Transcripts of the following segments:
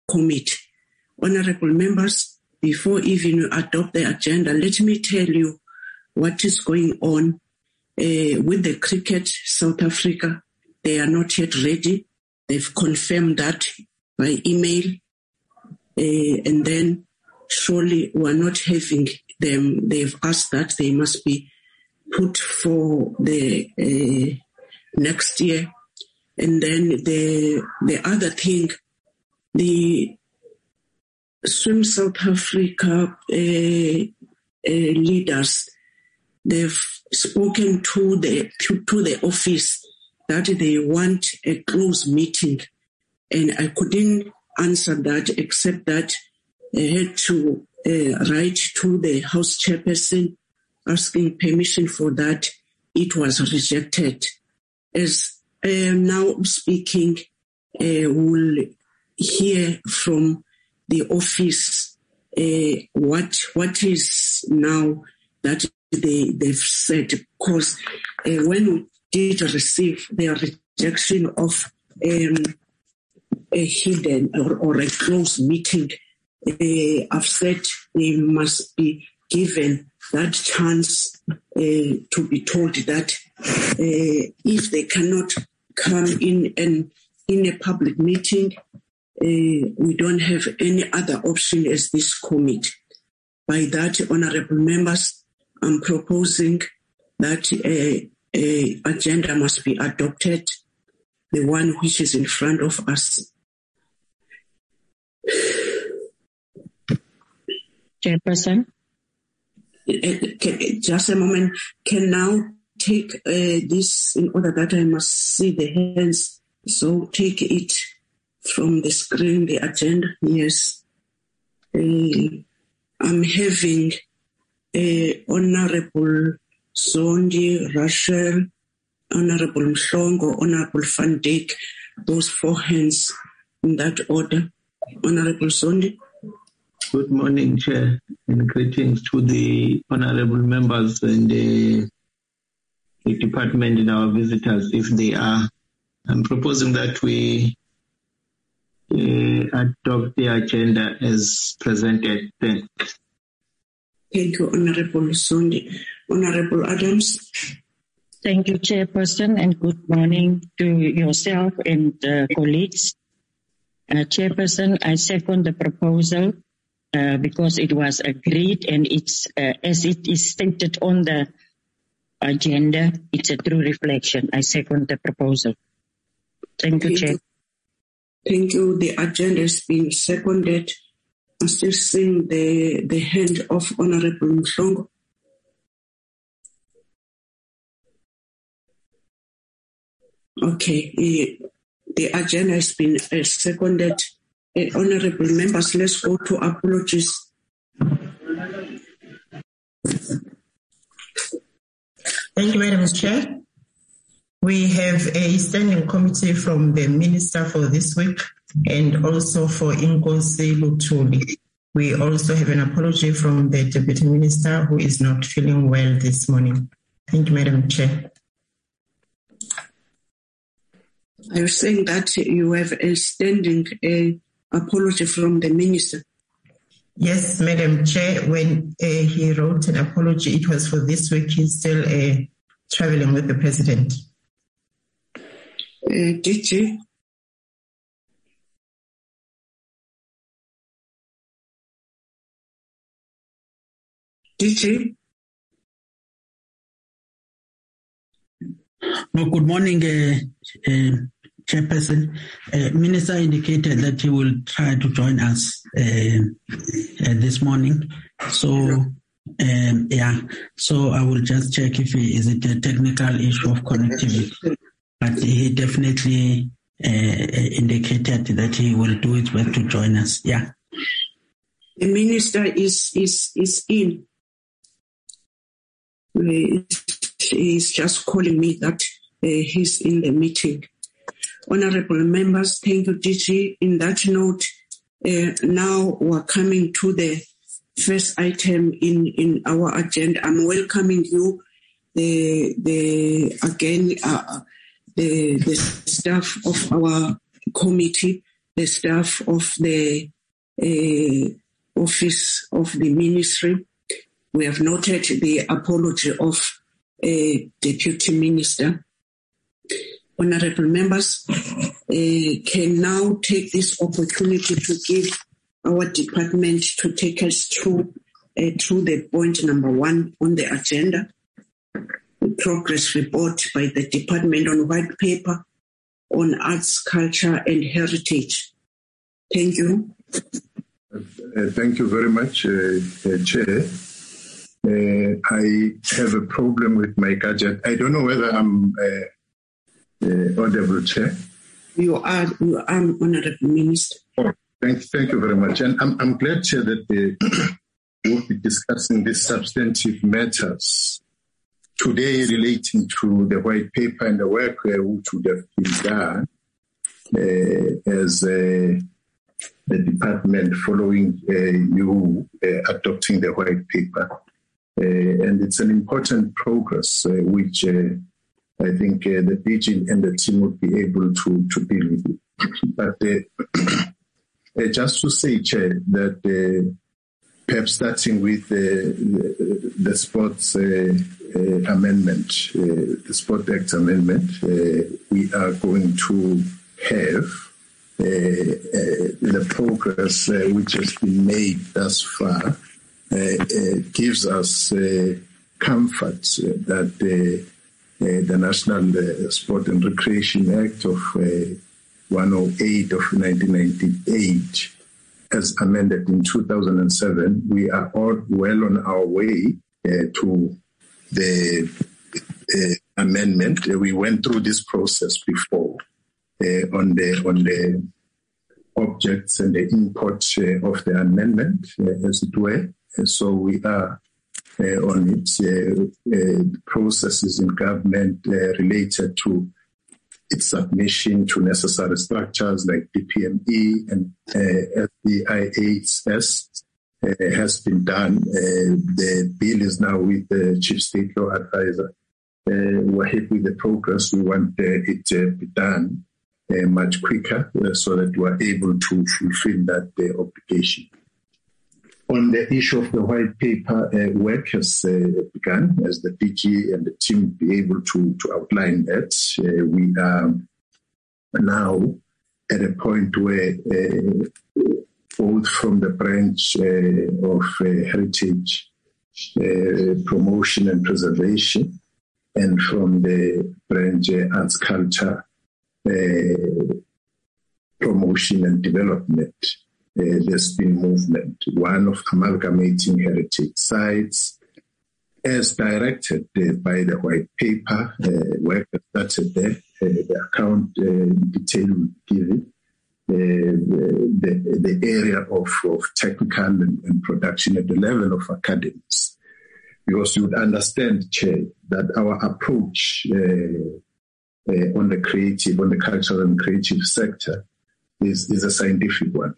committee. Honorable members, before even you adopt the agenda, let me tell you what is going on with the cricket South Africa. They are not yet ready. They've confirmed that by email. And then surely we're not having them. They've asked that they must be put for the next year. And then the other thing, the Swim South Africa leaders, they've spoken to the office that they want a close meeting. And I couldn't answer that except that I had to write to the House chairperson asking permission for that. It was rejected. As I am now speaking, we'll hear from the office what is now that they've said, because when we did receive their rejection of a hidden or a closed meeting, I've said they must be given that chance to be told that if they cannot come in a public meeting, we don't have any other option as this committee. By that, honorable members, I'm proposing that agenda must be adopted, the one which is in front of us. Chairperson. Just a moment. Can now take this in order that I must see the hands. So take it from the screen, the agenda. Yes. I'm having Honorable Zondi, Rachel, Honorable Mhlongo, Honorable Van Dijk, those 4 hands in that order. Honorable Zondi. Good morning, Chair, and greetings to the honorable members and the department and our visitors, if they are. I'm proposing that we adopt the agenda as presented. Thanks. Thank you, Honorable Zondi. Honorable Adams. Thank you, Chairperson, and good morning to yourself and colleagues. Chairperson, I second the proposal because it was agreed and it's as it is stated on the agenda, it's a true reflection. I second the proposal. Thank you, Chair. Thank you. The agenda has been seconded. I'm still seeing the hand of Honorable Mhlongo. Okay, the agenda has been seconded. Honorable members, let's go to apologies. Thank you, Madam Chair. We have a standing committee from the Minister for this week and also for Nkosi Luthuli. We also have an apology from the Deputy Minister who is not feeling well this morning. Thank you, Madam Chair. Are you saying that you have a standing apology from the Minister? Yes, Madam Chair. When he wrote an apology, it was for this week. He's still traveling with the President. DG? DG? No, good morning, Chairperson. Minister indicated that he will try to join us this morning. So, so I will just check if is it a technical issue of connectivity. But he definitely indicated that he will do his best to join us. Yeah. The Minister is in. He's just calling me that he's in the meeting. Honorable members, thank you, DG. In that note, now we're coming to the first item in our agenda. I'm welcoming you, the staff of our committee, the staff of the office of the ministry. We have noted the apology of Deputy Minister. Honorable members, can now take this opportunity to give our department to take us through the point number 1 on the agenda, the progress report by the department on white paper on arts, culture and heritage. Thank you. Thank you very much, Chair. I have a problem with my gadget. I don't know whether I'm audible, Chair. You are, Honorable Minister. Oh, thank you very much. And I'm glad, Chair, that we'll be discussing these substantive matters today relating to the white paper and the work which would have been done as the department following you adopting the white paper. And it's an important progress which I think the DG and the team would be able to deal with it. But just to say, Chair, that perhaps starting with the Sports Amendment, the Sport Act Amendment, we are going to have the progress which has been made thus far gives us comfort that the National Sport and Recreation Act of 108 of 1998, as amended in 2007, we are all well on our way to the amendment. We went through this process before on the objects and the import of the amendment, as it were. So we are on it. Processes in government related to its submission to necessary structures like DPME and FDIAS has been done. The bill is now with the Chief State Law Advisor. We're happy with the progress. We want it to be done much quicker so that we're able to fulfill that obligation. On the issue of the white paper, work has begun as the DG and the team be able to outline that. We are now at a point where both from the branch of heritage promotion and preservation and from the branch arts, culture promotion and development, there's been movement. One of amalgamating heritage sites as directed by the white paper, work that started there. The account detail will give it. The area of technical and production at the level of academies. Because you would understand, Chair, that our approach on the cultural and creative sector is a scientific one.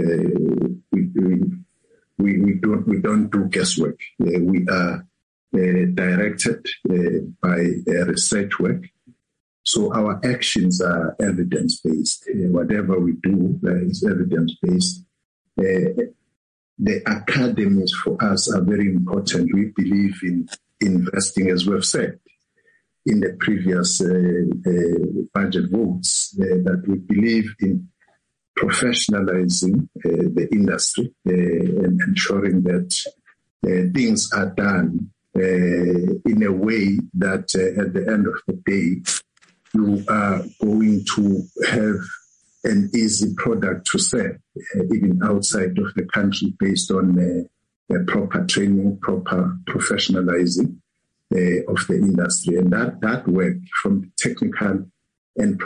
We don't do guesswork. We are directed by research work. So our actions are evidence-based. Whatever we do is evidence-based. The academies for us are very important. We believe in investing, as we've said in the previous budget votes, that we believe in professionalizing the industry and ensuring that things are done in a way that at the end of the day, you are going to have an easy product to sell, even outside of the country, based on proper training, proper professionalizing of the industry. And that work from the technical and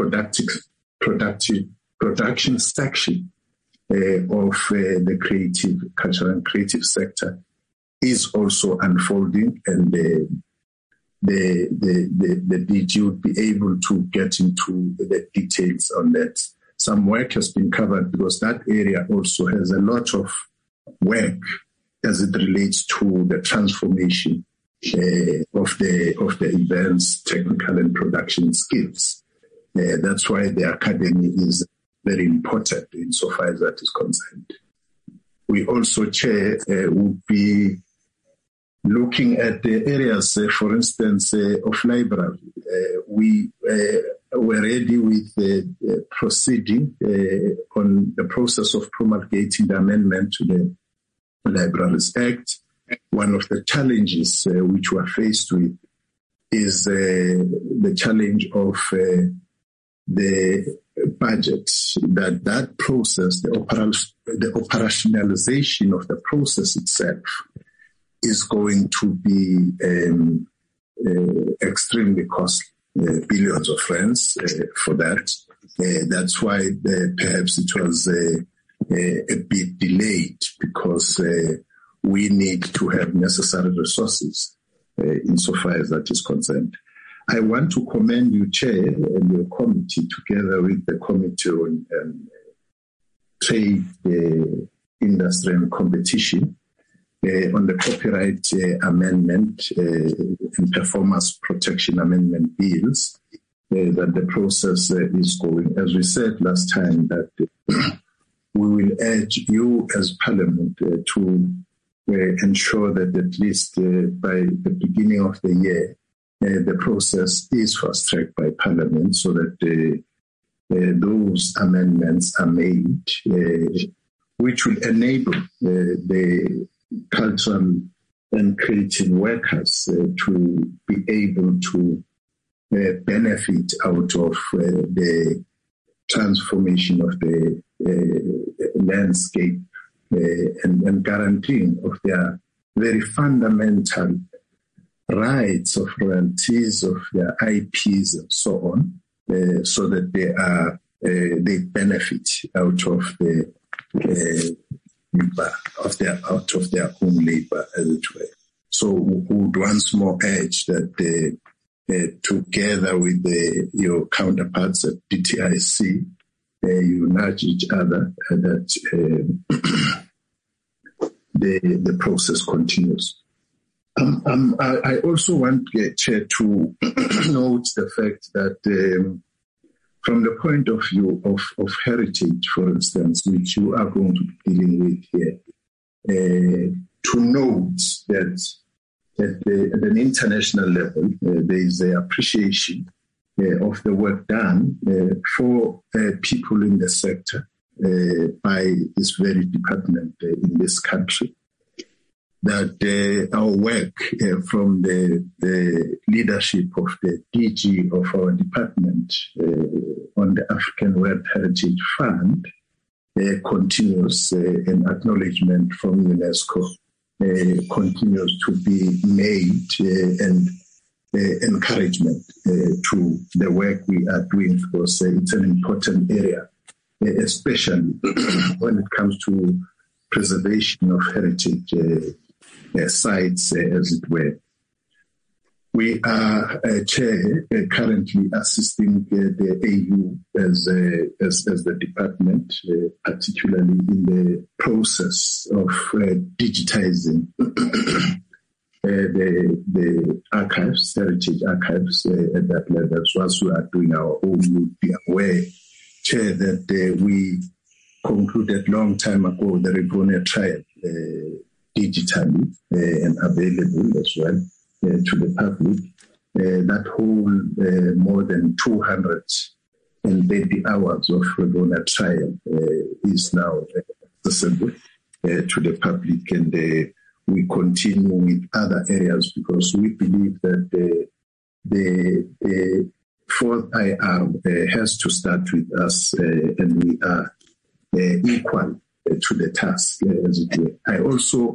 production section of the creative, cultural and creative sector is also unfolding, and the DG would be able to get into the details on that. Some work has been covered because that area also has a lot of work as it relates to the transformation of the events, technical and production skills. That's why the academy is very important insofar as that is concerned. We also, Chair, would be looking at the areas, for instance, of library. We were ready with proceeding on the process of promulgating the amendment to the Libraries Act. One of the challenges which we are faced with is the challenge of the budget, that process, the operationalization of the process itself is going to be extremely costly, billions of rands for that. That's why perhaps it was a bit delayed, because we need to have necessary resources insofar as that is concerned. I want to commend you, Chair, and your committee, together with the Committee on Trade, Industry and Competition, on the Copyright Amendment and Performance Protection Amendment bills, that the process is going. As we said last time, that we will urge you as Parliament to ensure that at least by the beginning of the year, the process is fast-tracked by Parliament, so that those amendments are made, which will enable the cultural and creative workers to be able to benefit out of the transformation of the landscape and guaranteeing of their very fundamental rights of royalties of their IPs and so on, so that they benefit out of the out of their own labor, as it were. So we would once more urge that together with your counterparts at DTIC, you nudge each other that the process continues. I also want, Chair, to note the fact that from the point of view of heritage, for instance, which you are going to be dealing with here, to note that at an international level, there is an appreciation of the work done for people in the sector by this very department in this country. That our work from the leadership of the DG of our department on the African World Heritage Fund continues, an acknowledgement from UNESCO continues to be made, and encouragement to the work we are doing, because it's an important area, especially when it comes to preservation of heritage sites, as it were. We are, Chair, currently assisting the AU as the department, particularly in the process of digitizing the archives, heritage archives at that level. So as we are doing our own, you would be aware, Chair, that we concluded long time ago the Rivonia trial digitally and available as well to the public. That whole more than 230 hours of Rivonia trial is now accessible to the public, and we continue with other areas, because we believe that the fourth IR has to start with us, and we are equal to the task, as it were. I also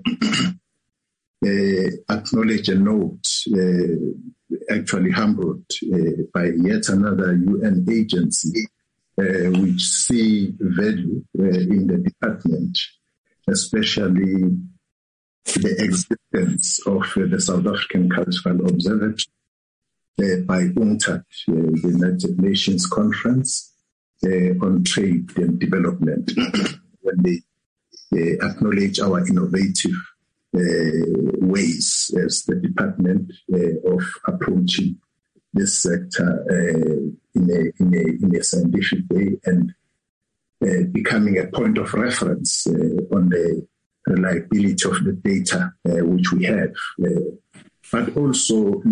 acknowledge a note, actually humbled by yet another UN agency, which see value in the department, especially the existence of the South African Cultural Observatory by UNCTAD, the United Nations Conference on Trade and Development, when they acknowledge our innovative ways as the department of approaching this sector in a scientific way, and becoming a point of reference on the reliability of the data which we have. But also,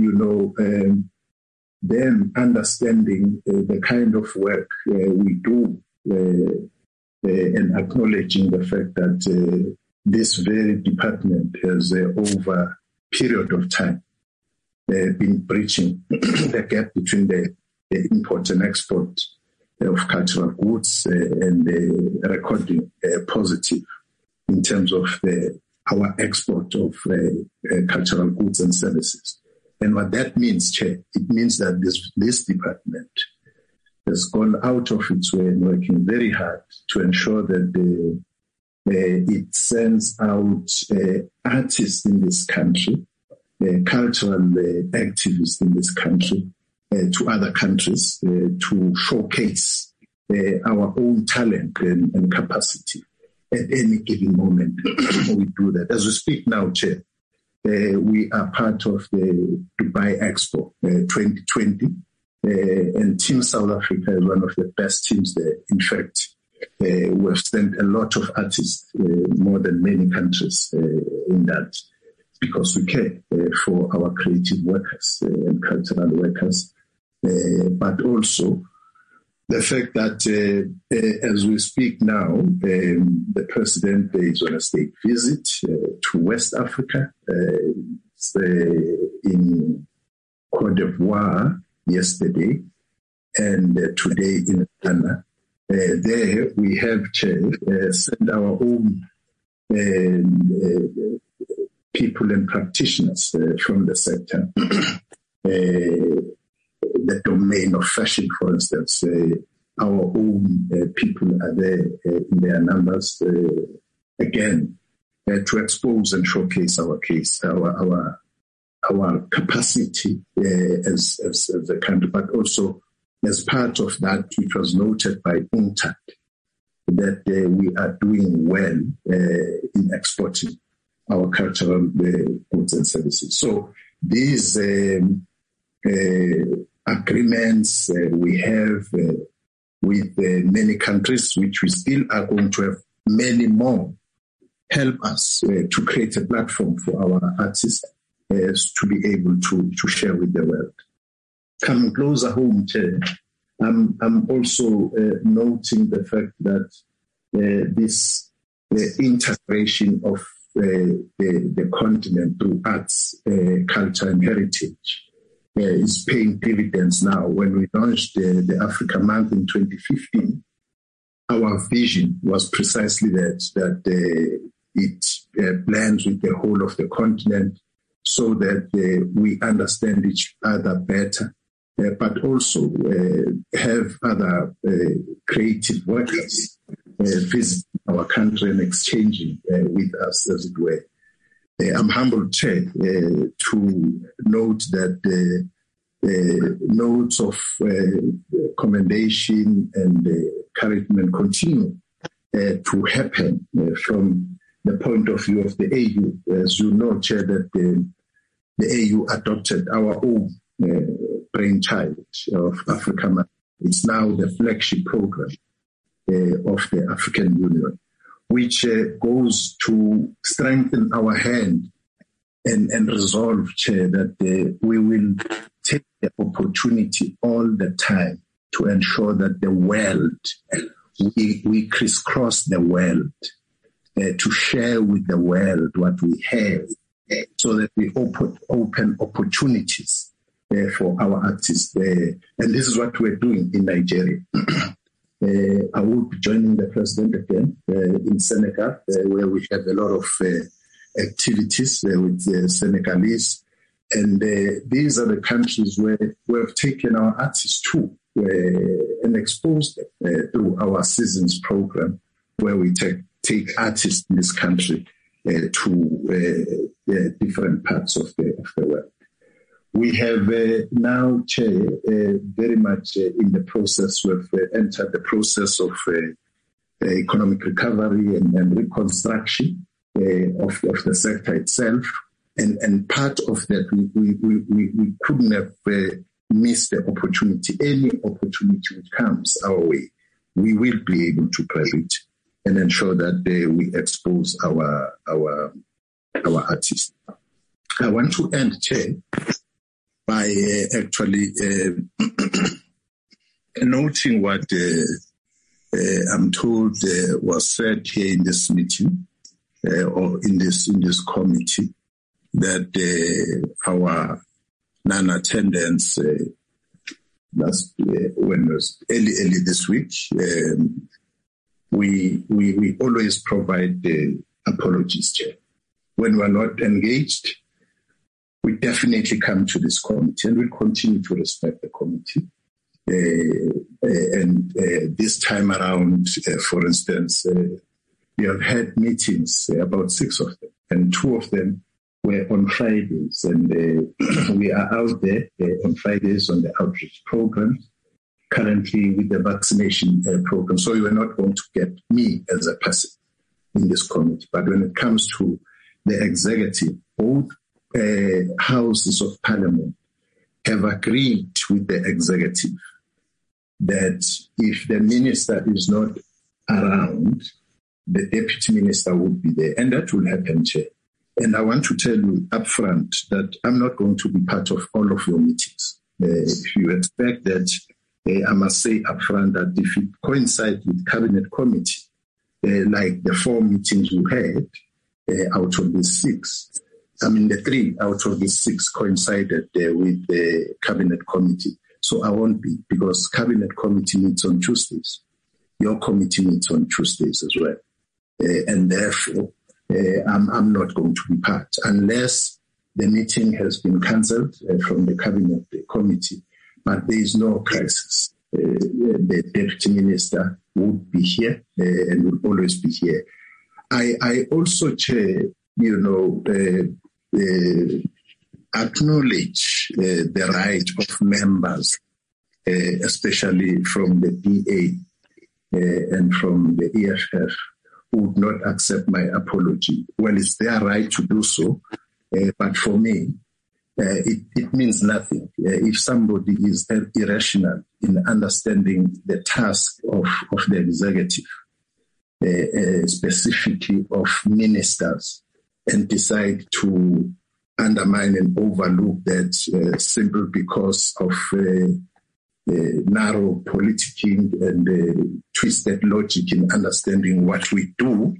them understanding the kind of work we do and acknowledging the fact that this very department has over a period of time been breaching the gap between the import and export of cultural goods and recording positive in terms of our export of cultural goods and services. And what that means, Chair, it means that this department has gone out of its way and working very hard to ensure that it sends out artists in this country, cultural activists in this country, to other countries to showcase our own talent and capacity at any given moment. We do that. As we speak now, Chair, we are part of the Dubai Expo 2020, and Team South Africa is one of the best teams there. In fact, we have sent a lot of artists, more than many countries in that, because we care for our creative workers and cultural workers, but also the fact that as we speak now, the president is on a state visit to West Africa, in Côte d'Ivoire yesterday, and today in Ghana. There we have sent our own people and practitioners from the sector. The domain of fashion, for instance, our own people are there in their numbers, again, to expose and showcase our case, our capacity as a country, but also as part of that, which was noted by UNCTAD, that we are doing well in exporting our cultural goods and services. So these agreements we have with many countries, which we still are going to have many more, help us to create a platform for our artists to be able to share with the world. Coming closer home, Chair, I'm also noting the fact that this integration of the continent through arts, culture and heritage is paying dividends now. When we launched the Africa Month in 2015, our vision was precisely that it blends with the whole of the continent so that we understand each other better, but also have other creative workers visit our country and exchanging with us, as it were. I'm humbled, Chair, to note that notes of commendation and encouragement continue to happen from the point of view of the AU. As you know, Chair, that the AU adopted our own brainchild of Africa. It's now the flagship program of the African Union, which goes to strengthen our hand and resolve, Chair, that we will take the opportunity all the time to ensure that the world, we crisscross the world, to share with the world what we have, so that we open opportunities for our artists. And this is what we're doing in Nigeria. I will be joining the president again in Senegal, where we have a lot of activities with the Senegalese. And these are the countries where we have taken our artists to and exposed them through our Seasons program, where we take artists in this country to different parts of the world. We have now, Chair, very much in the process, we've entered the process of economic recovery and reconstruction of the sector itself. And part of that, we couldn't have missed the opportunity. Any opportunity which comes our way, we will be able to prep it and ensure that we expose our artists. I want to end, Chair, by actually noting what I'm told was said here in this meeting or in this committee, that our non-attendance last when it was early this week, we always provide apologies, Chair. When we're not engaged, we definitely come to this committee and we'll continue to respect the committee. And this time around, for instance, we have had meetings, about 6 of them, and 2 of them were on Fridays. And we are out there on Fridays on the outreach program, currently with the vaccination program. So you are not going to get me as a person in this committee. But when it comes to the executive, both houses of parliament have agreed with the executive that if the minister is not around, the deputy minister would be there. And that will happen, Chair. And I want to tell you upfront that I'm not going to be part of all of your meetings. If you expect that, I must say upfront that if it coincides with cabinet committee, like the 4 meetings you had, out of the 6, the 3 out of the 6 coincided with the cabinet committee. So I won't be, because cabinet committee meets on Tuesdays. Your committee meets on Tuesdays as well. And therefore, I'm not going to be part unless the meeting has been cancelled from the cabinet committee. But there is no crisis. The deputy minister would be here and will always be here. I also, Chair, acknowledge the right of members, especially from the DA and from the EFF, who would not accept my apology. Well, it's their right to do so, but for me, it means nothing. If somebody is irrational in understanding the task of the executive, specifically of ministers, and decide to undermine and overlook that simply because of narrow politicking and twisted logic in understanding what we do,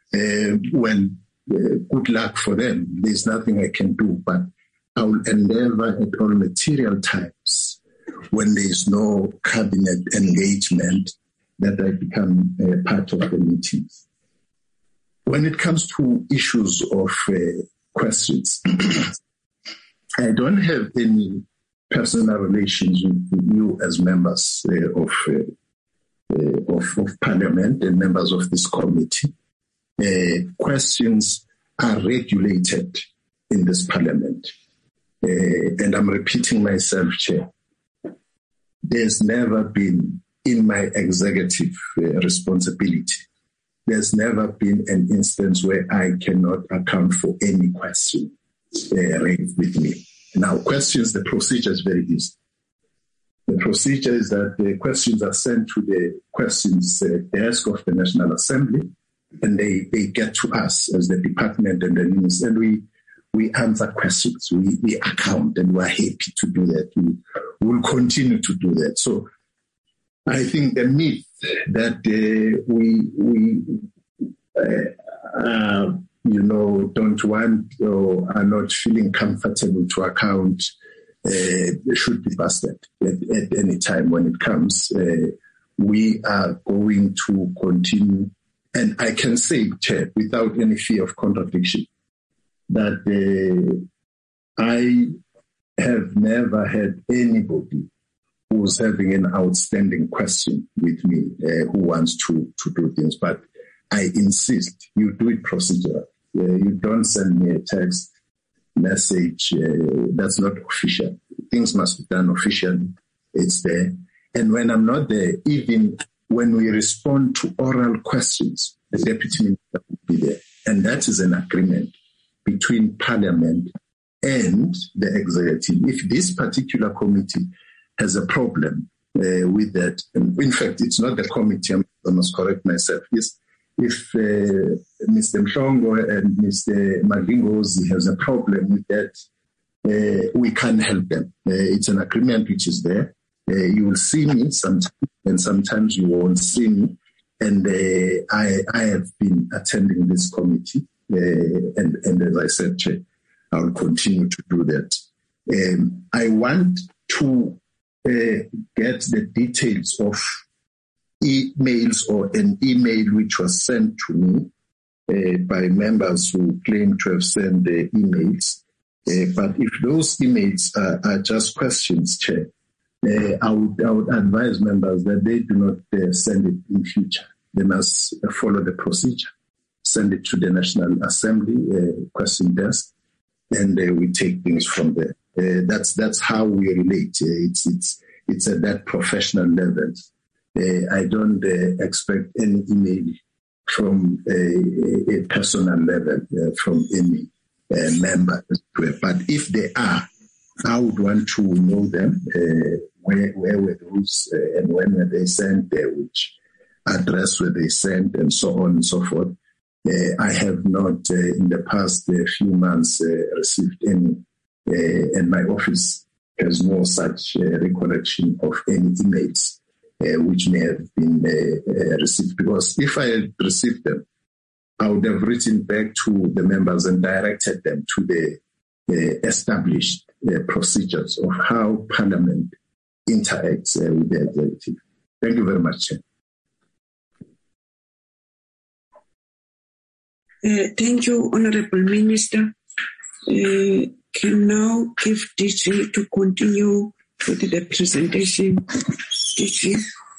good luck for them. There's nothing I can do, but I will endeavor at all material times when there is no cabinet engagement that I become part of the meetings. When it comes to issues of questions, I don't have any personal relations with you as members of Parliament and members of this committee. Questions are regulated in this Parliament. And I'm repeating myself, Chair. There's never been, in my executive responsibility, there's never been an instance where I cannot account for any question raised with me. Now, questions, the procedure is very easy. The procedure is that the questions are sent to the questions desk of the National Assembly, and they get to us as the department and the minister, and we answer questions, we account, and we're happy to do that. We will continue to do that. So I think the myth that don't want or are not feeling comfortable to account should be busted at any time when it comes. We are going to continue, and I can say, Chair, without any fear of contradiction, that I have never had anybody who's having an outstanding question with me who wants to do things. But I insist, you do it procedural. You don't send me a text message. That's not official. Things must be done officially. It's there. And when I'm not there, even when we respond to oral questions, the deputy minister will be there. And that is an agreement between Parliament and the executive. If this particular committee has a problem with that. And in fact, it's not the committee, I must correct myself. Yes, if Mr. Mhlongo and Mr. Madingozi has a problem with that, we can help them. It's an agreement which is there. You will see me sometimes, and sometimes you won't see me. And I have been attending this committee, and as I said, Chair, I'll continue to do that. I want to get the details of emails or an email which was sent to me by members who claim to have sent the emails. But if those emails are just questions, Chair, I would advise members that they do not send it in future. They must follow the procedure. Send it to the National Assembly question desk, and we take things from there. That's how we relate. It's at that professional level. I don't expect any email from a personal level from any member. But if they are, I would want to know them. Where were those and when were they sent, which address were they sent, and so on and so forth. I have not in the past few months received any, and my office has no such recollection of any emails which may have been received. Because if I had received them, I would have written back to the members and directed them to the established procedures of how Parliament interacts with the executive. Thank you very much, Chair. Thank you, Honorable Minister. Can now give DG to continue with the presentation. DG.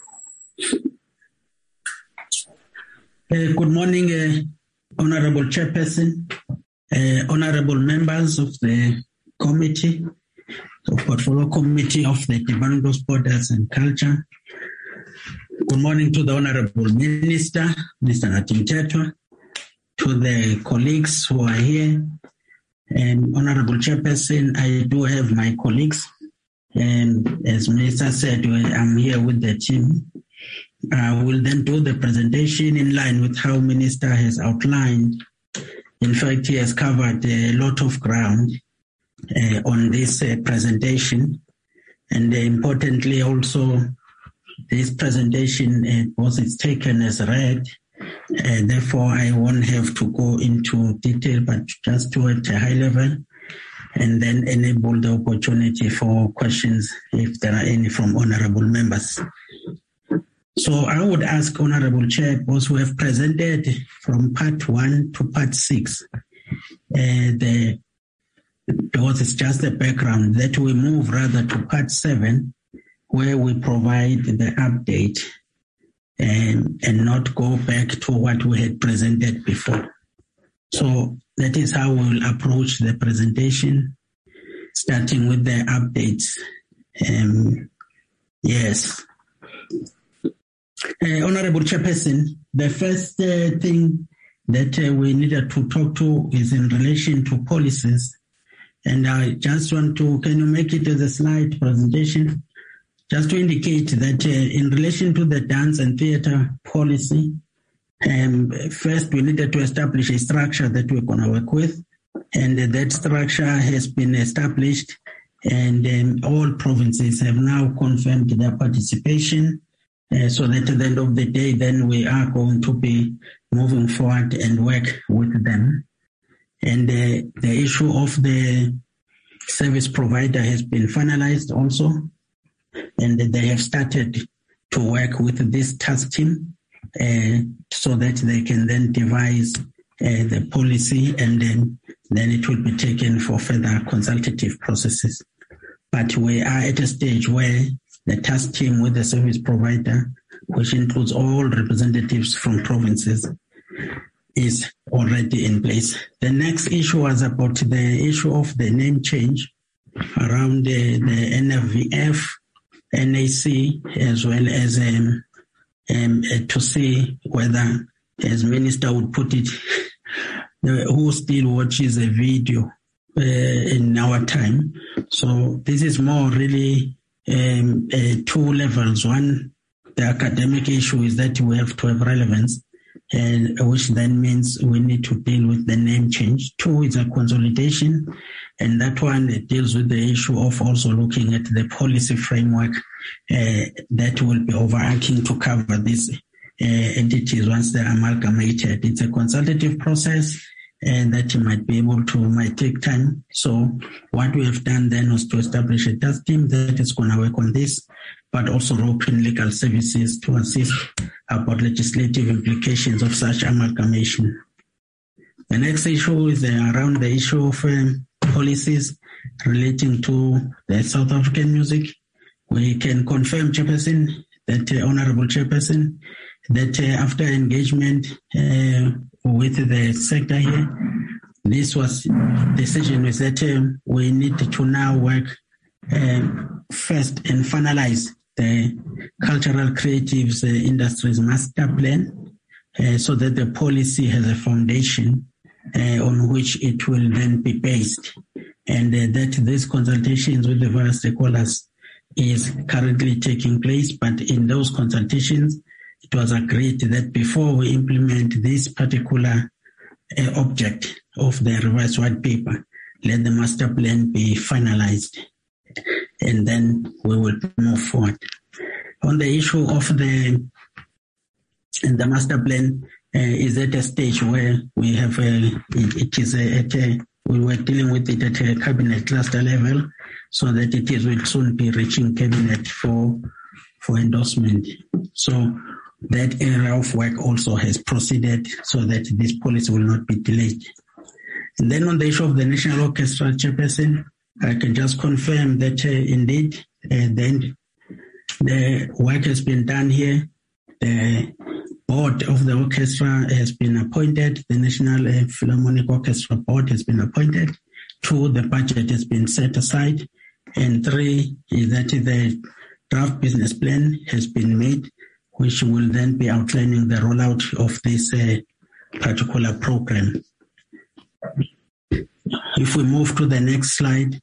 Good morning, Honorable Chairperson, honorable members of the committee, the Portfolio Committee of the Department of Sport, Arts and Culture. Good morning to the Honorable Minister, Mr. Nathi Mthethwa, to the colleagues who are here. And Honorable Chairperson, I do have my colleagues. And as Minister said, I'm here with the team. I will then do the presentation in line with how Minister has outlined. In fact, he has covered a lot of ground on this presentation. And importantly also, this presentation was taken as read. Therefore, I won't have to go into detail, but just do it at a high level and then enable the opportunity for questions if there are any from honorable members. So I would ask Honorable Chair, those who have presented from part 1 to part 6, because it's just the background, that we move rather to part 7, where we provide the update and not go back to what we had presented before. So that is how we will approach the presentation, starting with the updates. Yes. Honorable Chairperson, the first thing that we needed to talk to is in relation to policies. And I just want to, can you make it as a slide presentation? Just to indicate that in relation to the dance and theatre policy, first we needed to establish a structure that we're going to work with. And that structure has been established, and all provinces have now confirmed their participation. So that at the end of the day, then we are going to be moving forward and work with them. And the issue of the service provider has been finalized also. And they have started to work with this task team so that they can then devise the policy, and then it will be taken for further consultative processes. But we are at a stage where the task team with the service provider, which includes all representatives from provinces, is already in place. The next issue was about the issue of the name change around the NFVF, NAC, as well as to see whether, as Minister would put it, who still watches a video in our time. So this is more really two levels. One, the academic issue is that we have to have relevance, which then means we need to deal with the name change. Two is a consolidation, and that one deals with the issue of also looking at the policy framework that will be overarching to cover these entities once they're amalgamated. It's a consultative process that you might take time. So what we have done then was to establish a task team that is going to work on this, but also rope in legal services to assist about legislative implications of such amalgamation. The next issue is around the issue of policies relating to the South African music. We can confirm, Chairperson, that Honorable Chairperson, that after engagement with the sector here, this decision was that we need to now work first and finalize the cultural creatives industries master plan so that the policy has a foundation on which it will then be based, and that these consultations with the various stakeholders is currently taking place. But in those consultations, it was agreed that before we implement this particular object of the revised white paper, let the master plan be finalized, and then we will move forward. On the issue of the master plan, is at a stage where we have we were dealing with it at a cabinet cluster level, so that it will soon be reaching cabinet for endorsement. So that area of work also has proceeded so that this policy will not be delayed. And then on the issue of the National Orchestra, Chairperson, I can just confirm that indeed the work has been done here. The board of the orchestra has been appointed. The National Philharmonic Orchestra Board has been appointed. 2, the budget has been set aside. And 3 is that the draft business plan has been made, which will then be outlining the rollout of this particular program. If we move to the next slide,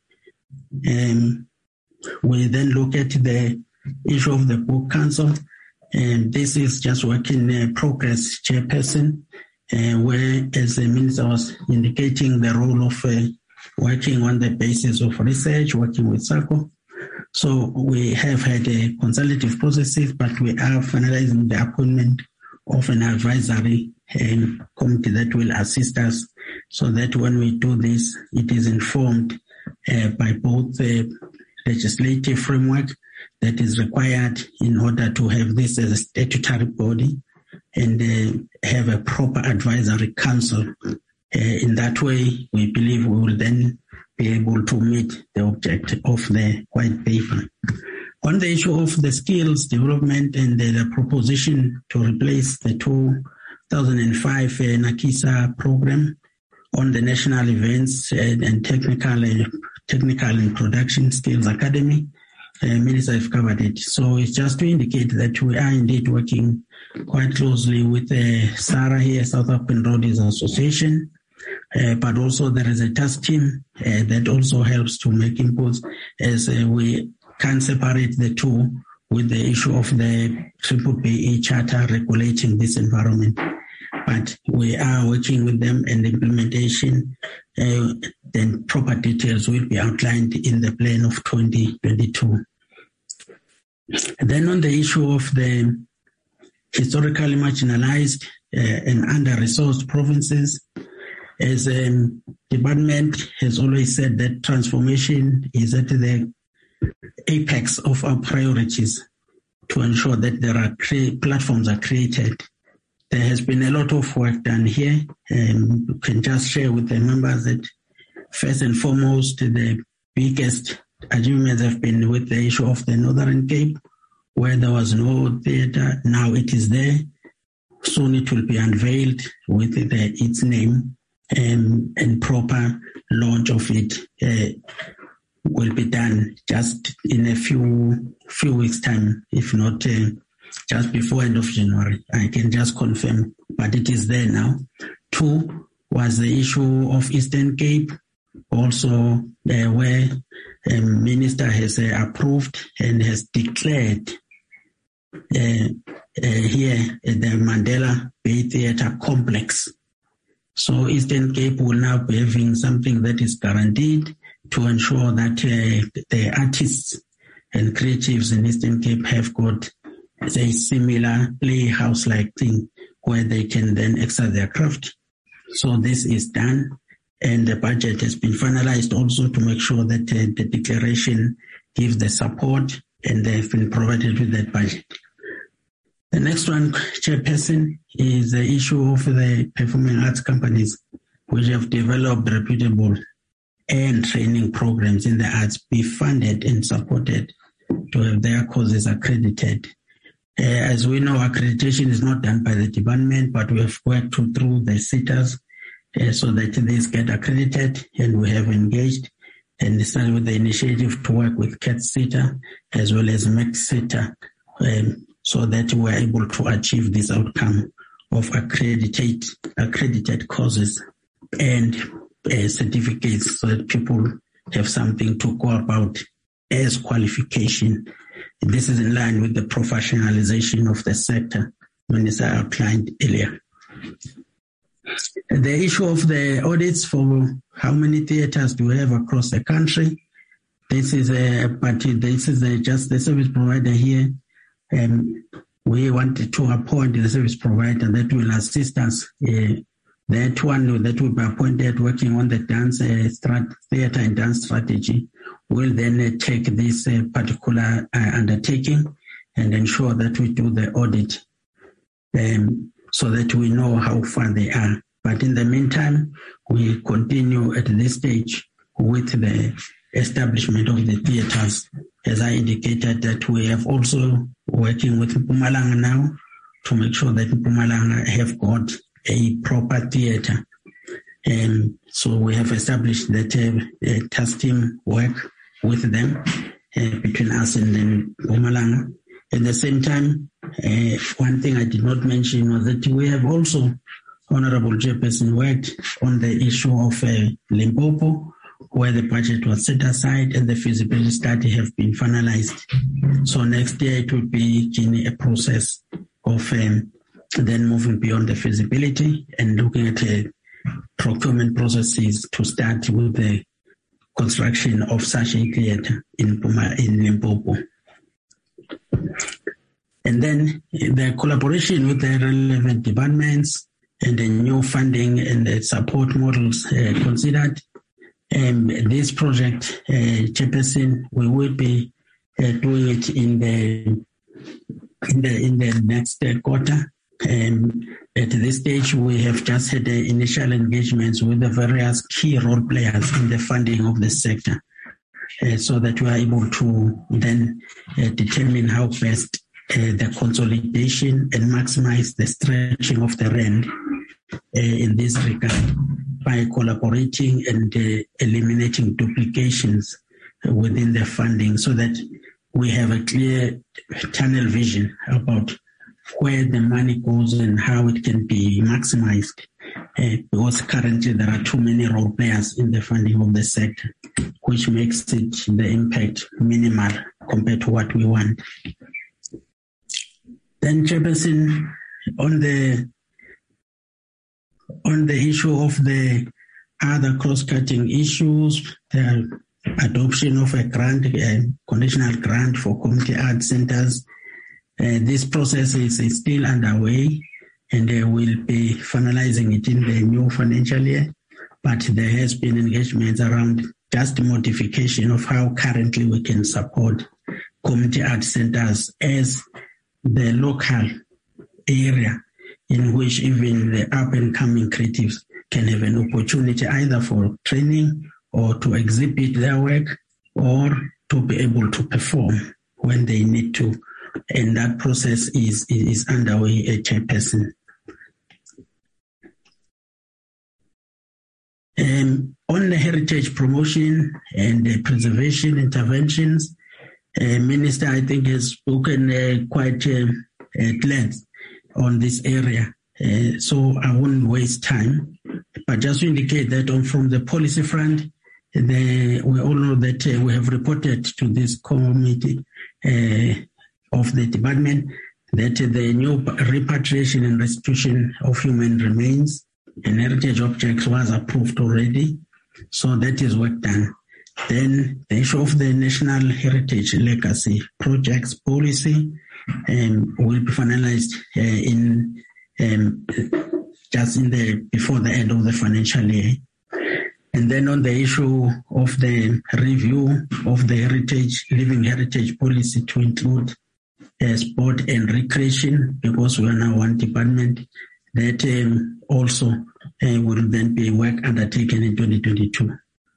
we then look at the issue of the Book Council. And this is just work in progress, Chairperson, where, as the Minister was indicating, the role of working on the basis of research, working with SACCO. So we have had a consultative processes, but we are finalizing the appointment of an advisory committee that will assist us, so that when we do this, it is informed by both the legislative framework that is required in order to have this as a statutory body, and have a proper advisory council. In that way, we believe we will then be able to meet the objective of the white paper. On the issue of the skills development and the proposition to replace the 2005 NAKISA program on the National Events and Technical and Production Skills Academy, Minister have covered it. So it's just to indicate that we are indeed working quite closely with SARA here, South African Roadies Association, but also there is a task team that also helps to make inputs, as we can separate the two with the issue of the BBBE Charter regulating this environment. But we are working with them, and the implementation, then proper details will be outlined in the plan of 2022. Then on the issue of the historically marginalized and under-resourced provinces, as a department has always said that transformation is at the apex of our priorities to ensure that there are platforms are created. There has been a lot of work done here, and we can just share with the members that first and foremost, the biggest achievements have been with the issue of the Northern Cape, where there was no theatre. Now it is there. Soon it will be unveiled with its name, and proper launch of it will be done just in a few weeks' time, if not just before end of January. I can just confirm, but it is there now. 2 was the issue of Eastern Cape, also where Minister has approved and has declared here the Mandela Bay Theatre Complex. So Eastern Cape will now be having something that is guaranteed to ensure that the artists and creatives in Eastern Cape have got a similar playhouse-like thing where they can then exercise their craft. So this is done, and the budget has been finalized also to make sure that the declaration gives the support, and they've been provided with that budget. The next one, Chairperson, is the issue of the performing arts companies, which have developed reputable and training programs in the arts, be funded and supported to have their causes accredited. As we know, accreditation is not done by the department, but we have worked through the SETAs so that these get accredited, and we have engaged and started with the initiative to work with CAT SETA as well as MEC SETA, so that we're able to achieve this outcome of accredited courses and certificates, so that people have something to go about as qualification. This is in line with the professionalization of the sector, Minister outlined earlier. The issue of the audits for how many theatres do we have across the country. This is just the service provider here. We wanted to appoint the service provider that will assist us. That one that will be appointed working on the dance theatre and dance strategy will then take this particular undertaking and ensure that we do the audit so that we know how far they are. But in the meantime, we continue at this stage with the establishment of the theatres. As I indicated, that we have also working with Mpumalanga now to make sure that Mpumalanga have got a proper theatre. So we have established that task team work with them between us and then Mpumalanga. At the same time, one thing I did not mention was that we have also, Honorable Chairperson, worked on the issue of Limpopo, where the budget was set aside and the feasibility study have been finalized. So next year it will be a process of then moving beyond the feasibility and looking at procurement processes to start with the construction of such a theatre in Limpopo. And then the collaboration with the relevant departments and the new funding and the support models considered. This project, Chairperson, we will be doing it in the next quarter. At this stage, we have just had the initial engagements with the various key role players in the funding of the sector, so that we are able to then determine how best the consolidation and maximize the stretching of the rand in this regard by collaborating and eliminating duplications within the funding, so that we have a clear tunnel vision about where the money goes and how it can be maximized. Because currently there are too many role players in the funding of the sector, which makes it the impact minimal compared to what we want. Then, Chairperson, on the issue of the other cross-cutting issues, the adoption of a grant, a conditional grant for community art centers, this process is still underway, and we'll be finalizing it in the new financial year. But there has been engagements around just modification of how currently we can support community art centers as the local area in which even the up-and-coming creatives can have an opportunity either for training or to exhibit their work or to be able to perform when they need to. And that process is underway, Chairperson. On the heritage promotion and the preservation interventions, Minister, I think, has spoken quite at length on this area. So I won't waste time, but just to indicate that from the policy front, we all know that we have reported to this committee of the department that the new repatriation and restitution of human remains and heritage objects was approved already. So that is work done. Then the issue of the National Heritage Legacy Projects Policy will be finalized before the end of the financial year. And then on the issue of the review of the living heritage policy to include sport and recreation, because we are now one department, that also will then be work undertaken in 2022.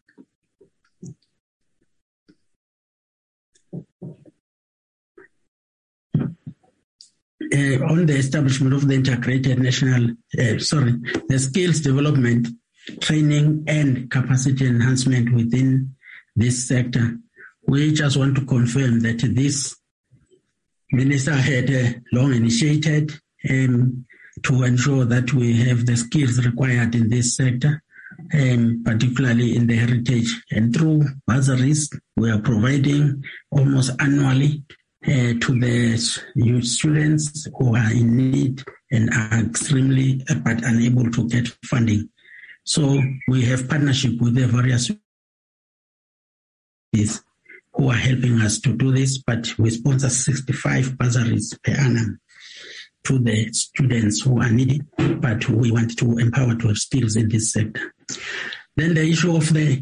On the establishment of the integrated the skills development, training and capacity enhancement within this sector, we just want to confirm that this minister had long initiated to ensure that we have the skills required in this sector, particularly in the heritage. And through bursaries, we are providing almost annually to the youth students who are in need and are extremely but unable to get funding. So we have partnership with the various who are helping us to do this, but we sponsor 65 bursaries per annum to the students who are needy, but we want to empower to have skills in this sector. Then the issue of the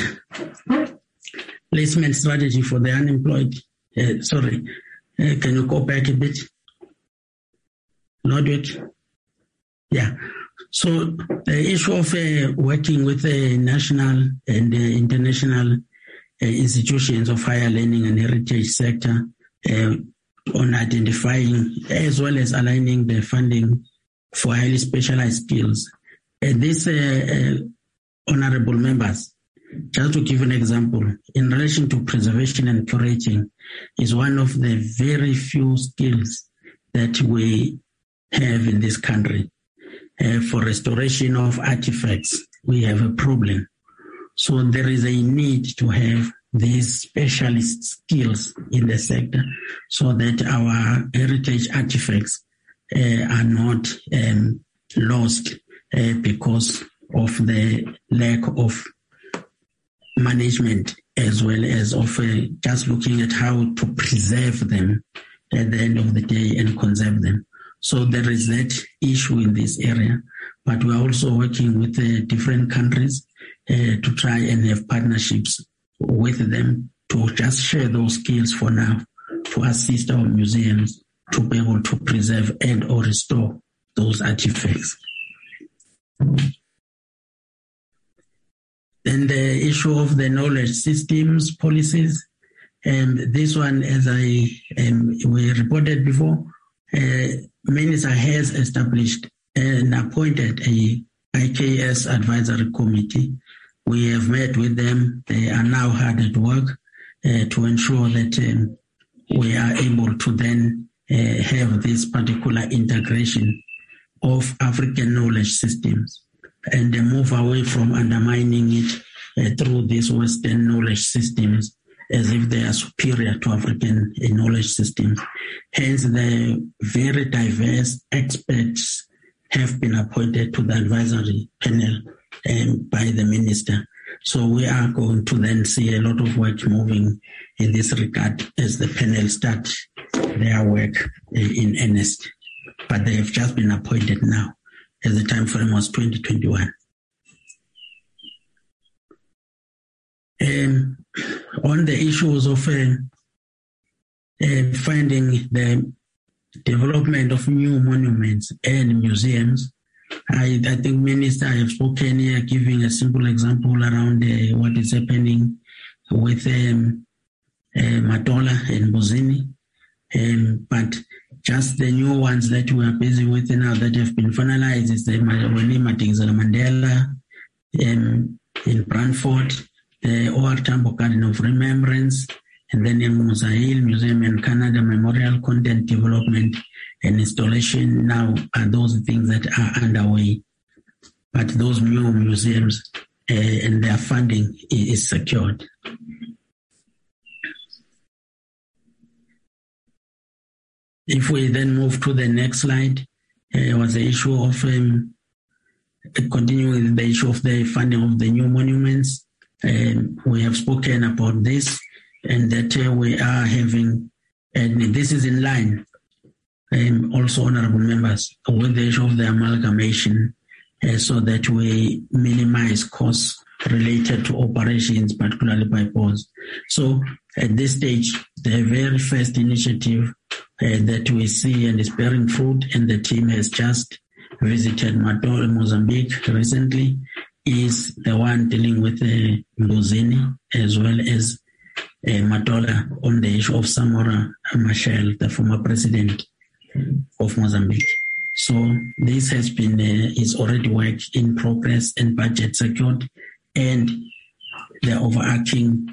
placement strategy for the unemployed. Can you go back a bit? Nodwick? Yeah. So the issue of working with the national and international institutions of higher learning and heritage sector on identifying as well as aligning the funding for highly specialized skills. These honorable members, just to give an example, in relation to preservation and curating, is one of the very few skills that we have in this country. For restoration of artifacts, we have a problem. So there is a need to have these specialist skills in the sector so that our heritage artifacts are not lost because of the lack of management, as well as of just looking at how to preserve them at the end of the day and conserve them. So there is that issue in this area, but we're also working with different countries to try and have partnerships with them to just share those skills for now, to assist our museums to be able to preserve and or restore those artifacts. Then the issue of the knowledge systems policies, this one, as we reported before, Minister has established and appointed a IKS advisory committee. We have met with them. They are now hard at work to ensure that we are able to then have this particular integration of African knowledge systems and move away from undermining it through these Western knowledge systems as if they are superior to African knowledge systems. Hence, the very diverse experts have been appointed to the advisory panel by the minister. So we are going to then see a lot of work moving in this regard as the panel start their work in earnest. But they have just been appointed now, as the time frame was 2021. On the issues of finding the development of new monuments and museums, I think Minister have spoken here, giving a simple example around what is happening with Matola and Bozini. But just the new ones that we are busy with now that have been finalized is the Matingzela Mandela in Brantford, the O.R. Tambo Garden of Remembrance, and then in Musahil Museum in Canada, Memorial Content Development and Installation now are those things that are underway. But those new museums and their funding is secured. If we then move to the next slide, was the issue of continuing with the issue of the funding of the new monuments. We have spoken about this, and that we are having, and this is in line, also honorable members, with the issue of the amalgamation, so that we minimize costs related to operations, particularly by boards. So at this stage, the very first initiative that we see and is bearing fruit, and the team has just visited Matola, Mozambique recently, is the one dealing with Mbuzini, as well as Matola on the issue of Samora Machel, the former president of Mozambique. So this has been, is already work in progress and budget secured, and the overarching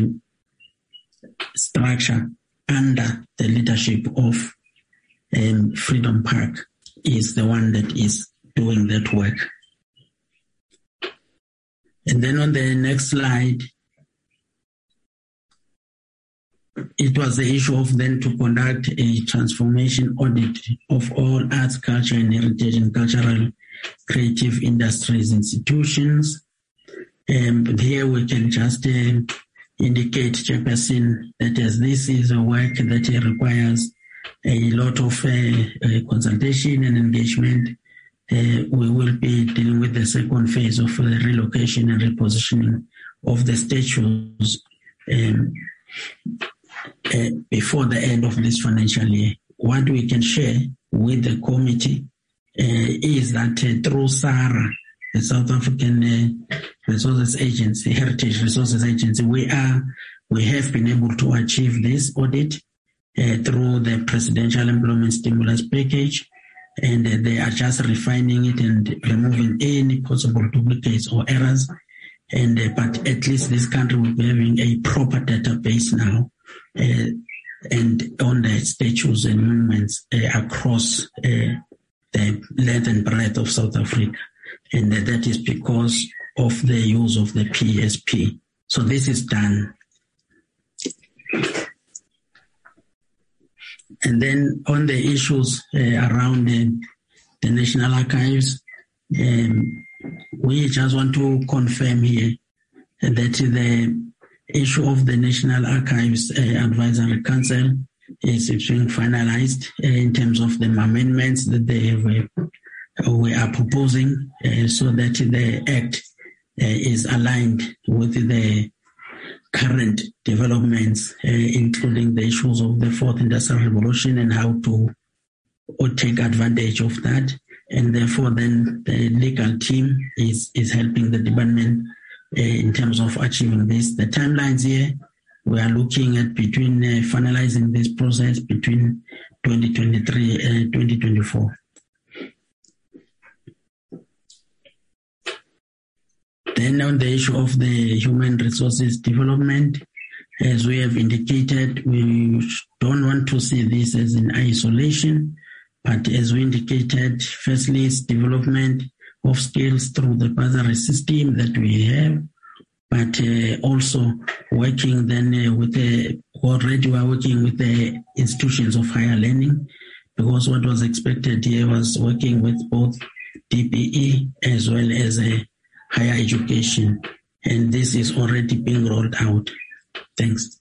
structure under the leadership of Freedom Park is the one that is doing that work. And then on the next slide, it was the issue of then to conduct a transformation audit of all arts, culture, and heritage and cultural creative industries institutions. Here we can just indicate, Chairperson, that as this is a work that requires a lot of consultation and engagement, we will be dealing with the second phase of the relocation and repositioning of the statues before the end of this financial year. What we can share with the committee is that through SARA, the South African Resources Agency, Heritage Resources Agency, we have been able to achieve this audit through the Presidential Employment Stimulus Package, and they are just refining it and removing any possible duplicates or errors. And but at least this country will be having a proper database now, and on the statues and monuments across the length and breadth of South Africa. And that is because of the use of the PSP. So this is done. And then on the issues around the National Archives, we just want to confirm here that the issue of the National Archives Advisory Council is being finalized in terms of the amendments that they have, we are proposing, so that the Act is aligned with the current developments, including the issues of the Fourth Industrial Revolution and how to take advantage of that. And therefore, then the legal team is helping the department in terms of achieving this. The timelines here, we are looking at between finalizing this process between 2023 and 2024. Then on the issue of the human resources development, as we have indicated, we don't want to see this as in isolation, but as we indicated, firstly, it's development of skills through the bursary system that we have, but also working then already we are working with the institutions of higher learning, because what was expected here was working with both DPE as well as higher education, and this is already being rolled out. Thanks.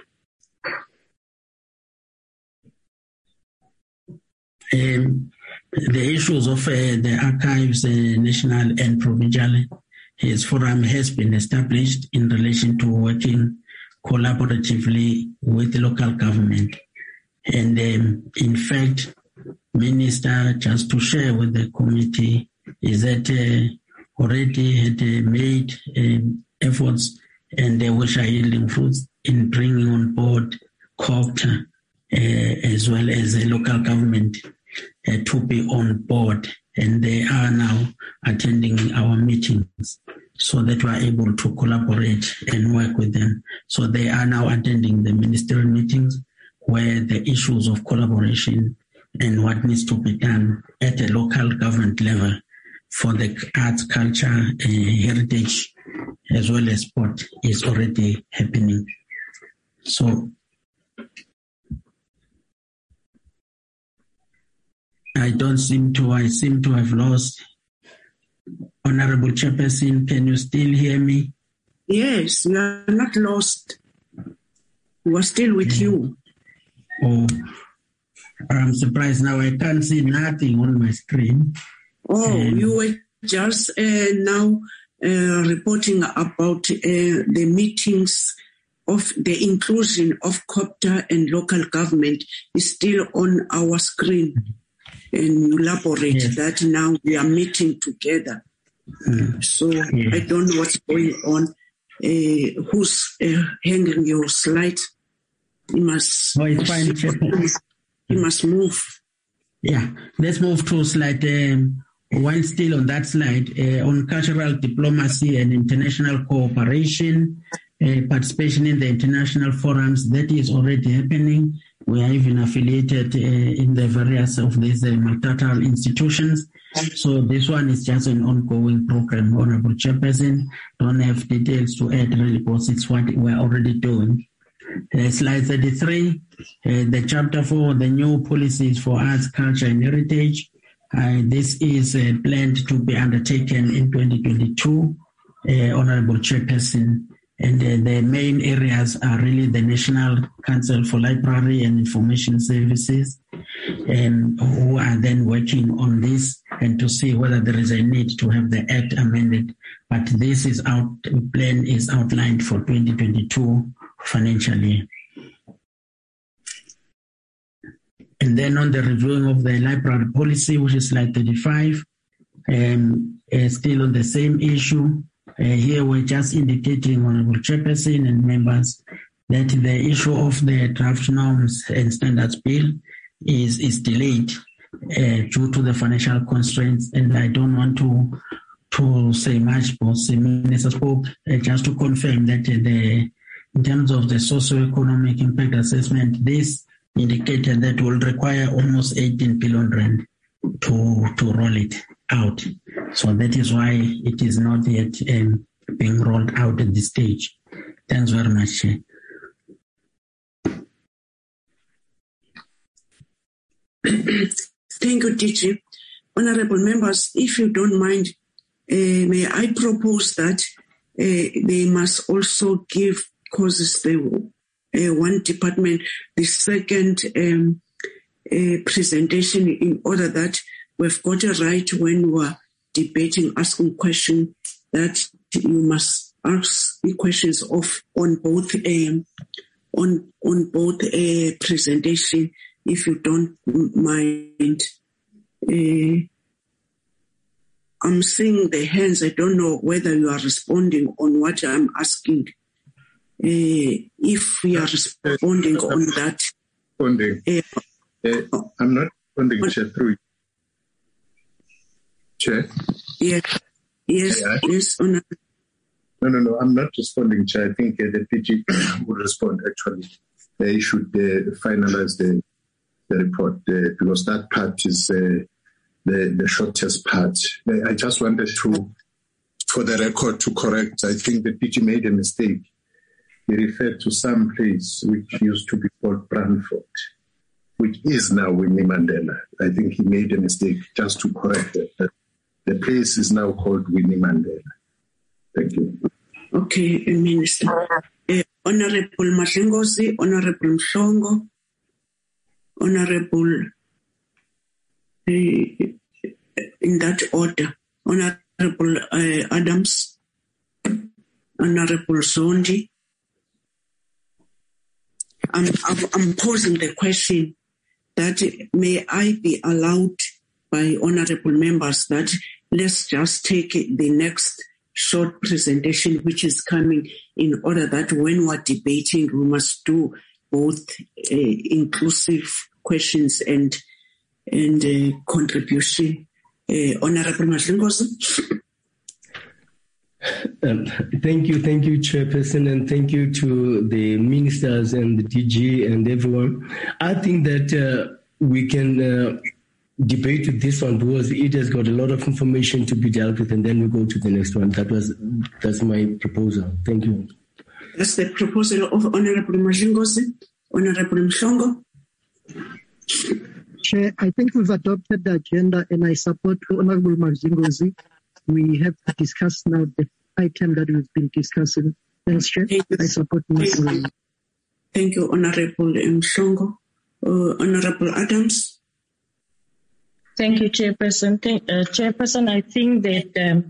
The issues of the archives, national and provincial, his forum has been established in relation to working collaboratively with the local government. And in fact, Minister, just to share with the committee, is that already had made efforts, and which are yielding fruits in bringing on board COGTA as well as a local government to be on board, and they are now attending our meetings so that we are able to collaborate and work with them. So they are now attending the ministerial meetings where the issues of collaboration and what needs to be done at a local government level for the arts, culture, heritage, as well as sport is already happening. So I seem to have lost. Honorable Chairperson, can you still hear me? Yes, you are not lost. We are still with you. Oh, I'm surprised now. I can't see nothing on my screen. Oh, you were just now reporting about the meetings of the inclusion of COPTA and local government is still on our screen. And you elaborate that now we are meeting together. So I don't know what's going on. Who's hanging your slide? You must. Oh, it's fine. You must move. Yeah, let's move to slide. While still on that slide, on cultural diplomacy and international cooperation, participation in the international forums, that is already happening. We are even affiliated in the various of these multilateral institutions. So this one is just an ongoing program. Honorable Chairperson, don't have details to add really because it's what we're already doing. Slide 33, the chapter 4, the new policies for arts, culture and heritage. This is planned to be undertaken in 2022, Honorable Chairperson. And the main areas are really the National Council for Library and Information Services, who are then working on this and to see whether there is a need to have the Act amended. But this plan is outlined for 2022 financial year. And then on the reviewing of the library policy, which is slide 35, still on the same issue. Here we're just indicating, Honorable Chairperson and members, that the issue of the draft norms and standards bill is delayed due to the financial constraints. And I don't want to say much, but the Minister spoke just to confirm that in terms of the socio-economic impact assessment, this indicated that will require almost 18 billion rand to roll it out. So that is why it is not yet being rolled out at this stage. Thanks very much, Chair. Thank you, DG. Honorable members, if you don't mind, may I propose that they must also give, because it's the one department, the second presentation, in order that we've got a right when we're debating, asking questions, that you must ask the questions on both presentation, if you don't mind. I'm seeing the hands. I don't know whether you are responding on what I'm asking. If we are responding on that. I'm not responding, Chair, through you. Chair? Yes, Honorable. No, I'm not responding, Chair. I think the PG will respond, actually. They should finalize the report because that part is the shortest part. I just wanted to, for the record, to correct. I think the PG made a mistake. He referred to some place which used to be called Brandford, which is now Winnie Mandela. I think he made a mistake, just to correct that. The place is now called Winnie Mandela. Thank you. Okay, Minister. Honorable Mashingozi, Honorable Mhlongo, Honorable, in that order, Honorable Adams, Honorable Zondi. I'm posing the question that may I be allowed by honorable members that let's just take the next short presentation which is coming, in order that when we're debating we must do both inclusive questions and contribution. Honorable Mashingozi. Thank you, Chairperson, and thank you to the ministers and the DG and everyone. I think that we can debate with this one because it has got a lot of information to be dealt with, and then we go to the next one. That's my proposal. Thank you. That's the proposal of Honorable Mashingozi. Honorable Mhlongo. Chair, I think we've adopted the agenda, and I support Honorable Mashingozi. We have to discuss now the item that we've been discussing. Thanks, Chair. I support Honorable. Thank you, Honorable Mhlongo. Honorable Adams. Thank you, Chairperson. Chairperson, I think that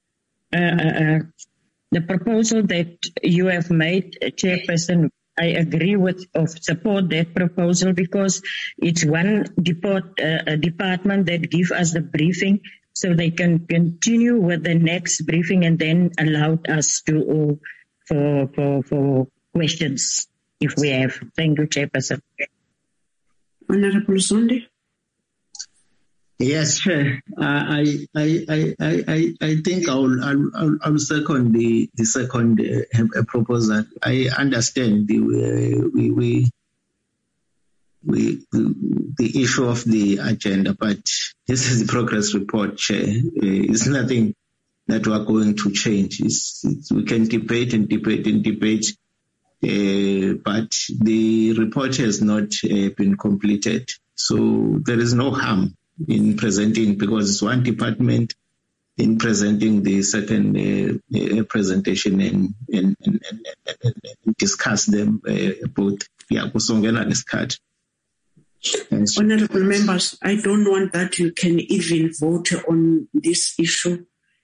the proposal that you have made, Chairperson, I agree with, support that proposal because it's one department that give us the briefing so they can continue with the next briefing and then allow us to for questions if we have. Thank you, Chairperson. Honorable Zondi. Yes, Chair. I think I'll second the second proposal. I understand the issue of the agenda, but this is the progress report, Chair. It's nothing that we're going to change. We can debate and debate and debate, but the report has not been completed. So there is no harm in presenting, because it's one department, in presenting the second presentation and discuss them both. Honorable members, I don't want that you can even vote on this issue.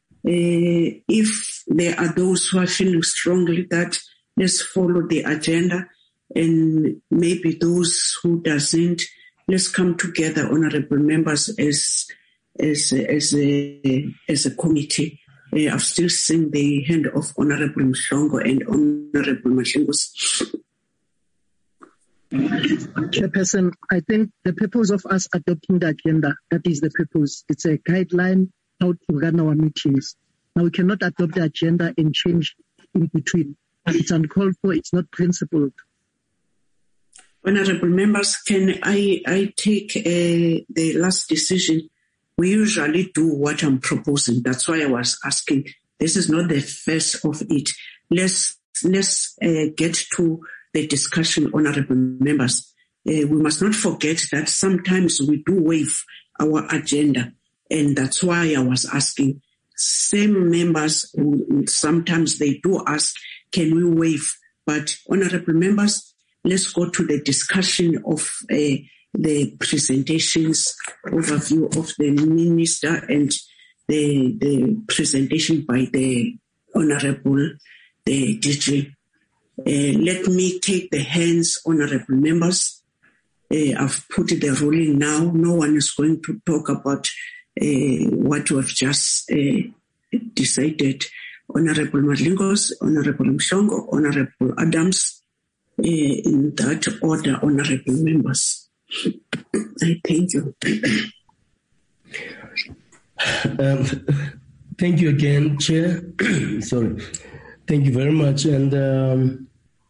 If there are those who are feeling strongly that let's follow the agenda, and maybe those who doesn't, let's come together, honorable members, as a committee. I've still seen the hand of Honorable Mhlongo and Honorable Mashingozi. Chairperson, I think the purpose of us adopting the agenda, that is the purpose. It's a guideline how to run our meetings. Now we cannot adopt the agenda and change in between. It's uncalled for, it's not principled. Honorable members, can I take the last decision? We usually do what I'm proposing. That's why I was asking. This is not the first of it. Let's get to the discussion, honorable members. We must not forget that sometimes we do waive our agenda, and that's why I was asking. Same members, sometimes they do ask, can we waive? But honorable members, let's go to the discussion of the presentations, overview of the minister and the presentation by the honorable the DG. Let me take the hands, honorable members. I've put the ruling now. No one is going to talk about what we have just decided. Honorable Mashingozi, Honorable Mhlongo, Honorable Adams, in that order, honorable members. I thank you. Thank you again, Chair. Sorry. Thank you very much. And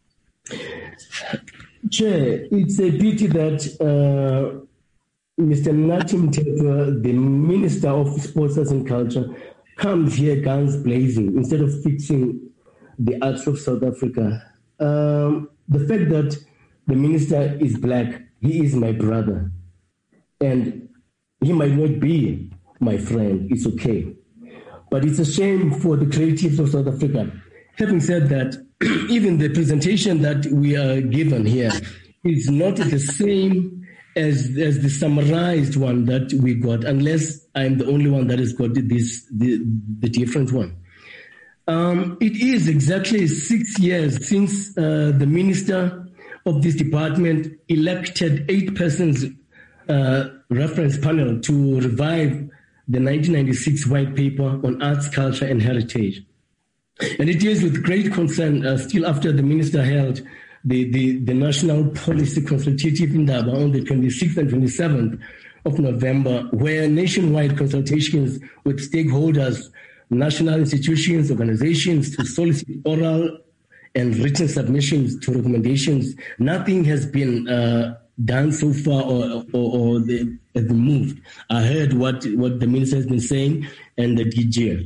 Chair, it's a pity that Mr. Nathi Mthethwa, the Minister of Sports and Culture, comes here guns blazing instead of fixing the arts of South Africa. The fact that the minister is black, he is my brother, and he might not be my friend, it's okay. But it's a shame for the creatives of South Africa. Having said that, even the presentation that we are given here is not the same as the summarized one that we got, unless I'm the only one that has got the different one. It is exactly 6 years since the minister of this department elected 8 persons reference panel to revive the 1996 white paper on arts, culture, and heritage. And it is with great concern, still after the minister held the National Policy Consultative Indaba on the 26th and 27th of November, where nationwide consultations with stakeholders, national institutions, organizations to solicit oral and written submissions to recommendations, nothing has been done so far or they have been moved? I heard what the minister has been saying and the DG.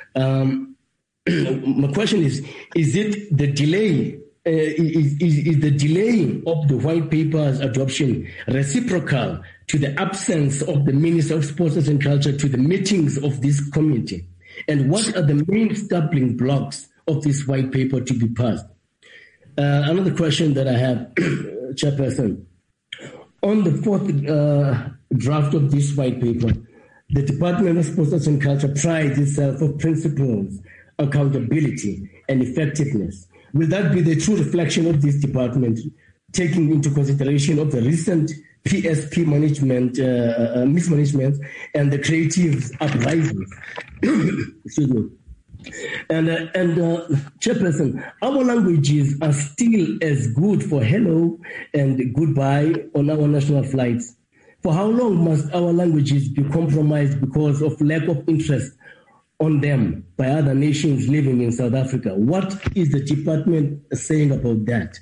My question is it the delay? Is the delay of the white paper's adoption reciprocal to the absence of the Minister of Sports and Culture to the meetings of this committee? And what are the main stumbling blocks of this white paper to be passed? Another question that I have, Chairperson. On the fourth draft of this white paper, the Department of Sports and Culture prides itself on principles, accountability, and effectiveness. Will that be the true reflection of this department, taking into consideration of the recent PSP management mismanagement and the creative uprisings? Excuse me. And Chairperson, our languages are still as good for hello and goodbye on our national flights. For how long must our languages be compromised because of lack of interest on them by other nations living in South Africa? What is the department saying about that?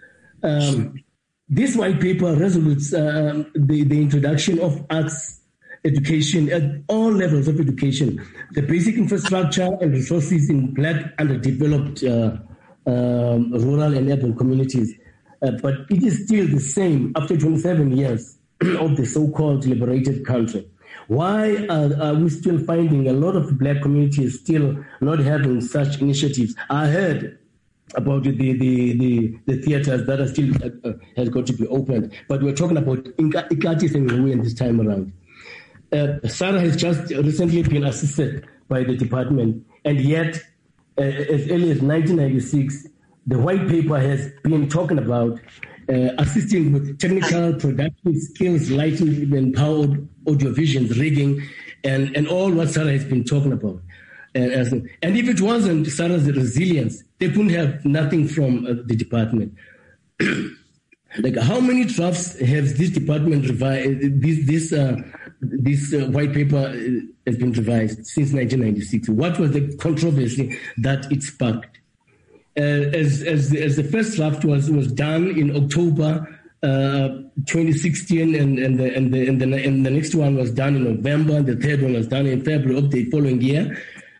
This white paper resolutes the introduction of arts education at all levels of education, the basic infrastructure and resources in black underdeveloped rural and urban communities. But it is still the same after 27 years of the so-called liberated country. Why are we still finding a lot of black communities still not having such initiatives? I heard about the theaters that are still has got to be opened, but we're talking about Ikati and Ngui this time around. Sarah has just recently been assisted by the department, and yet, as early as 1996, the white paper has been talking about assisting with technical production skills, lighting and powered audiovisuals, rigging, and all what Sarah has been talking about. And if it wasn't Sarah's resilience, they couldn't have nothing from the department. Like, how many drafts has this department revised? This white paper has been revised since 1996. What was the controversy that it sparked? As the first draft was done in October 2016, and the next one was done in November, and the third one was done in February of the following year.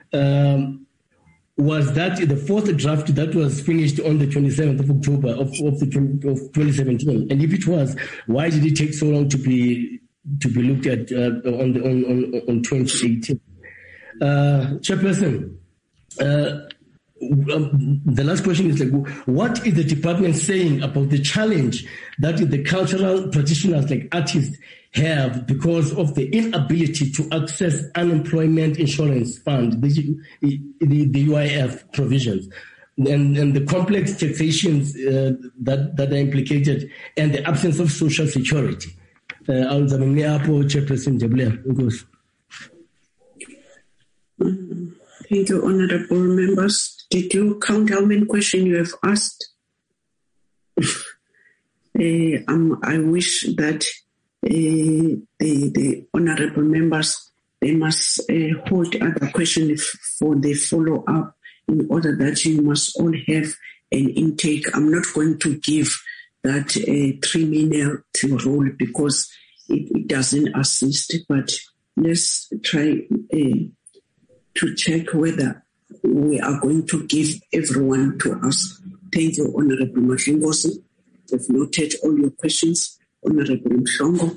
Was that the fourth draft that was finished on the 27th of October of 2017? And if it was, why did it take so long to be looked at on 2018? Chairperson, the last question is what is the department saying about the challenge that the cultural practitioners like artists have because of the inability to access unemployment insurance fund, the UIF provisions, and the complex taxations that are implicated, and the absence of social security? Chairperson Jabulea. Thank you, honorable members. Did you count how many questions you have asked? I wish that the honorable members, they must hold other questions for the follow-up in order that you must all have an intake. I'm not going to give that a 3-minute rule because it doesn't assist, but let's try to check whether we are going to give everyone to us. Thank you, Honorable Mahlengosi. I've noted all your questions. Honorable Mhlongo.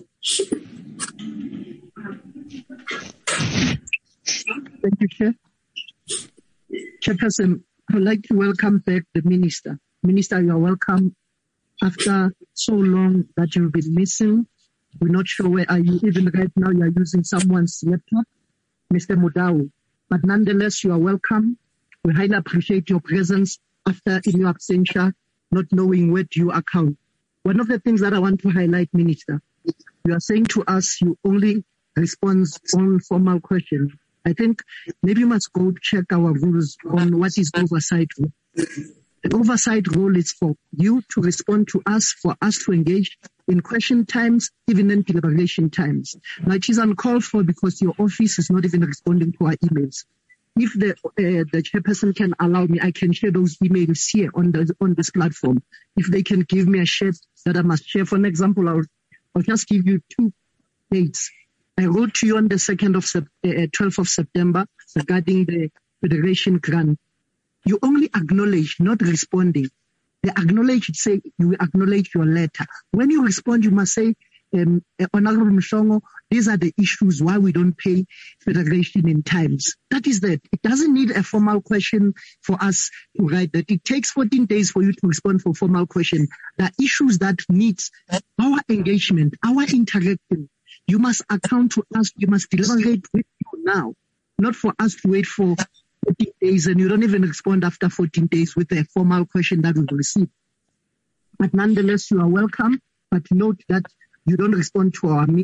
Thank you, Chair. Chairperson, I would like to welcome back the Minister. Minister, you are welcome. After so long that you've been missing, we're not sure where are you. Even right now, you are using someone's laptop, Mr. Mudau. But nonetheless, you are welcome. We highly appreciate your presence after in your absentia, not knowing where do you account. One of the things that I want to highlight, Minister, you are saying to us you only respond on formal questions. I think maybe you must go check our rules on what is oversight role. The oversight role is for you to respond to us, for us to engage in question times, even in deliberation times. Now, it is uncalled for because your office is not even responding to our emails. If the chairperson can allow me, I can share those emails here on this platform. If they can give me a shared that I must share. For an example, I'll just give you 2 dates. I wrote to you on the 12th of September regarding the Federation grant. You only acknowledge, not responding. The acknowledge, say you acknowledge your letter. When you respond, you must say, Honorable Mshongo, these are the issues why we don't pay Federation in times. That is that. It doesn't need a formal question for us to write that. It takes 14 days for you to respond for a formal question. The issues that needs our engagement, our interaction. You must account to us. You must deliberate with you now, not for us to wait for 14 days and you don't even respond after 14 days with a formal question that we will receive. But nonetheless, you are welcome. But note that you don't respond to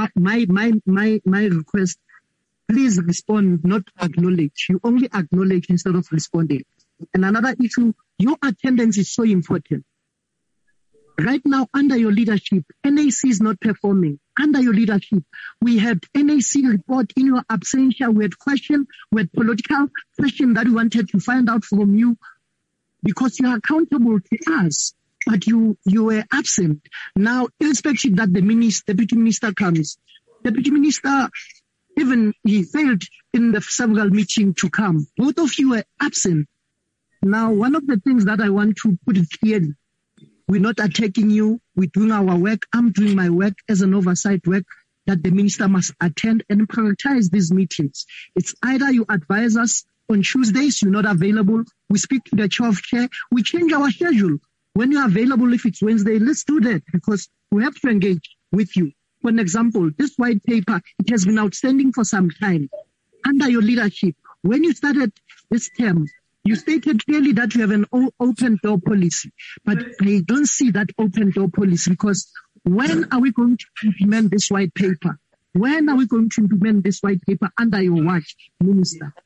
my request. Please respond, not acknowledge. You only acknowledge instead of responding. And another issue, your attendance is so important. Right now, under your leadership, NAC is not performing. Under your leadership, we had NAC report in your absentia. We had political question that we wanted to find out from you because you are accountable to us, but you were absent. Now, irrespective that the deputy minister comes, deputy minister, even he failed in the several meetings to come. Both of you were absent. Now, one of the things that I want to put it clearly, we're not attacking you. We're doing our work. I'm doing my work as an oversight work that the minister must attend and prioritize these meetings. It's either you advise us on Tuesdays, you're not available. We speak to the chair of chair. We change our schedule. When you're available, if it's Wednesday, let's do that because we have to engage with you. For an example, this white paper, it has been outstanding for some time. Under your leadership, when you started this term, you stated clearly that you have an open door policy, but I don't see that open door policy because when are we going to implement this white paper? When are we going to implement this white paper under your watch, Minister?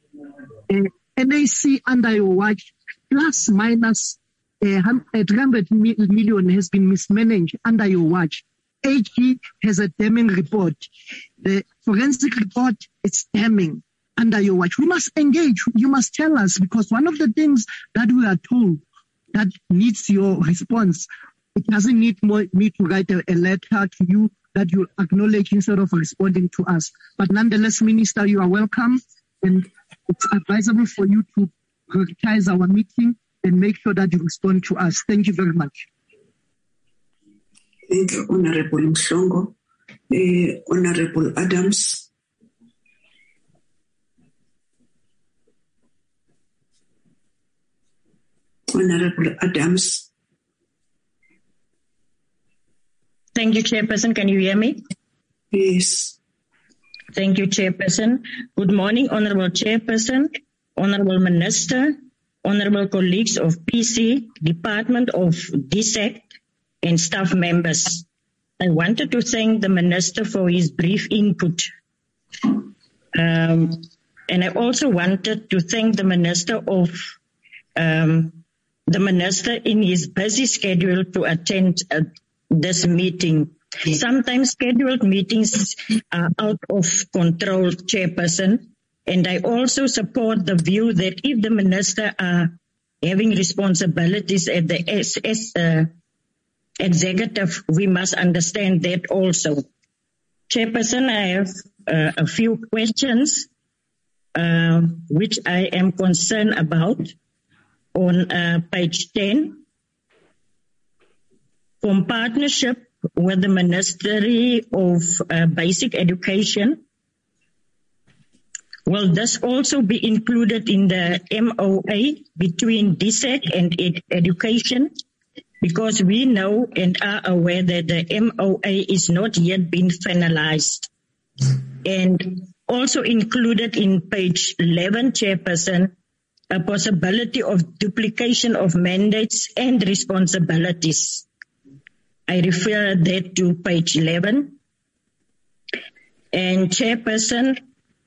NAC under your watch, plus minus 300 million has been mismanaged under your watch. AG has a damning report. The forensic report is damning. Under your watch, we must engage. You must tell us because one of the things that we are told that needs your response, it doesn't need me to write a letter to you that you acknowledge instead of responding to us. But nonetheless, Minister, you are welcome, and it's advisable for you to prioritize our meeting and make sure that you respond to us. Thank you very much. Thank you, Honorable Mshongo. Honorable Adams. Honorable Adams. Thank you, Chairperson. Can you hear me? Yes. Thank you, Chairperson. Good morning, Honorable Chairperson, Honorable Minister, Honorable colleagues of PC, Department of DSEC, and staff members. I wanted to thank the Minister for his brief input. And I also wanted to thank the Minister in his busy schedule to attend this meeting. Sometimes scheduled meetings are out of control, Chairperson, and I also support the view that if the Minister are having responsibilities at the executive, we must understand that also. Chairperson, I have a few questions which I am concerned about. On page 10, from partnership with the Ministry of Basic Education, will this also be included in the MOA between DSEC and education? Because we know and are aware that the MOA is not yet been finalized. And also included in page 11, Chairperson, a possibility of duplication of mandates and responsibilities. I refer that to page 11. And Chairperson,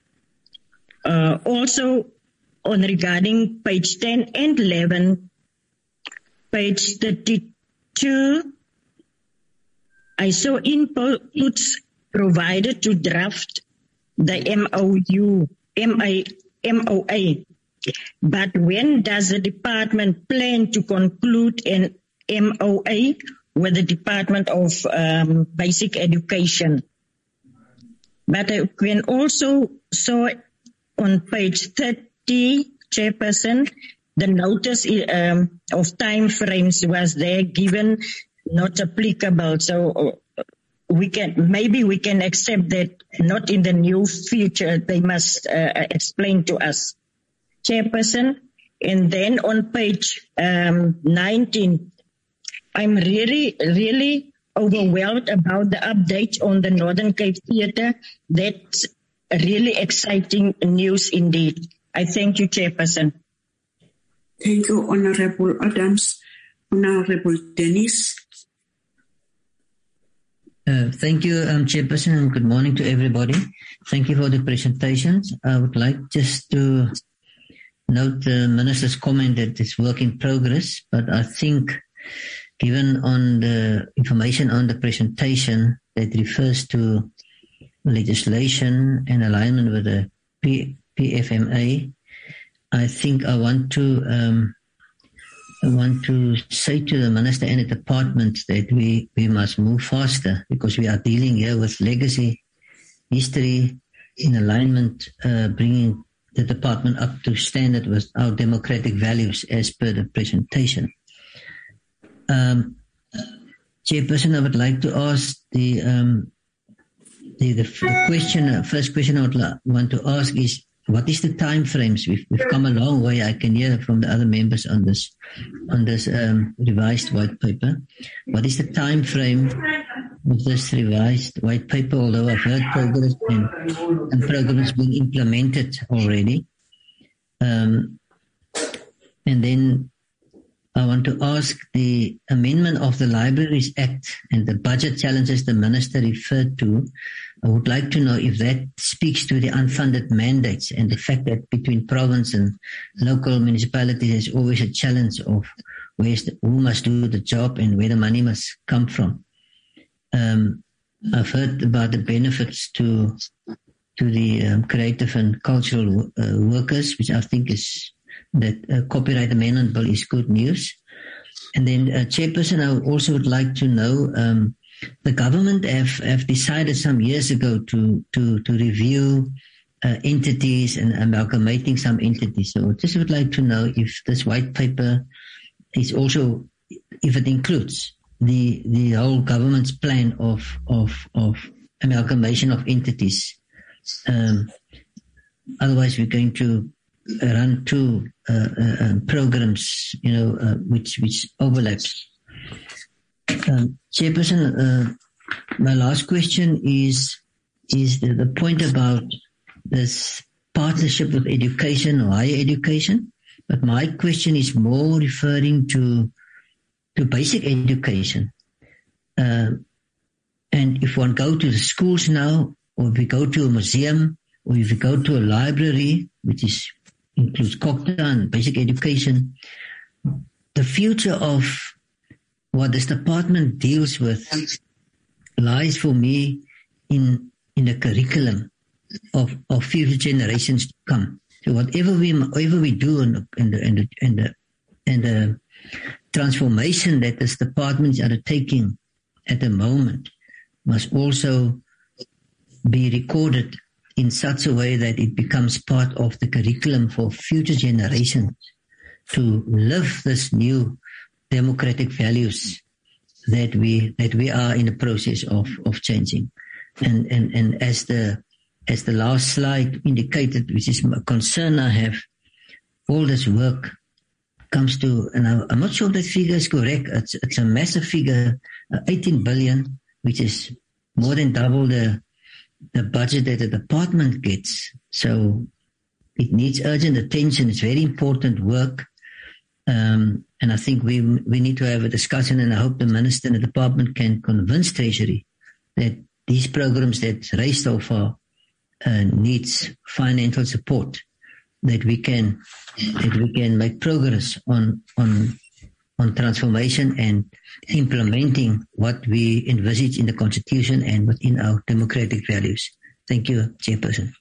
also on regarding page 10 and 11, page 32, I saw inputs provided to draft the MOA. But when does the department plan to conclude an MOA with the Department of Basic Education. But I can also saw on page 30, Chairperson, the notice of time frames was there given not applicable. So maybe we can accept that not in the new future. They must explain to us, Chairperson. And then on page 19, I'm really overwhelmed about the update on the Northern Cape Theatre. That's really exciting news indeed. I thank you, Chairperson. Thank you, Honorable Adams. Honorable Dennis. Thank you, Chairperson, and good morning to everybody. Thank you for the presentations. I would like just to note the Minister's comment that it's work in progress, but I think given on the information on the presentation that refers to legislation and alignment with the PFMA, I think I want to say to the Minister and the department that we must move faster because we are dealing here with legacy, history, in alignment, bringing the department up to standard with our democratic values as per the presentation. Chairperson, I would like to ask the question. First question I would want to ask is, what is the time frames? We've come a long way. I can hear from the other members on this revised white paper. What is the time frame of this revised white paper? Although I've heard progress and progress being implemented already. And then I want to ask the amendment of the Libraries Act and the budget challenges the Minister referred to. I would like to know if that speaks to the unfunded mandates and the fact that between province and local municipalities there's always a challenge of who must do the job and where the money must come from. I've heard about the benefits to the creative and cultural workers, which I think is that copyright amendment bill is good news. And then, Chairperson, I also would like to know, the government have decided some years ago to review entities and amalgamating some entities. So I just would like to know if this white paper is also, if it includes the whole government's plan of amalgamation of entities. Otherwise, we're going to run two programs, which overlaps. Chairperson, my last question is the point about this partnership with education or higher education. But my question is more referring to basic education. And if one go to the schools now, or if we go to a museum, or if we go to a library, which includes COGTA and basic education, the future of what this department deals with lies for me in the curriculum of future generations to come. So whatever we do and the transformation that this department is undertaking at the moment must also be recorded in such a way that it becomes part of the curriculum for future generations to live this new democratic values that we are in the process of changing. And as the last slide indicated, which is a concern I have, all this work comes to, and I'm not sure that figure is correct. It's a massive figure, 18 billion, which is more than double the budget that the department gets. So it needs urgent attention. It's very important work. And I think we need to have a discussion, and I hope the Minister and the department can convince Treasury that these programs that raised so far needs financial support, that we can make progress on transformation and implementing what we envisage in the Constitution and within our democratic values. Thank you, Chairperson.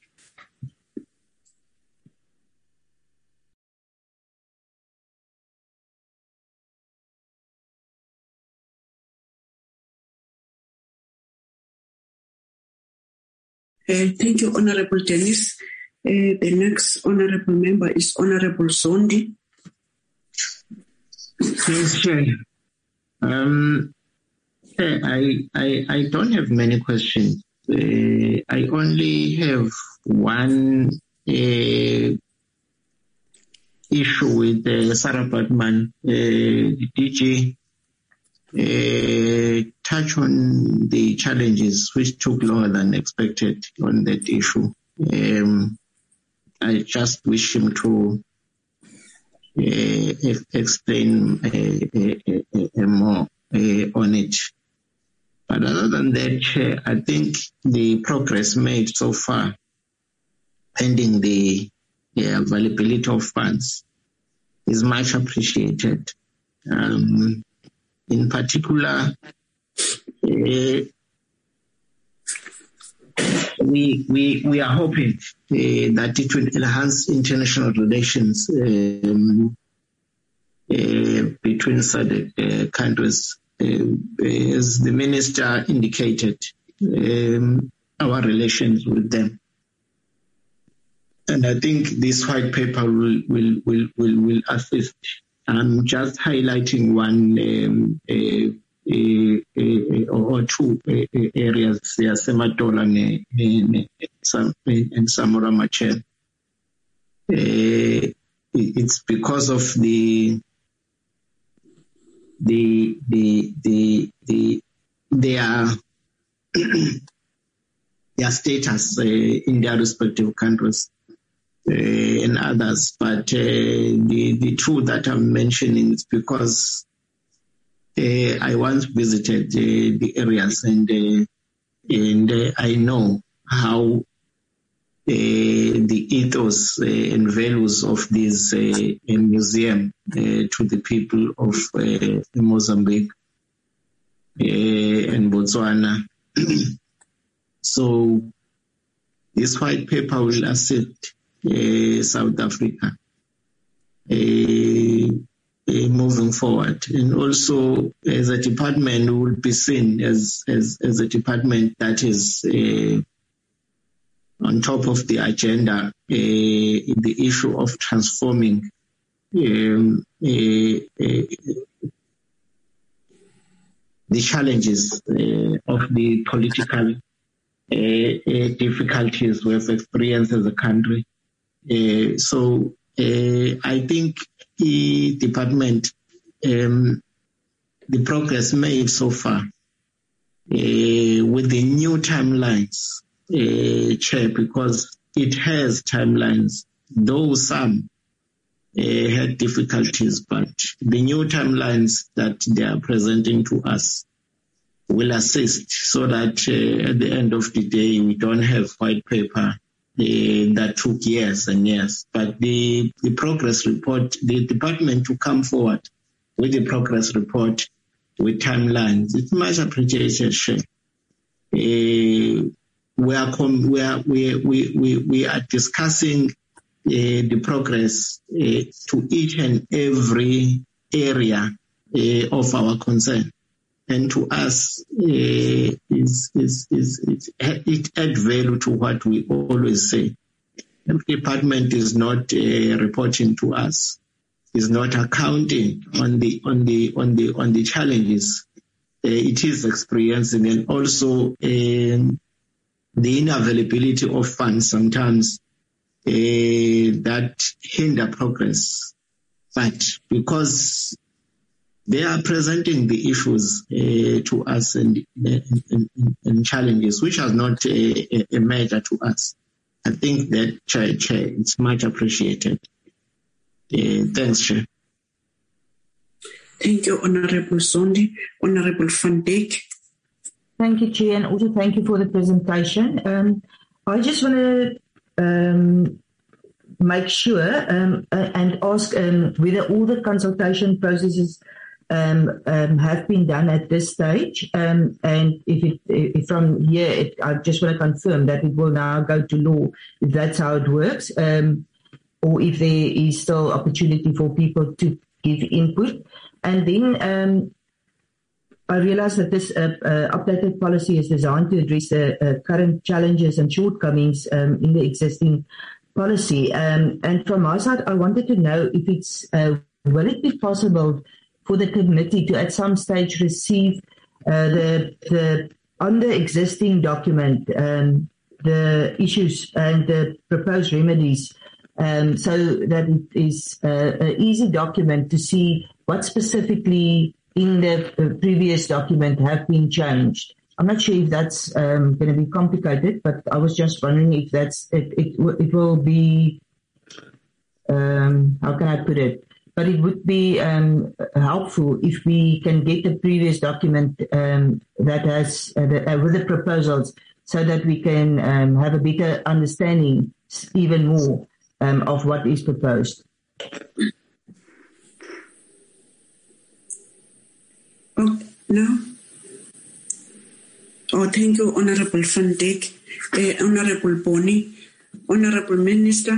Thank you, Honorable Dennis. The next honorable member is Honorable Zondi. Yes, Chair. I don't have many questions. I only have one issue with Sarah Batman. DG touch on the challenges which took longer than expected on that issue. I just wish him to explain more on it. But other than that, I think the progress made so far, pending the availability of funds, is much appreciated. In particular, we are hoping that it will enhance international relations between SADC countries. As the minister indicated, our relations with them. And I think this white paper will assist. I'm just highlighting one or two areas there, Sematola and Samora Machel. It's because of their status in their respective countries and others. But the two that I'm mentioning is because I once visited the areas and I know how the ethos and values of this museum to the people of Mozambique and Botswana. So this white paper will assist South Africa moving forward. And also as a department, we will be seen as a department that is on top of the agenda, the issue of transforming the challenges of the political difficulties we have experienced as a country. So I think the department, the progress made so far with the new timelines, Chair, because it has timelines, though some had difficulties, but the new timelines that they are presenting to us will assist so that at the end of the day, we don't have white paper that took years and years. But the progress report, the department to come forward with the progress report with timelines, it's much appreciated, Chair. We are discussing the progress to each and every area of our concern, and to us it adds value to what we always say. The department is not reporting to us, is not accounting on the challenges it is experiencing, and also the inavailability of funds sometimes that hinder progress. But because they are presenting the issues to us and challenges which are not a matter to us, I think that, Chair, it's much appreciated. Thanks, Chair. Thank you, Honorable Zondi. Honorable Van Dijk. Thank you, Chair, and also thank you for the presentation. I just want to make sure and ask whether all the consultation processes have been done at this stage, and if from here, I just want to confirm that it will now go to law, if that's how it works, or if there is still opportunity for people to give input. And then I realize that this updated policy is designed to address the current challenges and shortcomings in the existing policy. And from my side, I wanted to know if it's will it be possible for the committee to at some stage receive on the existing document the issues and the proposed remedies, so that it is an easy document to see what specifically in the previous document have been changed. I'm not sure if that's going to be complicated, but I was just wondering if it will be, how can I put it? But it would be helpful if we can get the previous document that has with the proposals, so that we can have a better understanding, even more, of what is proposed. Oh, no. Oh, thank you, Honorable Van Dijk, Honorable Bonnie, Honorable Minister.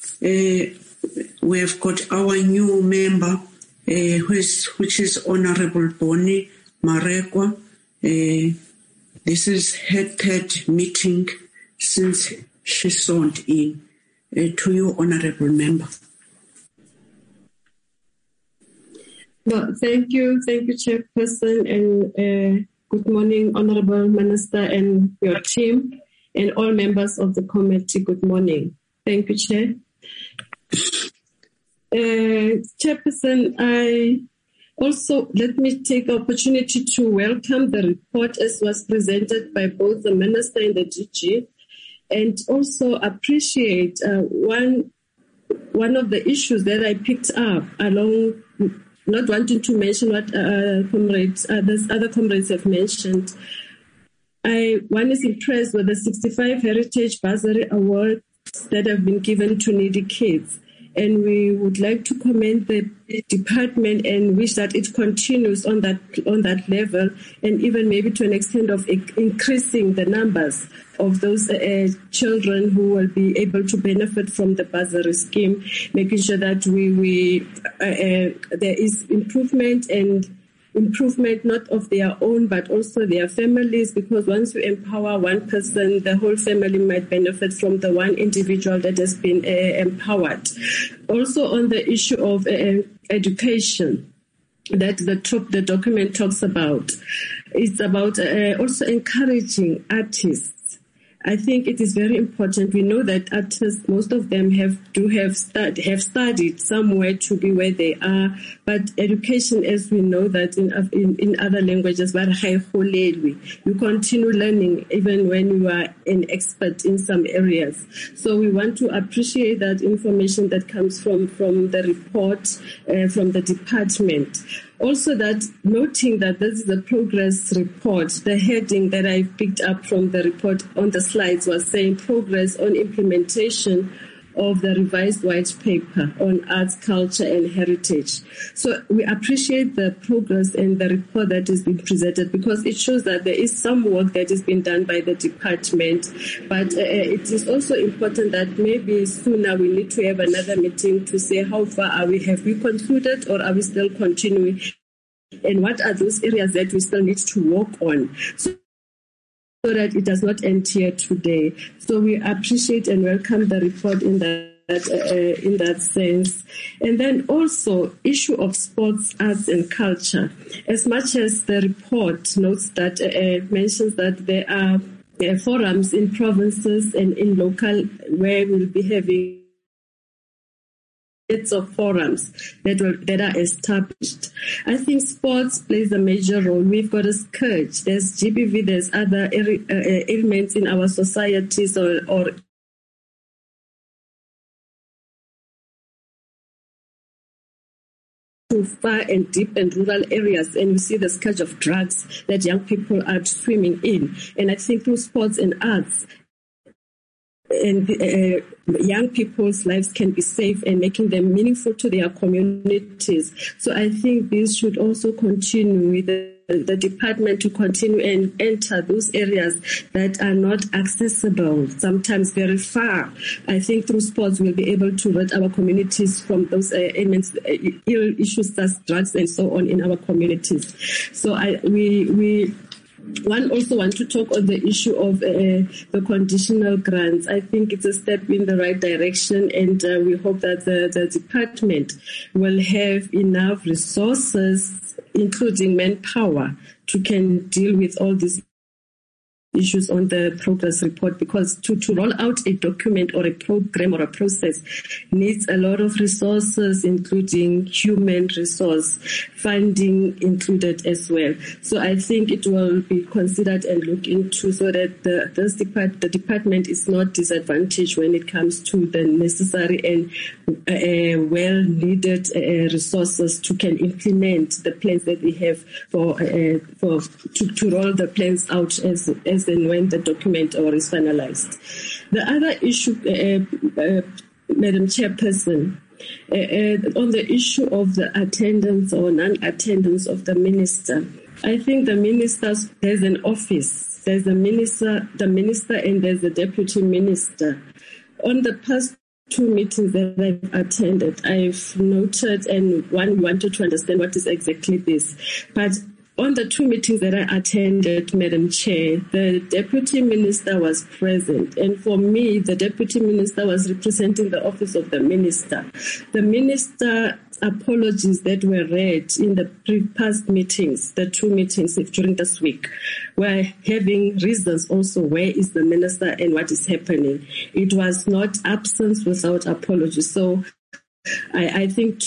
We have got our new member, which is Honorable Bonnie Marekwa. This is her third meeting since she signed in. To you, Honorable Member. No, thank you, Chairperson, and good morning, Honorable Minister and your team, and all members of the committee. Good morning. Thank you, Chair. Chairperson, I also let me take the opportunity to welcome the report as was presented by both the Minister and the DG, and also appreciate one of the issues that I picked up along, not wanting to mention what other comrades have mentioned. One is impressed with the 65 Heritage Bursary Awards that have been given to needy kids. And we would like to commend the department and wish that it continues on that level, and even maybe to an extent of increasing the numbers of those children who will be able to benefit from the bursary scheme, making sure that there is improvement not of their own but also their families, because once you empower one person, the whole family might benefit from the one individual that has been empowered. Also on the issue of education that the document talks about, it's about also encouraging artists. I think it is very important. We know that artists, most of them have studied somewhere to be where they are, but education, as we know that in other languages, you continue learning even when you are an expert in some areas. So we want to appreciate that information that comes from the report from the department. Also, that noting that this is a progress report, the heading that I picked up from the report on the slides was saying progress on implementation of the revised white paper on arts, culture and heritage. So we appreciate the progress in the report that is being presented, because it shows that there is some work that is being done by the department. But it is also important that maybe sooner we need to have another meeting to say how far have we concluded, or are we still continuing? And what are those areas that we still need to work on? So that it does not end here today. So we appreciate and welcome the report in that sense. And then also issue of sports, arts and culture. As much as the report notes that mentions that there are forums in provinces and in local where we'll be having of forums that are established. I think sports plays a major role. We've got a scourge. There's GBV. There's other ailments in our societies or too far and deep and rural areas, and we see the scourge of drugs that young people are swimming in. And I think through sports and arts, and young people's lives can be safe and making them meaningful to their communities. So I think this should also continue with the the department to continue and enter those areas that are not accessible, sometimes very far. I think through sports we'll be able to rid our communities from those ill issues such as drugs and so on in our communities. So we also want to talk on the issue of the conditional grants. I think it's a step in the right direction, and we hope that the department will have enough resources, including manpower, to can deal with all these issues on the progress report, because to roll out a document or a program or a process needs a lot of resources, including human resource, funding included as well. So I think it will be considered and looked into so that the department is not disadvantaged when it comes to the necessary and well needed resources to can implement the plans that we have to roll the plans out as and when the document is finalized. The other issue, Madam Chairperson, on the issue of the attendance or non-attendance of the minister, I think the ministers, there's an office, there's the minister and there's the deputy minister. On the past 2 meetings that I've attended, I've noted and wanted to understand what is exactly this. But on the 2 meetings that I attended, Madam Chair, the Deputy Minister was present. And for me, the Deputy Minister was representing the Office of the Minister. The Minister apologies that were read in the past meetings, the 2 meetings during this week, were having reasons also where is the Minister and what is happening. It was not absence without apology. So I think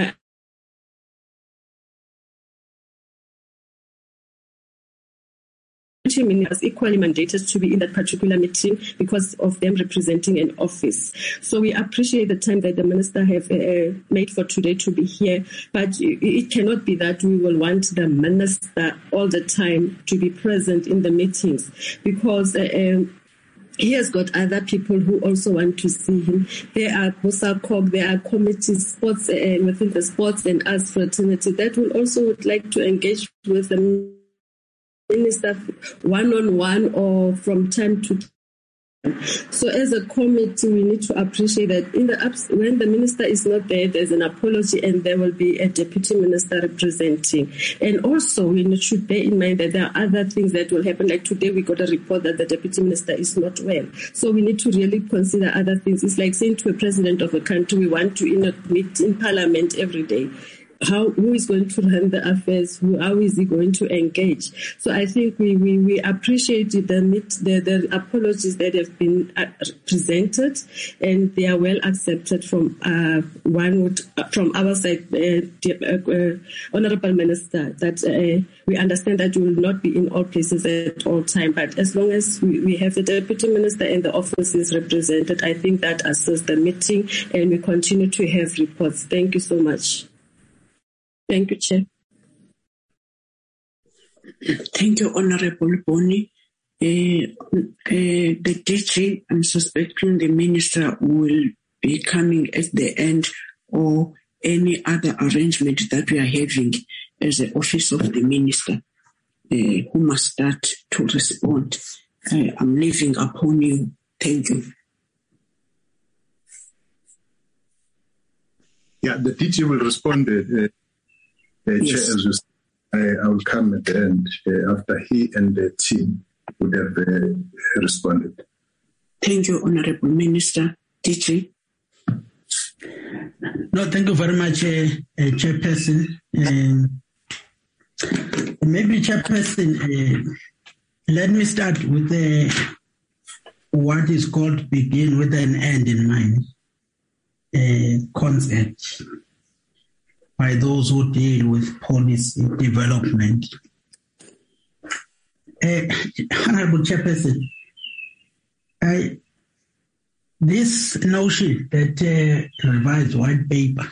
was equally mandated to be in that particular meeting because of them representing an office. So we appreciate the time that the minister have made for today to be here, but it cannot be that we will want the minister all the time to be present in the meetings, because he has got other people who also want to see him. There are BOSACOG, there are committees, sports within the sports and arts fraternity that will also would like to engage with the minister one-on-one or from time to time. So as a committee, we need to appreciate that when the minister is not there, there's an apology and there will be a deputy minister representing. And also we should bear in mind that there are other things that will happen. Like today we got a report that the deputy minister is not well. So we need to really consider other things. It's like saying to a president of a country, we want to meet in parliament every day. Who is going to run the affairs? How is he going to engage? So I think we appreciate the apologies that have been presented, and they are well accepted from our side, Honourable Minister. That we understand that you will not be in all places at all time, but as long as we have the Deputy Minister and the office is represented, I think that assists the meeting, and we continue to have reports. Thank you so much. Thank you, Chair. Thank you, Honorable Bonnie. The DG, I'm suspecting the Minister will be coming at the end, or any other arrangement that we are having as the Office of the Minister, who must start to respond. I'm leaving upon you. Thank you. Yeah, the DG will respond. Yes. Chair, I will come at the end after he and the team would have responded. Thank you, Honourable Minister. DG. No, thank you very much, Chairperson. Maybe, Chairperson, let me start with what is called begin with an end in mind concept by those who deal with policy development. Honourable Chairperson, this notion that revised white paper,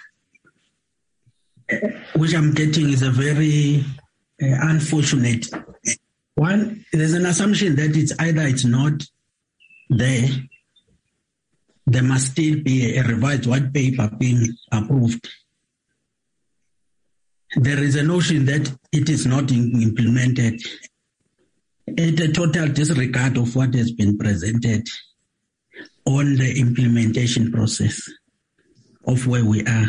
which I'm getting, is a very unfortunate one. There's an assumption that it's not there. There must still be a revised white paper being approved. there is a notion that it is not implemented at a total disregard of what has been presented on the implementation process of where we are.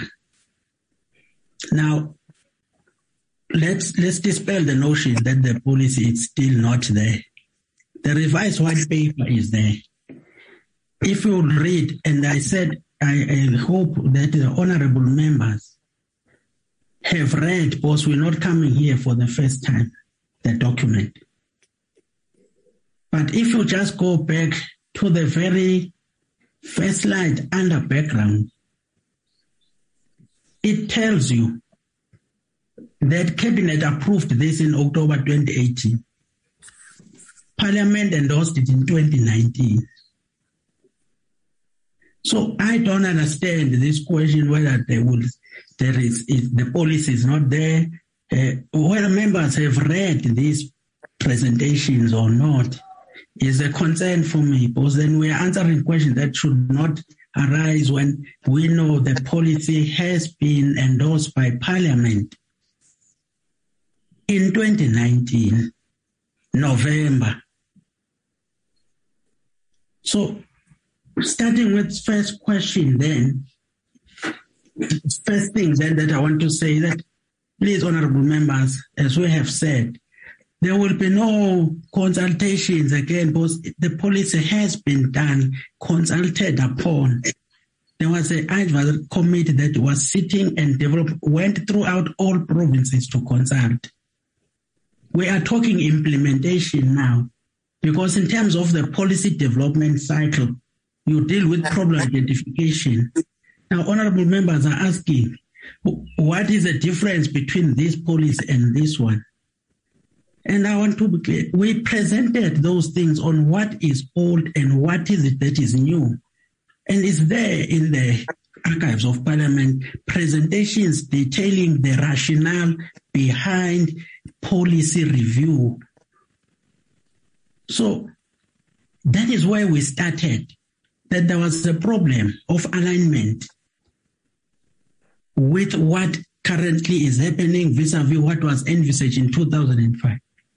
Now, let's dispel the notion that the policy is still not there. The revised white paper is there. If you read, and I said, I hope that the honorable members have read, because we're not coming here for the first time, the document. But if you just go back to the very first slide under background, it tells you that Cabinet approved this in October 2018. Parliament endorsed it in 2019. So I don't understand this question whether the policy is not there, whether members have read these presentations or not is a concern for me, because then we are answering questions that should not arise when we know the policy has been endorsed by Parliament in 2019, November. So starting with first question then, first thing then that I want to say that, please, honorable members, as we have said, there will be no consultations again because the policy has been done, consulted upon. There was an advisory committee that was sitting and went throughout all provinces to consult. We are talking implementation now, because in terms of the policy development cycle, you deal with problem identification. Now, honorable members are asking, what is the difference between this policy and this one? And I want to be clear, we presented those things on what is old and what is it that is new. And it's there in the archives of Parliament, presentations detailing the rationale behind policy review. So that is where we started, that there was a problem of alignment with what currently is happening vis-a-vis what was envisaged in 2005.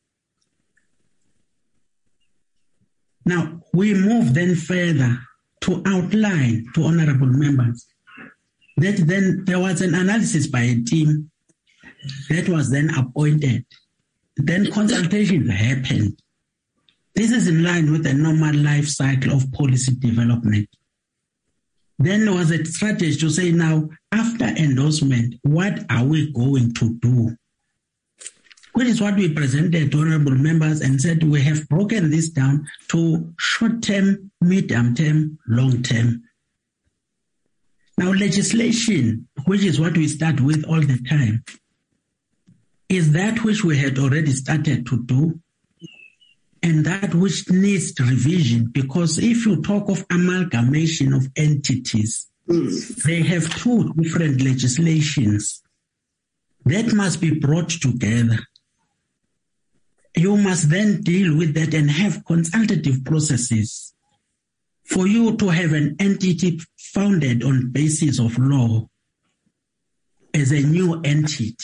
Now, we move then further to outline to honorable members that then there was an analysis by a team that was then appointed. Then consultations happened. This is in line with the normal life cycle of policy development. Then there was a strategy to say, now, after endorsement, what are we going to do? Which is what we presented to honorable members and said we have broken this down to short-term, medium-term, long-term. Now, legislation, which is what we start with all the time, is that which we had already started to do and that which needs revision, because if you talk of amalgamation of entities, they have two different legislations that must be brought together. You must then deal with that and have consultative processes for you to have an entity founded on basis of law as a new entity.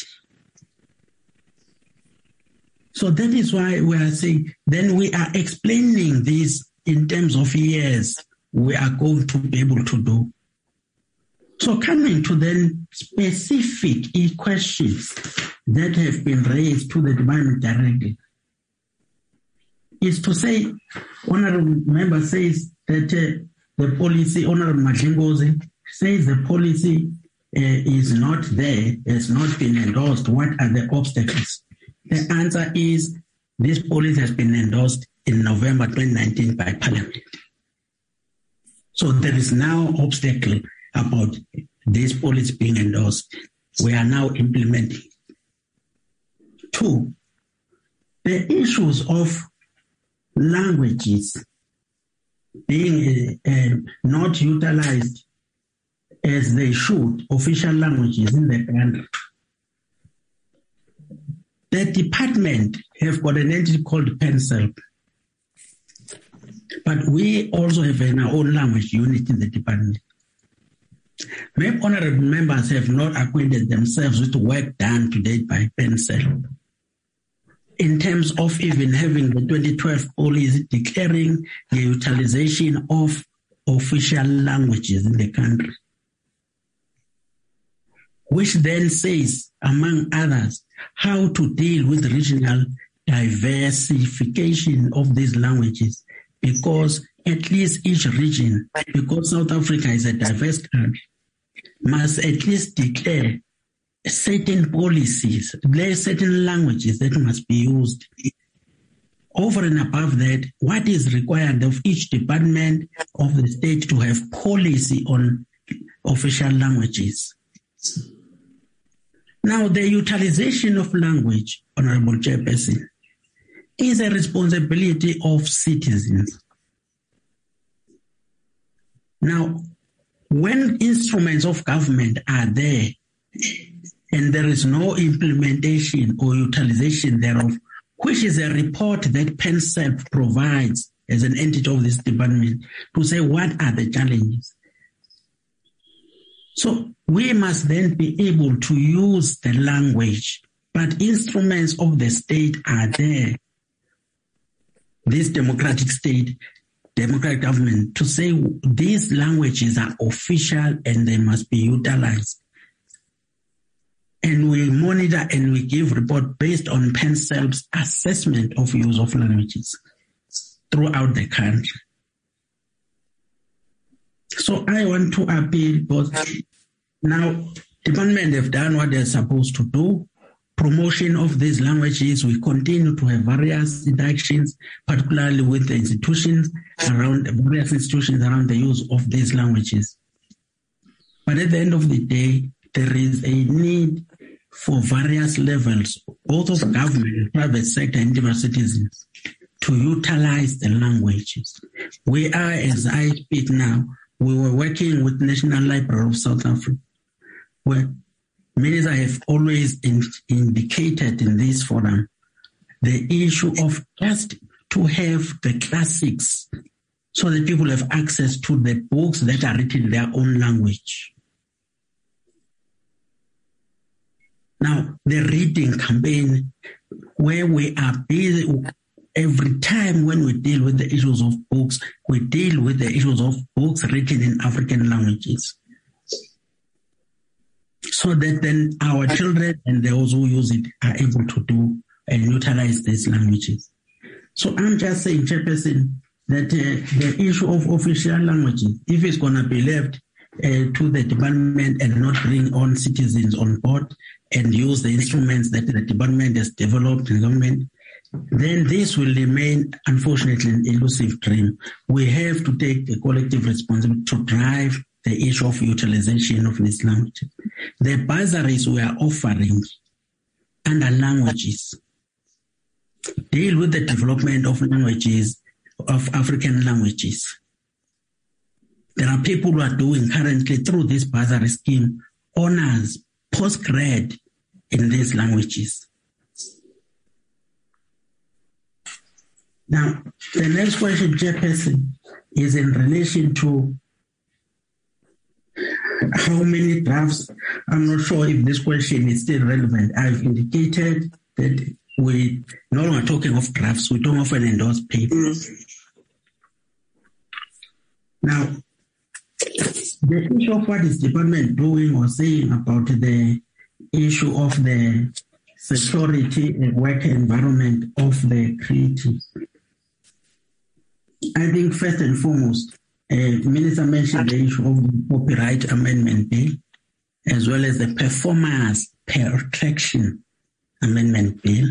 So that is why we are saying, then we are explaining this in terms of years we are going to be able to do. So coming to then specific questions that have been raised to the department directly, is to say, honorable member says that the policy, honorable Madlingozi says the policy is not there, has not been endorsed. What are the obstacles? The answer is this policy has been endorsed in November 2019 by Parliament. So there is now obstacle about this policy being endorsed. We are now implementing. Two, the issues of languages being not utilized as they should, official languages in the country. The department have got an entity called PENSELP, but we also have our own language unit in the department. Maybe honorable members have not acquainted themselves with the work done to date by PenCELB in terms of even having the 2012 policy declaring the utilization of official languages in the country, which then says, among others, how to deal with regional diversification of these languages, because at least each region, because South Africa is a diverse country, must at least declare certain policies, there are certain languages that must be used. Over and above that, what is required of each department of the state to have policy on official languages. Now, the utilization of language, Honorable Chairperson, is a responsibility of citizens. Now, when instruments of government are there and there is no implementation or utilization thereof, which is a report that PenCELB provides as an entity of this department to say what are the challenges. So we must then be able to use the language, but instruments of the state are there. This democratic state, democratic government, to say these languages are official and they must be utilized. And we monitor and we give report based on PenCELB's assessment of use of languages throughout the country. So I want to appeal, because now department have done what they're supposed to do. Promotion of these languages, we continue to have various interactions, particularly with the institutions around the use of these languages. But at the end of the day, there is a need for various levels, both of government, private sector, and individual citizens, to utilize the languages. We are, as I speak now, we were working with National Library of South Africa, where ministers have always indicated in this forum the issue of just to have the classics so that people have access to the books that are written in their own language. Now, the reading campaign, where we are busy every time when we deal with the issues of books, we deal with the issues of books written in African languages, so that then our children and those who use it are able to do and utilize these languages. So I'm just saying, Chairperson, that the issue of official languages, if it's going to be left to the department and not bring on citizens on board and use the instruments that the department has developed in government, then this will remain, unfortunately, an elusive dream. We have to take the collective responsibility to drive the issue of utilization of this language. The bursaries we are offering under languages deal with the development of languages, of African languages. There are people who are doing currently through this bursary scheme honors, postgrad in these languages. Now, the next question, Chairperson, is in relation to how many drafts. I'm not sure if this question is still relevant. I've indicated that we no longer talking of drafts. We don't often endorse papers. Now, the issue of what is department doing or saying about the issue of the security and work environment of the creatives. I think first and foremost, Minister mentioned the issue of the Copyright Amendment Bill, as well as the Performance Protection Amendment Bill.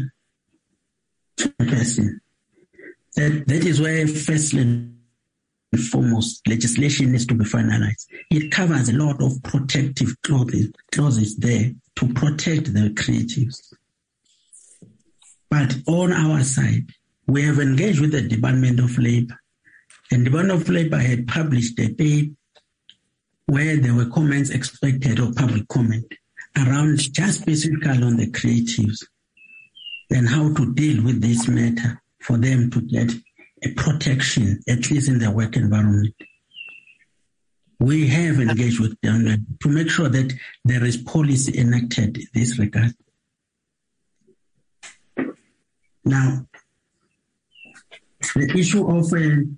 That is where first and foremost legislation needs to be finalized. It covers a lot of protective clauses there to protect the creatives. But on our side, we have engaged with the Department of Labor, and the Department of Labor had published a paper where there were comments expected or public comment around just specifically on the creatives and how to deal with this matter for them to get a protection, at least in their work environment. we have engaged with them to make sure that there is policy enacted in this regard. Now, the issue of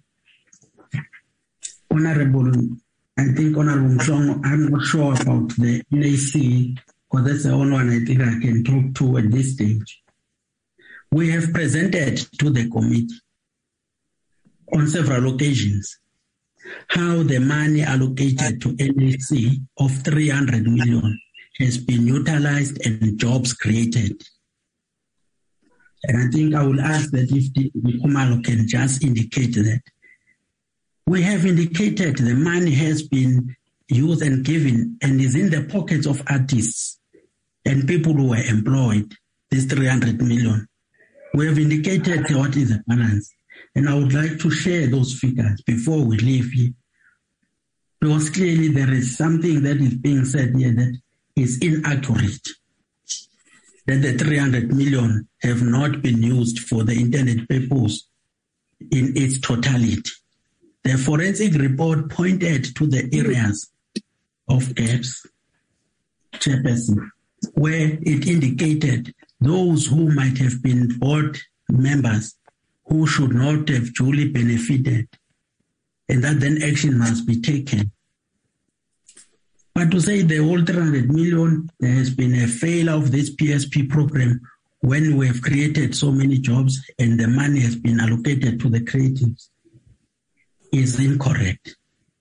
Honorable Mshongo, I'm not sure about the NAC, because that's the only one I think I can talk to at this stage. We have presented to the committee on several occasions how the money allocated to NAC of 300 million has been utilized and jobs created. And I think I will ask that if the Khumalo can just indicate that. We have indicated the money has been used and given and is in the pockets of artists and people who were employed, this 300 million. We have indicated what is the balance. And I would like to share those figures before we leave here. Because clearly there is something that is being said here that is inaccurate. That the 300 million have not been used for the intended purpose in its totality. The forensic report pointed to the areas of gaps, Chairperson, where it indicated those who might have been board members who should not have duly benefited, and that then action must be taken. But to say the whole 300 million, there has been a failure of this PSP program when we have created so many jobs and the money has been allocated to the creatives is incorrect.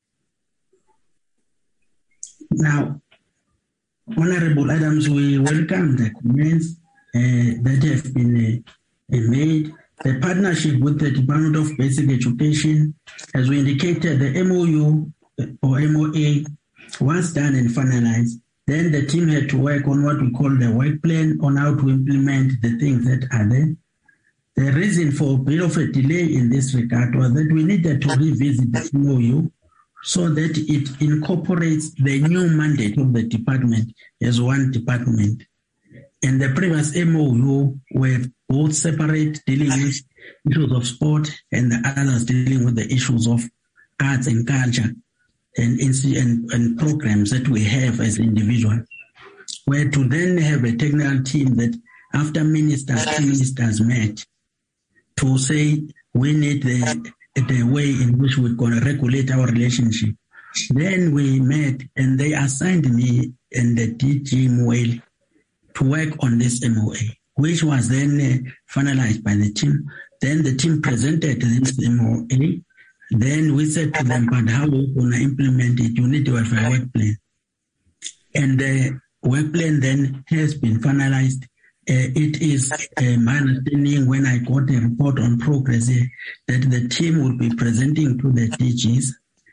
Now, Honorable Adams, we welcome the comments that have been made. The partnership with the Department of Basic Education, as we indicated, the MOU or MOA was done and finalized. Then the team had to work on what we call the work plan on how to implement the things that are there. The reason for a bit of a delay in this regard was that we needed to revisit the MOU so that it incorporates the new mandate of the department as one department. And the previous MOU were both separate, dealing with issues of sport, and the others dealing with the issues of arts and culture and programs that we have as individuals. Where to then have a technical team that after two ministers met to say we need the way in which we're going to regulate our relationship. Then we met and they assigned me and the DG Mweli to work on this MOA, which was then finalized by the team. Then the team presented this MOA. Then we said to them, but how we're going to implement it, you need to have a work plan. And the work plan then has been finalized. It is my understanding when I got a report on progress that the team will be presenting to the DGs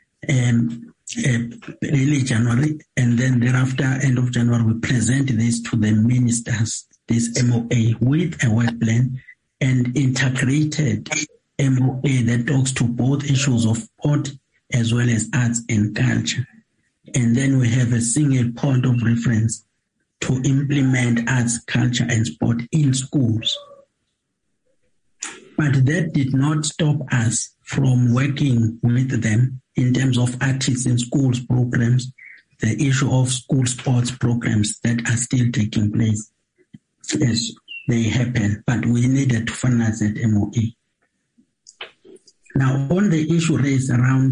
early January, and then thereafter, end of January, we present this to the ministers, this MOA with a work plan and integrated MOA that talks to both issues of sport as well as arts and culture. And then we have a single point of reference to implement arts, culture, and sport in schools. But that did not stop us from working with them in terms of artists in schools programs, the issue of school sports programs that are still taking place as they happen. But we needed to finance that MOA. Now, on the issue raised around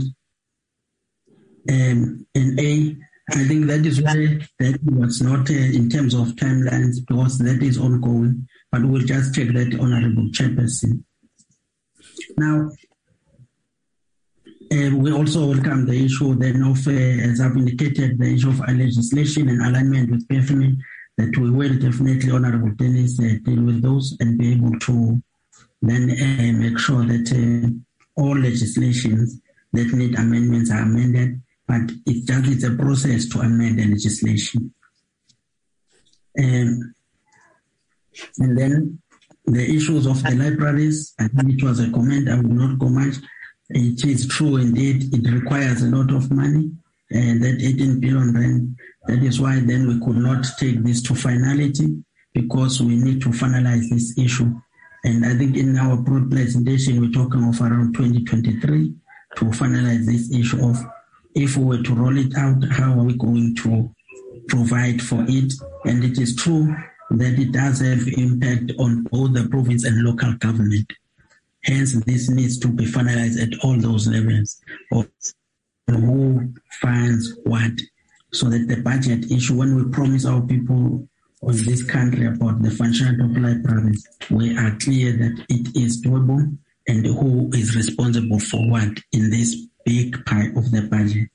NA, I think that is why that was not in terms of timelines, because that is ongoing, but we'll just check that, Honorable Chairperson. Now, we also welcome the issue then of, as I've indicated, the issue of legislation and alignment with PFME, that we will definitely, Honorable Dennis, deal with those and be able to then make sure that all legislations that need amendments are amended, but it's a process to amend the legislation. And then the issues of the libraries, I think it was a comment, I will not go much. It is true indeed, it requires a lot of money, and that 18 billion rand. That is why then we could not take this to finality, because we need to finalize this issue. And I think in our broad presentation, we're talking of around 2023 to finalize this issue of if we were to roll it out, how are we going to provide for it? And it is true that it does have impact on both the province and local government. Hence, this needs to be finalized at all those levels of who funds what, so that the budget issue, when we promise our people on this country about the functioning of Life Province, we are clear that it is doable and who is responsible for what in this big pie of the budget.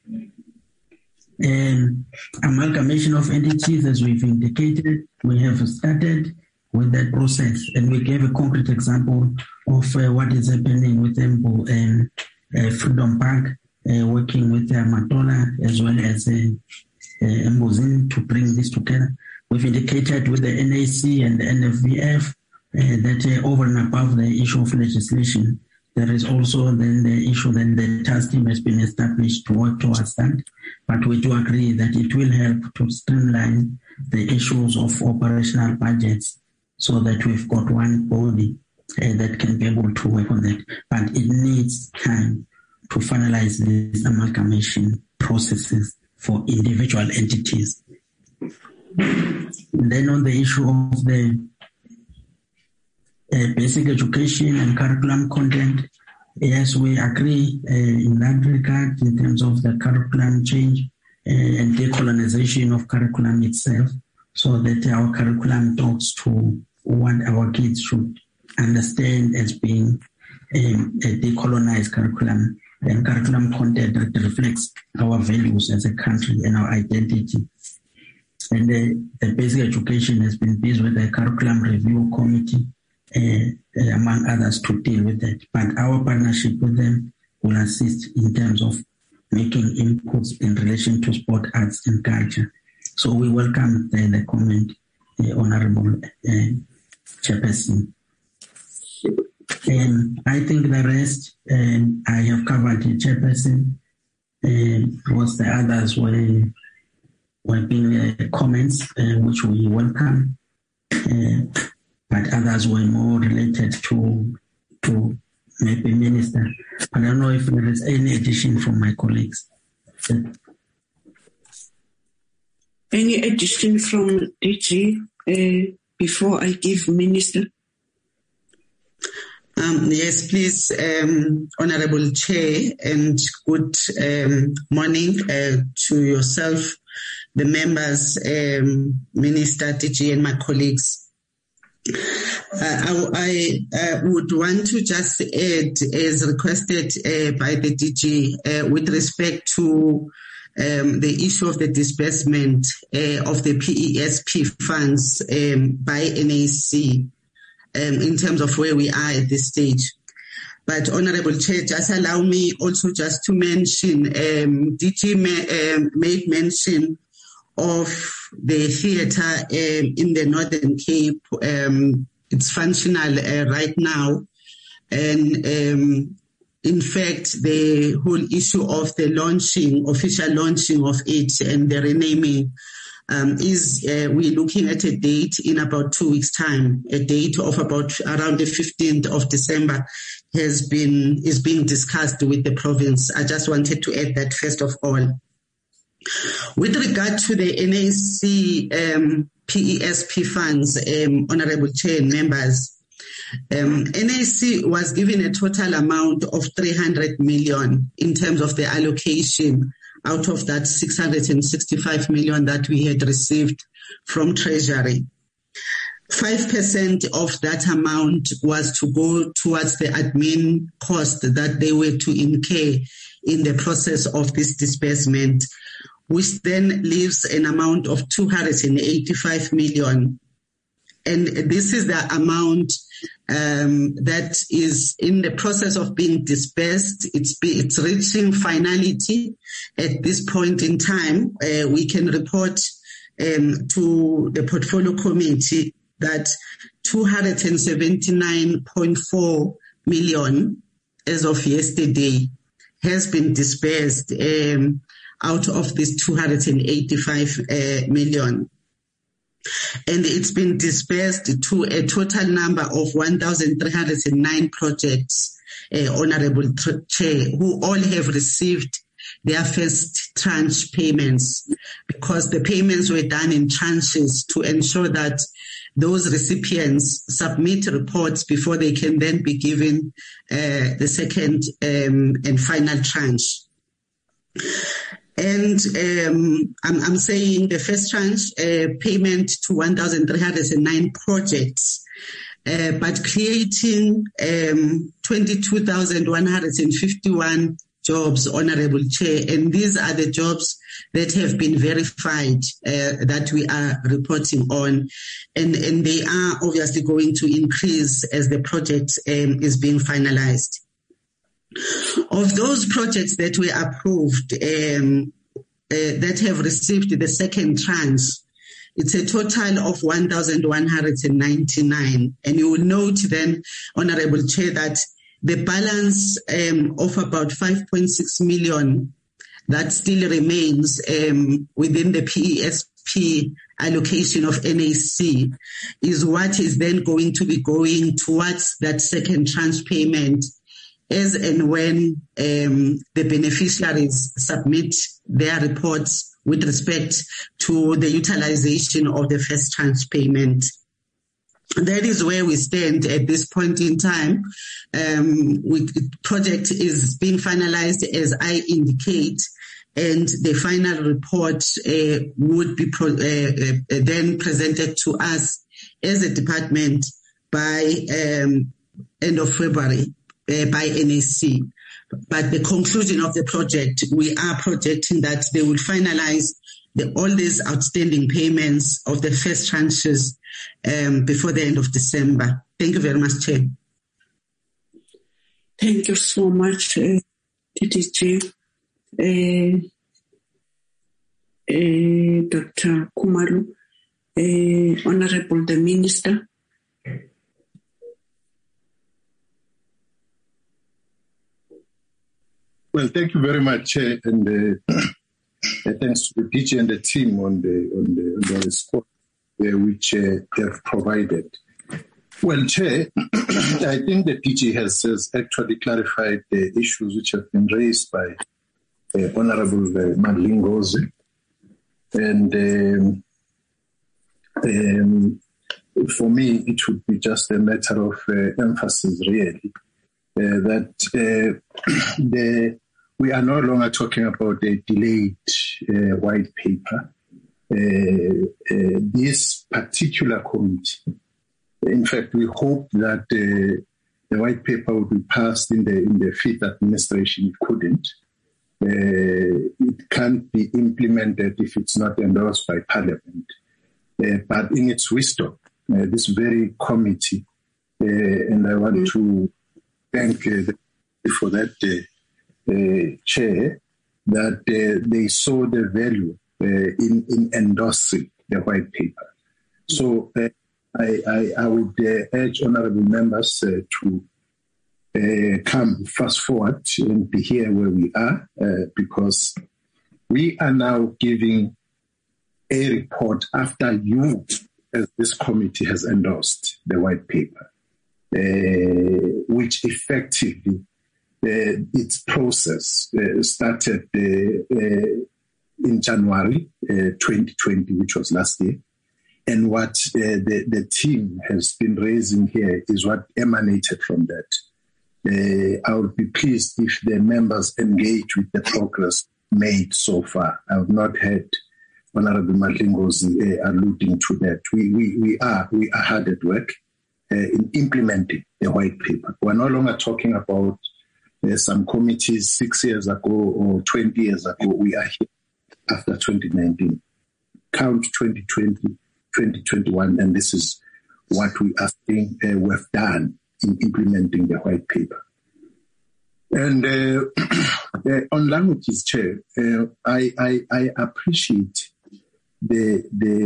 Amalgamation of entities, as we've indicated, we have started with that process, and we gave a concrete example of what is happening with Embu and Freedom Park, working with Matola as well as Mbuzin to bring this together. We've indicated with the NAC and the NFVF that over and above the issue of legislation, there is also then the issue that the task team has been established to work towards that. But we do agree that it will help to streamline the issues of operational budgets so that we've got one body that can be able to work on that. But it needs time to finalize these amalgamation processes for individual entities. And then on the issue of the basic education and curriculum content, yes, we agree in that regard in terms of the curriculum change and decolonization of curriculum itself, so that our curriculum talks to what our kids should understand as being a decolonized curriculum and curriculum content that reflects our values as a country and our identity. And the basic education has been busy with the curriculum review committee, among others, to deal with that. But our partnership with them will assist in terms of making inputs in relation to sport, arts, and culture. So we welcome the comment, Honorable Chairperson. I think the rest I have covered, Chairperson. Was the others were being comments, which we welcome. But others were more related to maybe Minister. But I don't know if there is any addition from my colleagues. Any addition from DG before I give Minister? Yes, please, Honorable Chair, and good morning to yourself, the members, Minister, DG, and my colleagues. I would want to just add, as requested by the DG, with respect to the issue of the disbursement of the PESP funds by NAC in terms of where we are at this stage. But Honorable Chair, just allow me also just to mention, DG made mention of the theatre in the Northern Cape. It's functional right now. And in fact, the whole issue of the official launching of it and the renaming is we're looking at a date in about 2 weeks' time. A date of about around the 15th of December is being discussed with the province. I just wanted to add that first of all. With regard to the NAC PESP funds, Honorable Chair and members, NAC was given a total amount of 300 million in terms of the allocation out of that 665 million that we had received from Treasury. 5% of that amount was to go towards the admin cost that they were to incur in the process of this disbursement, which then leaves an amount of 285 million. And this is the amount that is in the process of being dispersed. It's reaching finality at this point in time. We can report to the portfolio committee that 279.4 million as of yesterday has been dispersed out of this 285 million. And it's been dispersed to a total number of 1,309 projects, Honorable Chair, who all have received their first tranche payments, because the payments were done in tranches to ensure that those recipients submit reports before they can then be given the second and final tranche. And I'm saying the first tranche payment to 1,309 projects, but creating 22,151 jobs, Honorable Chair, and these are the jobs that have been verified that we are reporting on, and they are obviously going to increase as the project is being finalized. Of those projects that were approved that have received the second tranche, it's a total of 1,199. And you will note then, Honorable Chair, that the balance of about 5.6 million that still remains within the PESP allocation of NAC is what is then going to be going towards that second tranche payment as and when the beneficiaries submit their reports with respect to the utilization of the first tranche payment. That is where we stand at this point in time. The project is being finalized, as I indicate, and the final report would be then presented to us as a department by end of February by NAC. But the conclusion of the project, we are projecting that they will finalize all these outstanding payments of the first tranches before the end of December. Thank you very much, Chair. Thank you so much, DDG. Dr. Khumalo, Honorable the Minister. Well, thank you very much, Chair, and thanks to the DG and the team on the response which have provided. Well, Chair, I think the DG has actually clarified the issues which have been raised by Honorable Madlingozi, and for me, it would be just a matter of emphasis, really. That we are no longer talking about a delayed white paper. This particular committee, in fact, we hope that the white paper would be passed in the fifth administration. It couldn't. It can't be implemented if it's not endorsed by Parliament. But in its wisdom, this very committee, and I want to thank for that Chair, that they saw the value in endorsing the white paper. So I would urge honourable members to come fast forward and be here where we are, because we are now giving a report after you, as this committee has endorsed the white paper, which effectively its process started in January 2020, which was last year. And what the team has been raising here is what emanated from that. I would be pleased if the members engage with the progress made so far. I have not heard Honorable Madlingozi alluding to that. We are hard at work in implementing the white paper. We're no longer talking about some committees 6 years ago or 20 years ago. We are here after 2019. Count 2020, 2021, and this is what we are saying we've done in implementing the white paper. And on languages, Chair, I appreciate the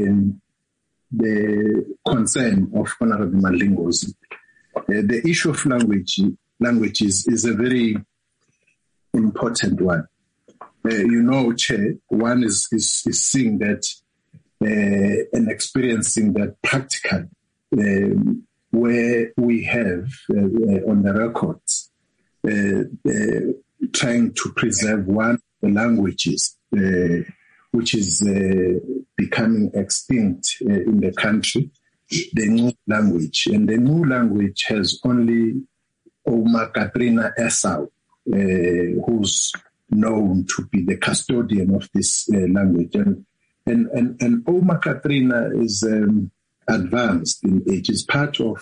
concern of Honorable Madlingozi. The issue of languages is a very important one. Chair, one is seeing that and experiencing that practically, where we have on the records trying to preserve one languages, which is becoming extinct in the country, the Ngu language. And the Ngu language has only Oma Katrina Esau, who's known to be the custodian of this language. And Oma Katrina is advanced in age, is part of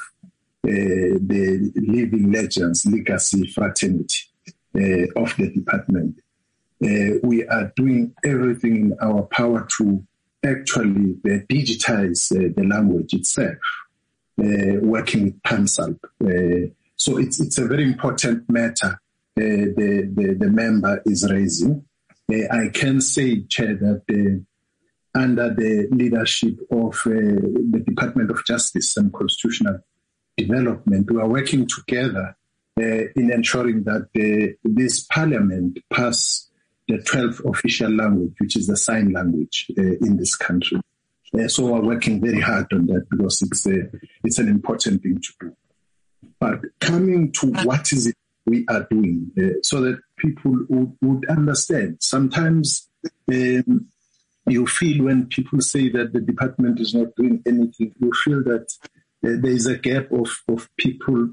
the Living Legends Legacy Fraternity of the department. We are doing everything in our power to actually digitize the language itself, working with PANSALB. So it's a very important matter the member is raising. I can say, Chair, that under the leadership of the Department of Justice and Constitutional Development, we are working together in ensuring that this Parliament pass the 12th official language, which is the sign language in this country. So we're working very hard on that because it's an important thing to do. But coming to what is it we are doing, so that people would understand. Sometimes you feel when people say that the department is not doing anything, you feel that there is a gap of people,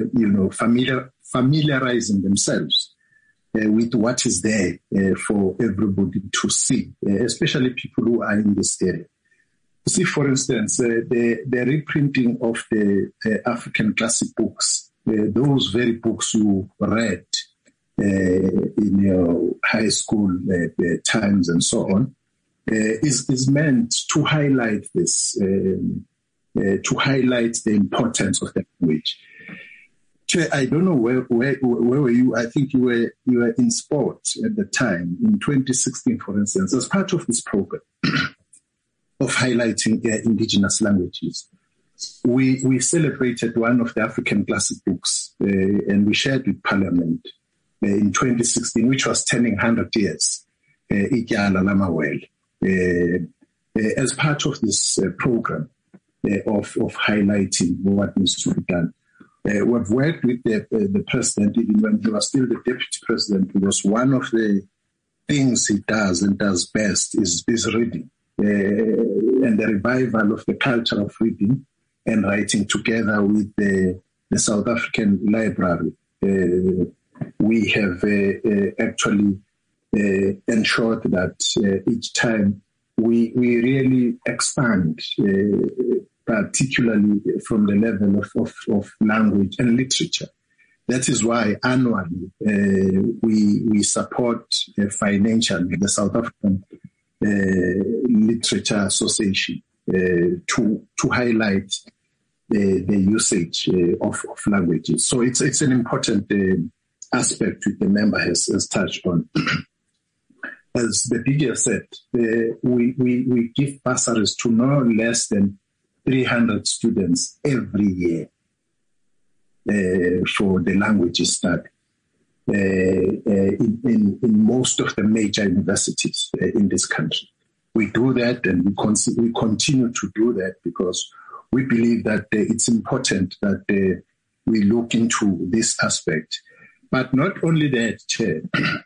familiarizing themselves with what is there for everybody to see, especially people who are in this area. See, for instance, the reprinting of the African classic books, those very books you read in your high school times and so on, is meant to highlight this, to highlight the importance of the language. I don't know where were you. I think you were in sports at the time in 2016, for instance, as part of this program of highlighting indigenous languages. We celebrated one of the African classic books and we shared with Parliament in 2016, which was turning 100 years, Ityala Lamawele, as part of this program of highlighting what needs to be done. We've worked with the president, even when he was still the deputy president, because one of the things he does and does best is reading and the revival of the culture of reading and writing together with the South African Library. We have actually ensured that each time we really expand, particularly from the level of language and literature. That is why annually we support financially the South African Literature Association to highlight the usage of languages. So it's an important aspect which the member has touched on. As the DG said, we give bursaries to no less than 300 students every year for the languages study in most of the major universities in this country. We do that and we continue to do that because we believe that it's important that we look into this aspect. But not only that, Chair,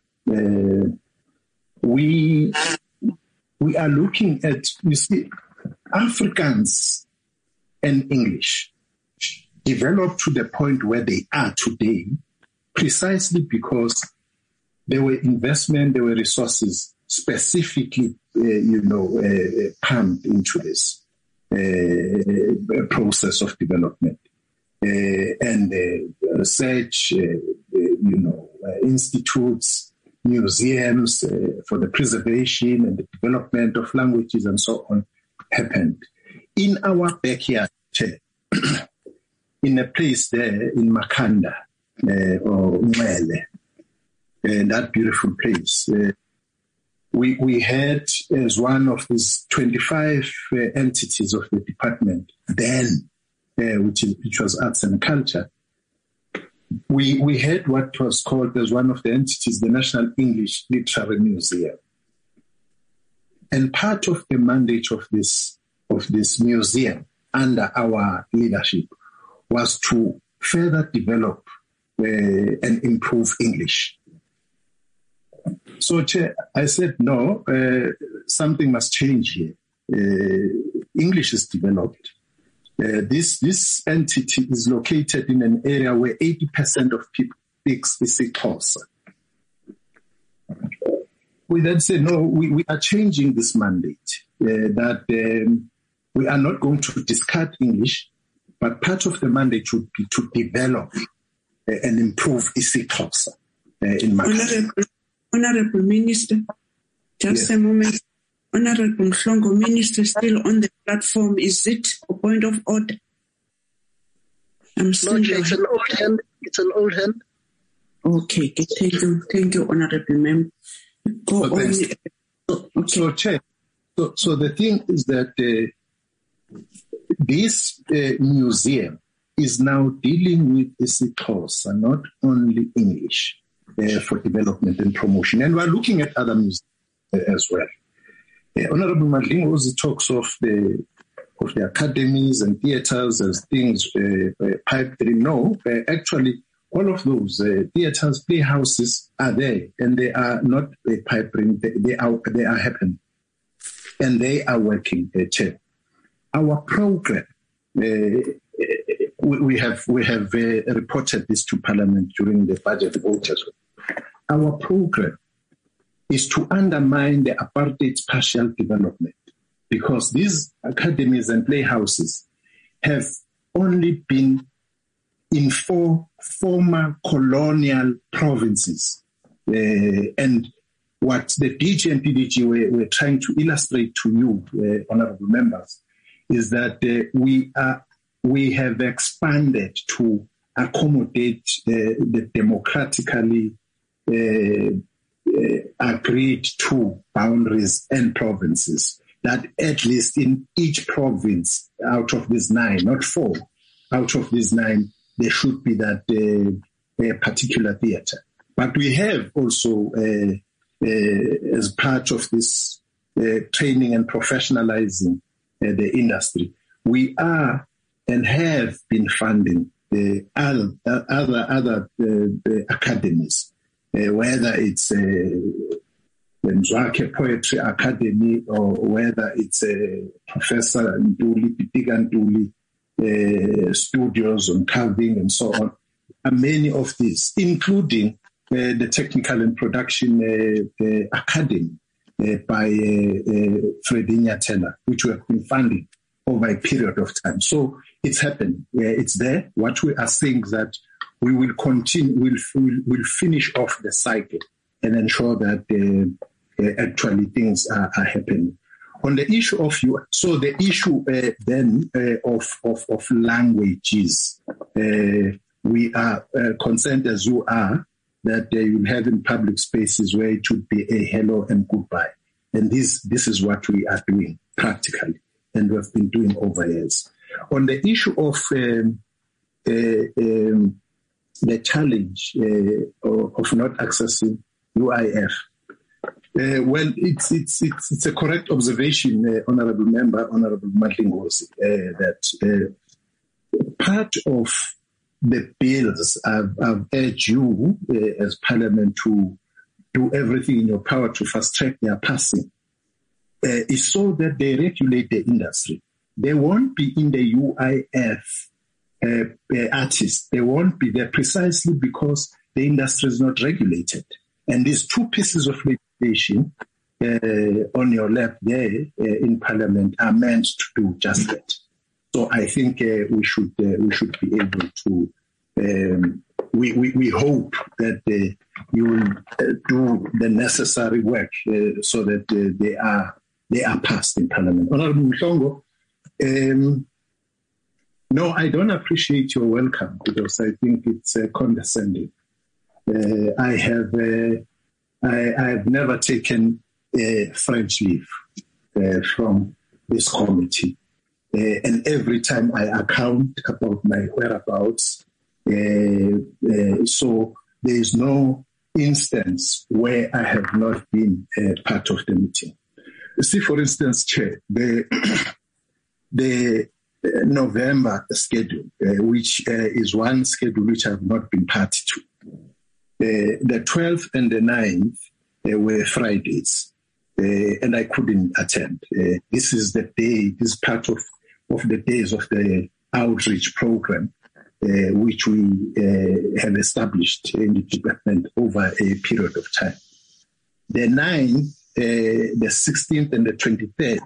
we are looking at, you see, Afrikaans and English developed to the point where they are today precisely because there were investment, there were resources specifically, pumped into this process of development. And research, institutes, museums for the preservation and the development of languages and so on happened. In our backyard, in a place there in Makanda, or Mwele, that beautiful place, we had as one of these 25 entities of the department then, which was arts and culture. We had what was called as one of the entities, the National English Literary Museum. And part of the mandate of this museum under our leadership was to further develop and improve English. So, Chair, I said, no, something must change here. English is developed. This entity is located in an area where 80% of people speaks isiXhosa. We then say, no, we are changing this mandate, that we are not going to discard English, but part of the mandate should be to develop and improve isiXhosa in my Honorable Minister, just a moment. Honorable Mhlongo, Minister, still on the platform. Is it a point of order? I'm still. No, it's an old hand. It's an old hand. Okay, thank you, Honorable Member. Go on. So, Chair, so the thing is that this museum is now dealing with isiXhosa, not only English, for development and promotion. And we're looking at other museums as well. Honorable Madlingo also talks of the academies and theaters as things pipe dream. No, actually, all of those theaters, playhouses are there, and they are not a pipe dream. They are happening, and they are working. Chair, our program. We have reported this to Parliament during the budget vote as well. Our program is to undermine the apartheid partial development, because these academies and playhouses have only been in 4 former colonial provinces. And what the DG and PDG were trying to illustrate to you, honorable members, is that we have expanded to accommodate the democratically agreed to boundaries and provinces, that at least in each province out of these 9, not 4, out of these 9, there should be that a particular theatre. But we have also, as part of this training and professionalizing the industry, we are and have been funding the other academies. Whether it's the Mzwakhe Poetry Academy or whether it's Professor Ntuli, Pitiga Ntuli studios on carving and so on, and many of these, including the Technical and Production Academy by Freddie Nyatela, which we have been funding over a period of time. So it's happening. It's there. What we are saying is that we will continue, we'll finish off the cycle and ensure that actually things are happening. On the issue of the issue then of languages, we are concerned, as you are, that you'll have in public spaces where it should be a hello and goodbye. And this is what we are doing practically, and we've been doing over years. On the issue of the challenge of not accessing UIF, well, it's a correct observation, Honourable Member, Honourable Madlingozi, that part of the bills I've urged you as Parliament to do everything in your power to fast-track their passing is so that they regulate the industry. They won't be in the UIF artists. They won't be there precisely because the industry is not regulated. And these 2 pieces of legislation on your left there in Parliament are meant to do just that. So I think we should be able to. We hope that you will do the necessary work so that they are passed in Parliament. Honourable Mhlongo, no, I don't appreciate your welcome because I think it's condescending. I have never taken French leave from this committee, and every time I account about my whereabouts, so there is no instance where I have not been part of the meeting. See, for instance, Chair, the November schedule, which is one schedule which I have not been party to. The 12th and the 9th were Fridays, and I couldn't attend. This is the day, this is part of the days of the outreach program, which we have established in the department over a period of time. The 9th, the 16th, and the 23rd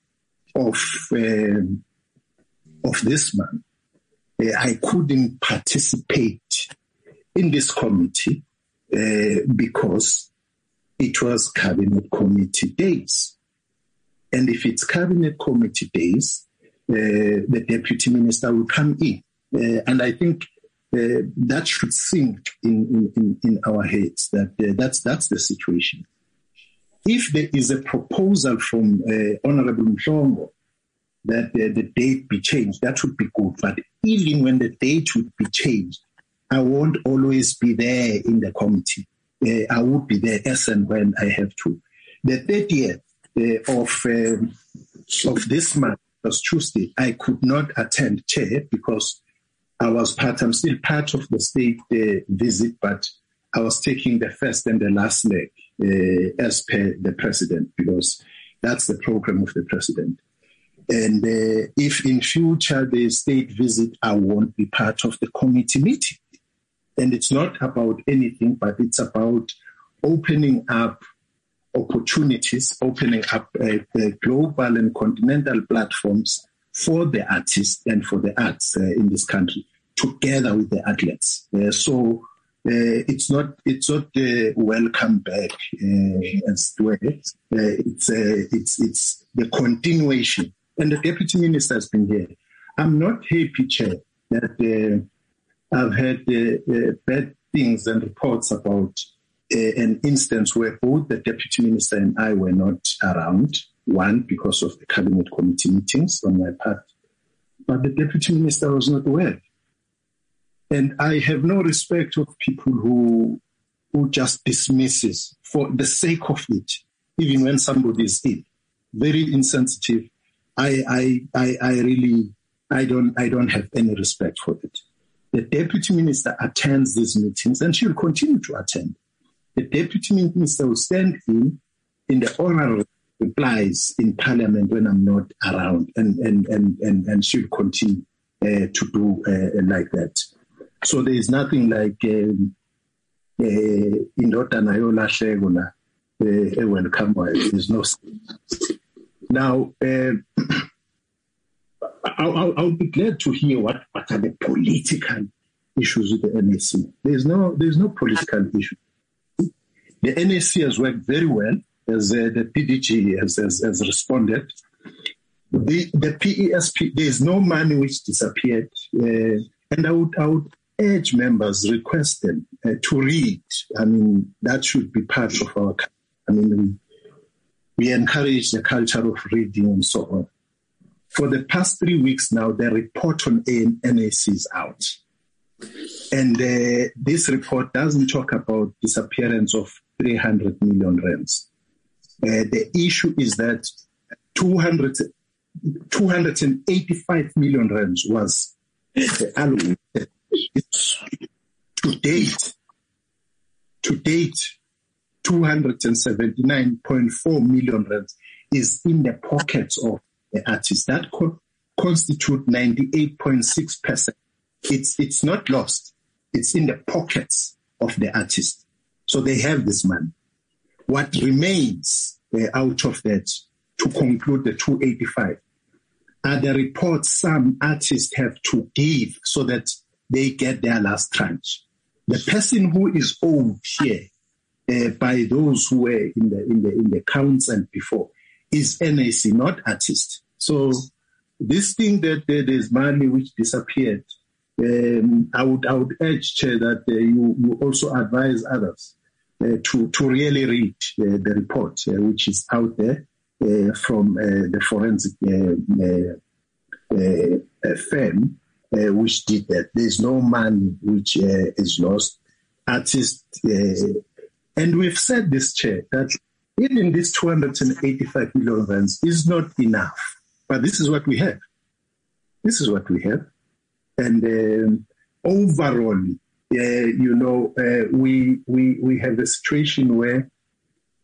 of this month, I couldn't participate in this committee because it was cabinet committee days. And if it's cabinet committee days, the deputy minister will come in. And I think that should sink in our heads that that's the situation. If there is a proposal from Honorable Mhlongo that the date be changed, that would be good. But even when the date would be changed, I won't always be there in the committee. I would be there as and when I have to. The 30th of this month was Tuesday. I could not attend, Chair, because I'm still part of the state visit, but I was taking the first and the last leg as per the president, because that's the program of the president. And if in future the state visit, I won't be part of the committee meeting. And it's not about anything, but it's about opening up opportunities, opening up global and continental platforms for the artists and for the arts in this country, together with the athletes. So it's not welcome back as well. It's the continuation. And the deputy minister has been here. I'm not happy, Chair, that I've heard bad things and reports about an instance where both the deputy minister and I were not around. One, because of the cabinet committee meetings on my part, but the deputy minister was not aware. And I have no respect of people who just dismisses for the sake of it, even when somebody is ill. Very insensitive. I don't have any respect for it. The deputy minister attends these meetings, and she will continue to attend. The deputy minister will stand in the oral replies in Parliament when I'm not around, and she will continue to do like that. So there is nothing like indodana yolahleko welcome. There's no. Now, I'll be glad to hear what are the political issues with the NAC. There's no political issue. The NAC has worked very well, as the PDG has responded. The PESP, there is no money which disappeared, and I would urge members, request them to read. I mean, that should be part of our. I mean, we encourage the culture of reading and so on. For the past 3 weeks now, the report on NAC is out. And this report doesn't talk about disappearance of 300 million rands. The issue is that 285 million rands was allocated. To date, 279.4 million rands is in the pockets of the artists. That constitute 98.6%. It's not lost. It's in the pockets of the artist. So they have this money. What remains out of that to conclude the 285 are the reports some artists have to give so that they get their last tranche. The person who is owed here by those who were in the counts and before is NAC, not artist. So this thing that there's money which disappeared, I would urge, Chair, that you also advise others to really read the report which is out there from the forensic firm which did that. There's no money which is lost. Artists, and we've said this, Chair, that even this 285 million rands is not enough. But this is what we have. This is what we have. And overall, we have a situation where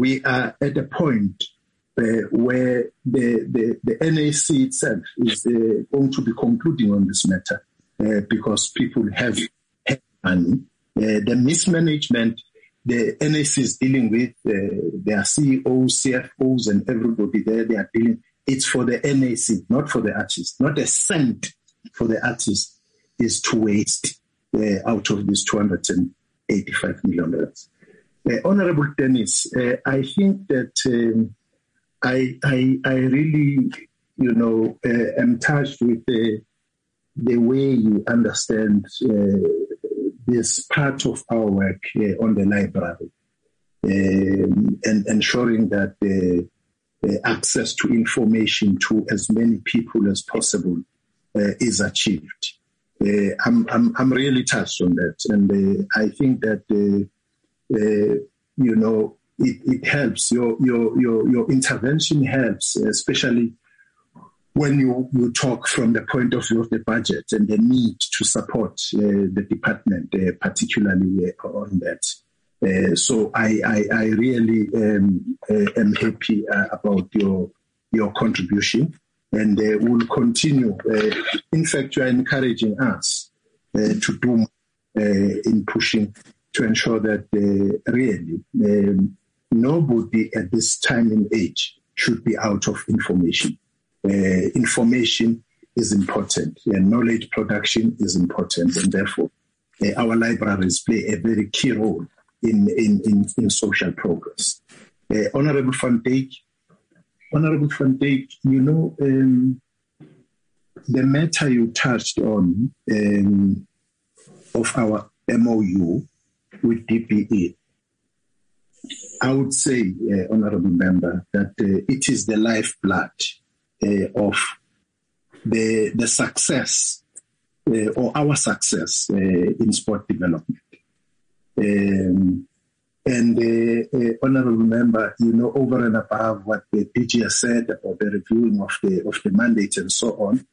we are at a point where the NAC itself is going to be concluding on this matter because people have money. The mismanagement the NAC is dealing with, their CEOs, CFOs, and everybody there, they are dealing. It's for the NAC, not for the artists. Not a cent for the artists is to waste out of this $285 million. Honorable Dennis, I think that I really, am touched with the way you understand this part of our work on the library and ensuring that the access to information to as many people as possible is achieved. I'm really touched on that, and I think that it helps. Your intervention helps, especially when you talk from the point of view of the budget and the need to support the department, particularly on that. So I really am happy about your contribution, and will continue. In fact, you are encouraging us to do in pushing to ensure that really nobody at this time and age should be out of information. Information is important, and knowledge production is important, and therefore our libraries play a very key role in social progress. Honorable Van Dijk, the matter you touched on of our MOU with DPE, I would say, Honorable Member, that it is the lifeblood of the success or our success in sport development. Honorable Member, over and above what the DG has said about the reviewing of the mandate and so on,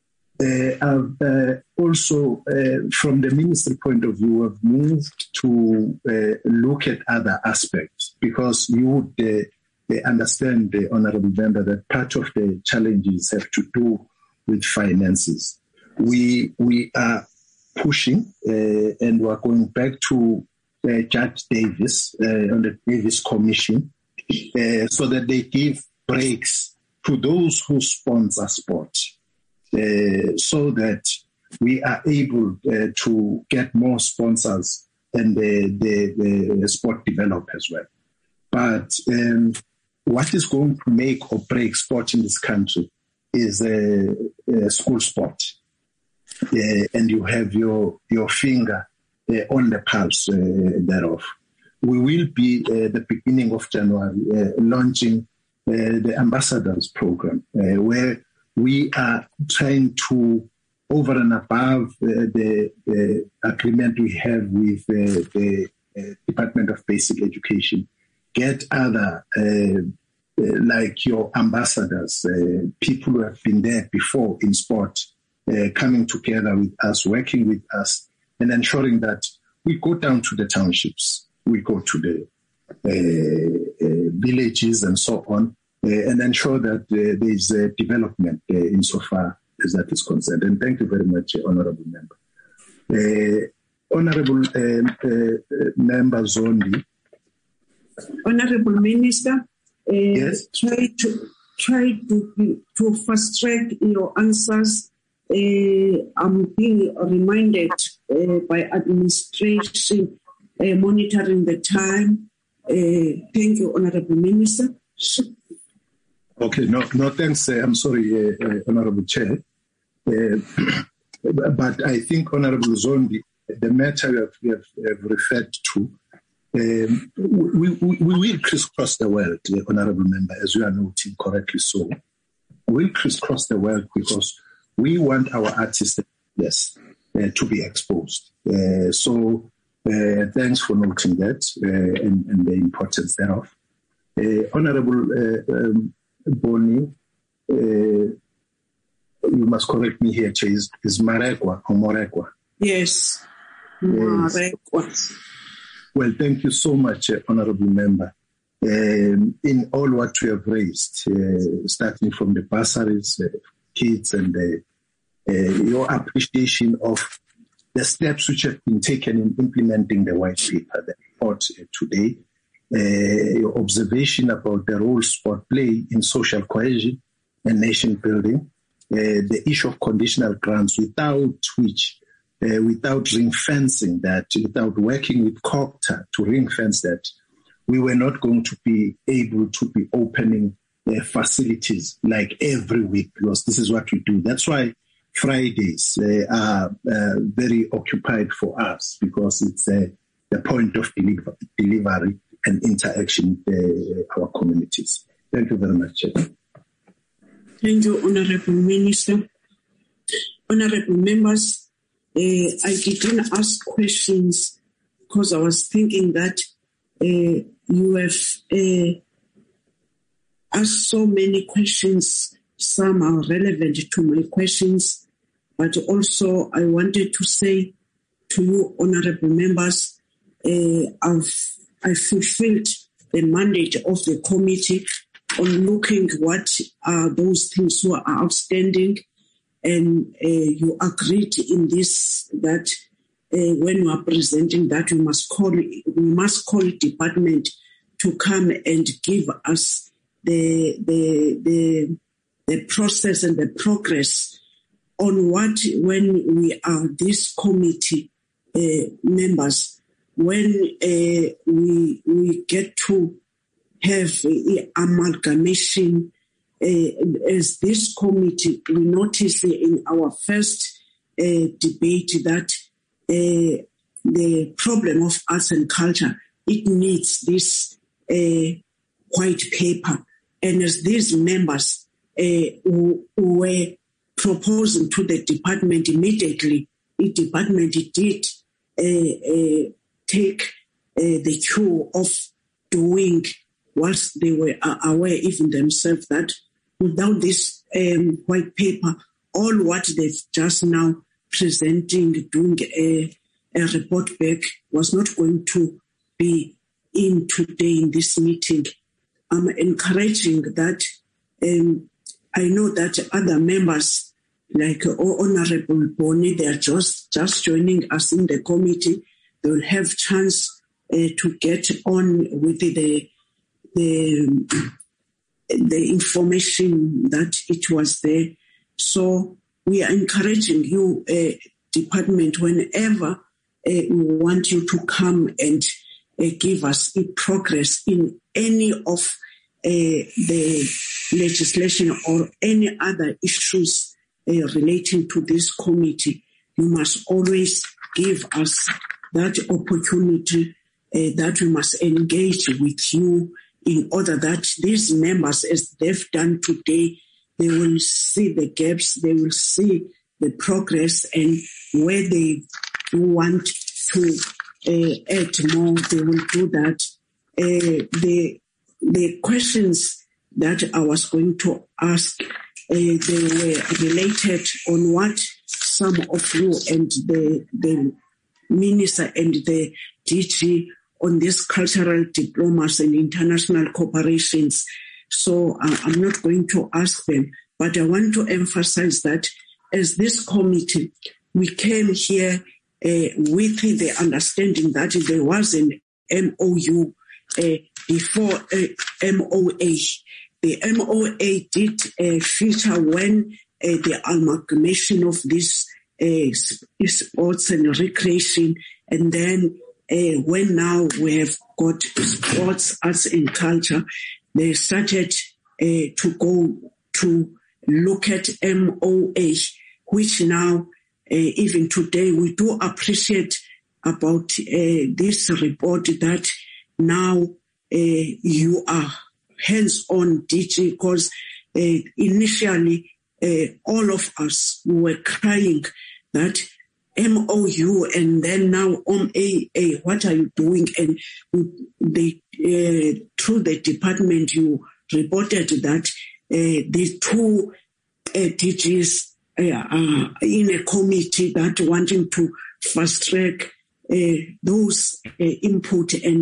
also from the ministry point of view, have moved to look at other aspects, because you would understand, the Honorable Member, that part of the challenges have to do with finances. We are pushing and we're going back to Judge Davis on the Davis Commission so that they give breaks to those who sponsor sport, so that we are able to get more sponsors and the sport develop as well. But what is going to make or break sport in this country is school sport. And you have your finger on the pulse thereof. We will be at the beginning of January launching the Ambassadors Program, where we are trying to, over and above the agreement we have with the Department of Basic Education, get other, like your ambassadors, people who have been there before in sport, coming together with us, working with us, and ensuring that we go down to the townships, we go to the villages and so on, and ensure that there is development insofar as that is concerned. And thank you very much, Honorable Member. Honorable Member Zondi. Honorable Minister, yes? try to fast track your answers. I'm being reminded by administration monitoring the time. Thank you, Honorable Minister. Okay, no, thanks. I'm sorry, Honorable Chair. But I think, Honorable Zondi, the matter we have referred to, we will crisscross the world, Honorable Member, as you are noting correctly so. We'll crisscross the world because we want our artists to be exposed. So thanks for noting that and the importance thereof. Honorable Boni, you must correct me here, Chair, is Marekwa or Morekwa? Yes, Marekwa. Well, thank you so much, Honorable Member. in all what we have raised, starting from the bursaries, kids, and your appreciation of the steps which have been taken in implementing the white paper, the report today, your observation about the role sport play in social cohesion and nation building, the issue of conditional grants, without which, without ring fencing that, without working with COGTA to ring fence that, we were not going to be able to be opening facilities like every week, because this is what we do. That's why Fridays are very occupied for us, because it's the point of delivery and interaction with our communities. Thank you very much. Thank you, Honorable Minister. Honorable members, I didn't ask questions because I was thinking that you have asked so many questions. Some are relevant to my questions, but also I wanted to say to you, honorable members, I fulfilled the mandate of the committee on looking what are those things who are outstanding, and you agreed in this that when you are presenting that we must call department to come and give us the process and the progress on what, when we are this committee members, when we get to have amalgamation as this committee, we noticed in our first debate that the problem of arts and culture, it needs this white paper. And as these members who were proposing to the department immediately, the department did take the cue of doing whilst they were aware even themselves that without this white paper, all what they've just now presenting, doing a report back was not going to be in today in this meeting. I'm encouraging that. I know that other members, like Honorable Boni, they are just joining us in the committee. They will have chance to get on with the information that it was there. So we are encouraging you, department, whenever we want you to come and give us progress in any of the legislation or any other issues relating to this committee. You must always give us that opportunity that we must engage with you in order that these members, as they've done today, they will see the gaps, they will see the progress, and where they want to add more, they will do that. The questions that I was going to ask, they were related on what some of you and the minister and the DG on this cultural diplomas and international cooperations. So I'm not going to ask them, but I want to emphasize that as this committee, we came here with the understanding that there was an MOU before MOA. The MOA did feature when the amalgamation of this sports and recreation, and then when now we have got sports, arts and culture, they started to go to look at MOA, which now, even today, we do appreciate about this report that now you are hands-on, DG, because initially all of us were crying that MOU and then now OMAA, what are you doing? And they, through the department, you reported that the two DGs are in a committee that wanting to fast track those input, and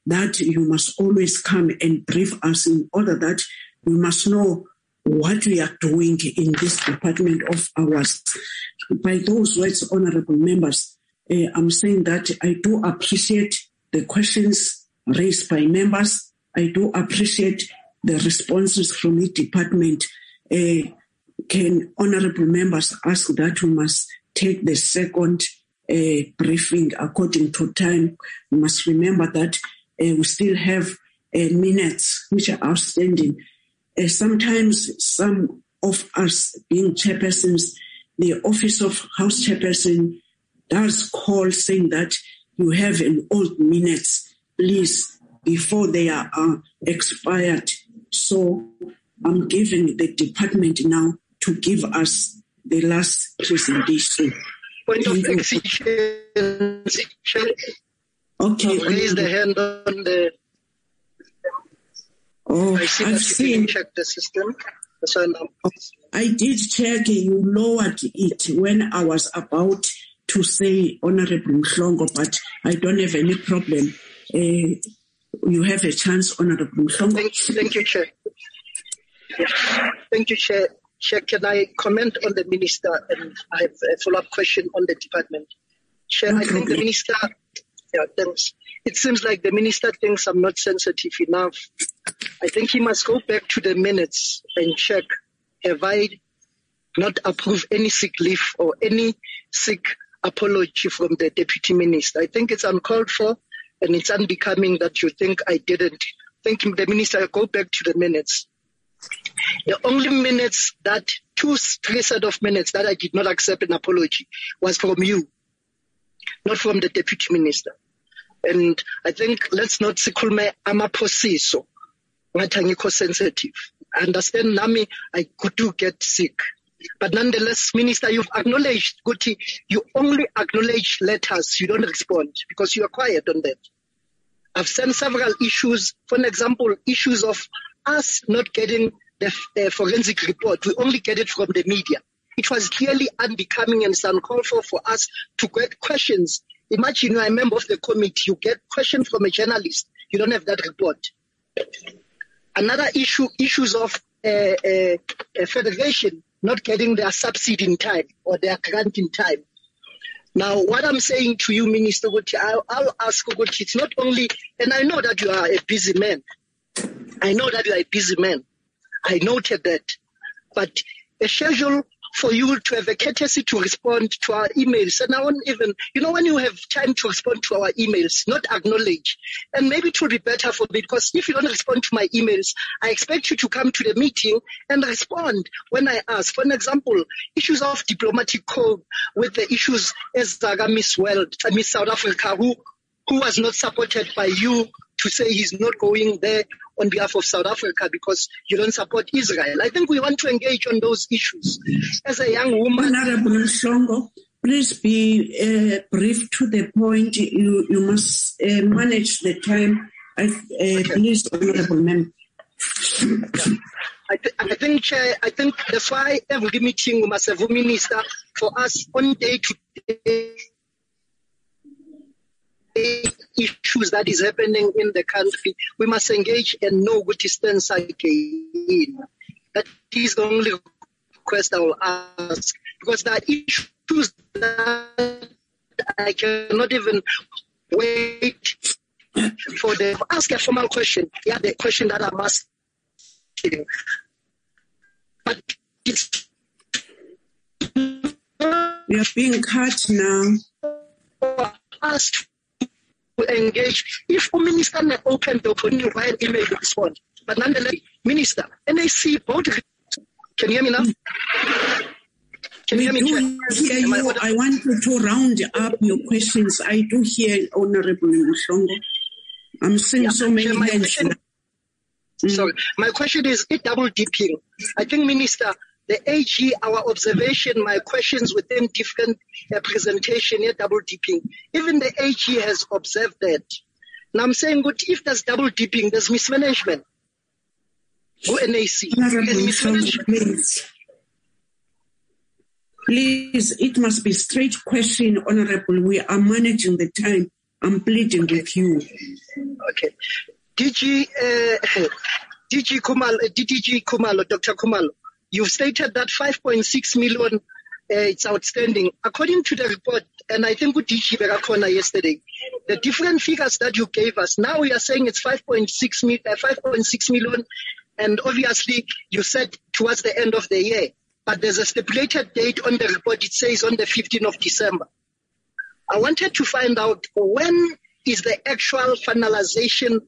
that you must always come and brief us in order that we must know what we are doing in this department of ours. By those words, honorable members, I'm saying that I do appreciate the questions raised by members. I do appreciate the responses from the department. Can honorable members ask that we must take the second briefing according to time? We must remember that we still have minutes which are outstanding. Sometimes some of us being chairpersons, the office of House Chairperson does call saying that you have an old minutes, please, before they are expired. So I'm giving the department now to give us the last presentation. Point of execution. Okay. Raise the hand on the... Oh, I see that you didn't check the system. So I did check. You lowered it when I was about to say Honorable Mhlongo, but I don't have any problem. You have a chance, Honorable Mhlongo. Thank you, Chair. Thank you, Chair. Chair, can I comment on the Minister? And I have a follow-up question on the department. Chair, I think the Minister... Yeah, thanks. It seems like the Minister thinks I'm not sensitive enough. I think he must go back to the minutes and check, have I not approved any sick leave or any sick apology from the Deputy Minister? I think it's uncalled for and it's unbecoming that you think I didn't. Thank you, the Minister, go back to the minutes. The only minutes that, three set of minutes that I did not accept an apology was from you, not from the Deputy Minister. And I think let's not sikhulume amaphosiso ngathi angikho sensitive. I understand nami I could do get sick. But nonetheless, Minister, you've acknowledged, Guti, you only acknowledge letters, you don't respond because you are quiet on that. I've sent several issues, for an example, issues of us not getting the forensic report. We only get it from the media. It was clearly unbecoming and uncalled for us to get questions. Imagine you're a member of the committee, you get questions from a journalist, you don't have that report. Another issues of a federation not getting their subsidy in time or their grant in time. Now, what I'm saying to you, Minister Guti, I'll ask Guti, it's not only, and I know that you are a busy man. I know that you are a busy man. I noted that. But a schedule for you to have a courtesy to respond to our emails. And I won't even, when you have time to respond to our emails, not acknowledge. And maybe it will be better for me because if you don't respond to my emails, I expect you to come to the meeting and respond when I ask. For an example, issues of diplomatic code with the issues as Miss World, Miss South Africa, who was not supported by you to say he's not going there on behalf of South Africa because you don't support Israel. I think we want to engage on those issues. As a young woman... Honorable Mhlongo, please be brief to the point. You must manage the time. Please, Honorable Member. I think, Chair, that's why every meeting we must have a minister for us on day to day issues that is happening in the country. We must engage and know what is stands again. That is the only request I will ask. Because there are issues that I cannot even wait for them. Ask a formal question. Yeah, the question that I'm asking. But it's... We are being cut now. Asked engage. If a minister may open the opening via email to respond, but nonetheless, Minister, NAC both. Can you hear me now? Can you hear me? Hear you. I want you to round up your questions. I do hear Honorable Mhlongo. I'm seeing so many hands. Sorry, my question is double dipping. I think, Minister, the AG, our observation, my questions within different presentation, double dipping. Even the AG has observed that. Now I'm saying, good, if there's double dipping, there's mismanagement. Go NAC. Please, it must be straight question, Honorable. We are managing the time. I'm pleading with you. Okay. DG Khumalo, Dr. Khumalo, you've stated that 5.6 million it's outstanding. According to the report, and I think with DG Berakona yesterday, the different figures that you gave us, now we are saying it's 5.6 million, and obviously you said towards the end of the year, but there's a stipulated date on the report. It says on the 15th of December. I wanted to find out when is the actual finalization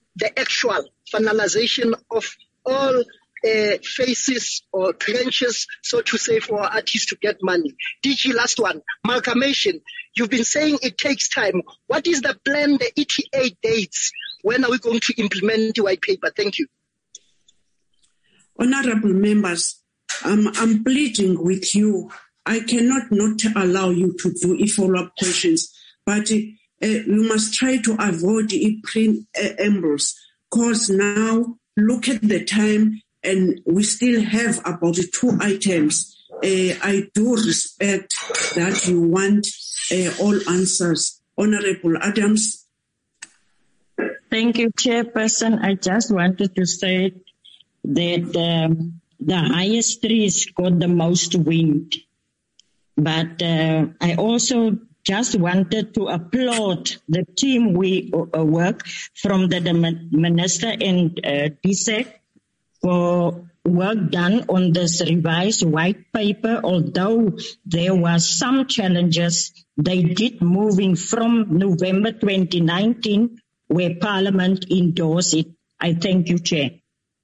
of all phases or trenches, so to say, for artists to get money. DG, last one, amalgamation. You've been saying it takes time. What is the plan, the ETA dates? When are we going to implement the white paper? Thank you. Honorable members, I'm pleading with you. I cannot not allow you to do follow-up questions, but you must try to avoid preambles, because now look at the time and we still have about 2 items. I do respect that you want all answers. Honorable Adams. Thank you, Chairperson. I just wanted to say that the highest trees got the most wind. But I also just wanted to applaud the team we work from the Minister and DSEC for work done on this revised white paper. Although there was some challenges, they did moving from November 2019 where Parliament endorsed it. I thank you, Chair.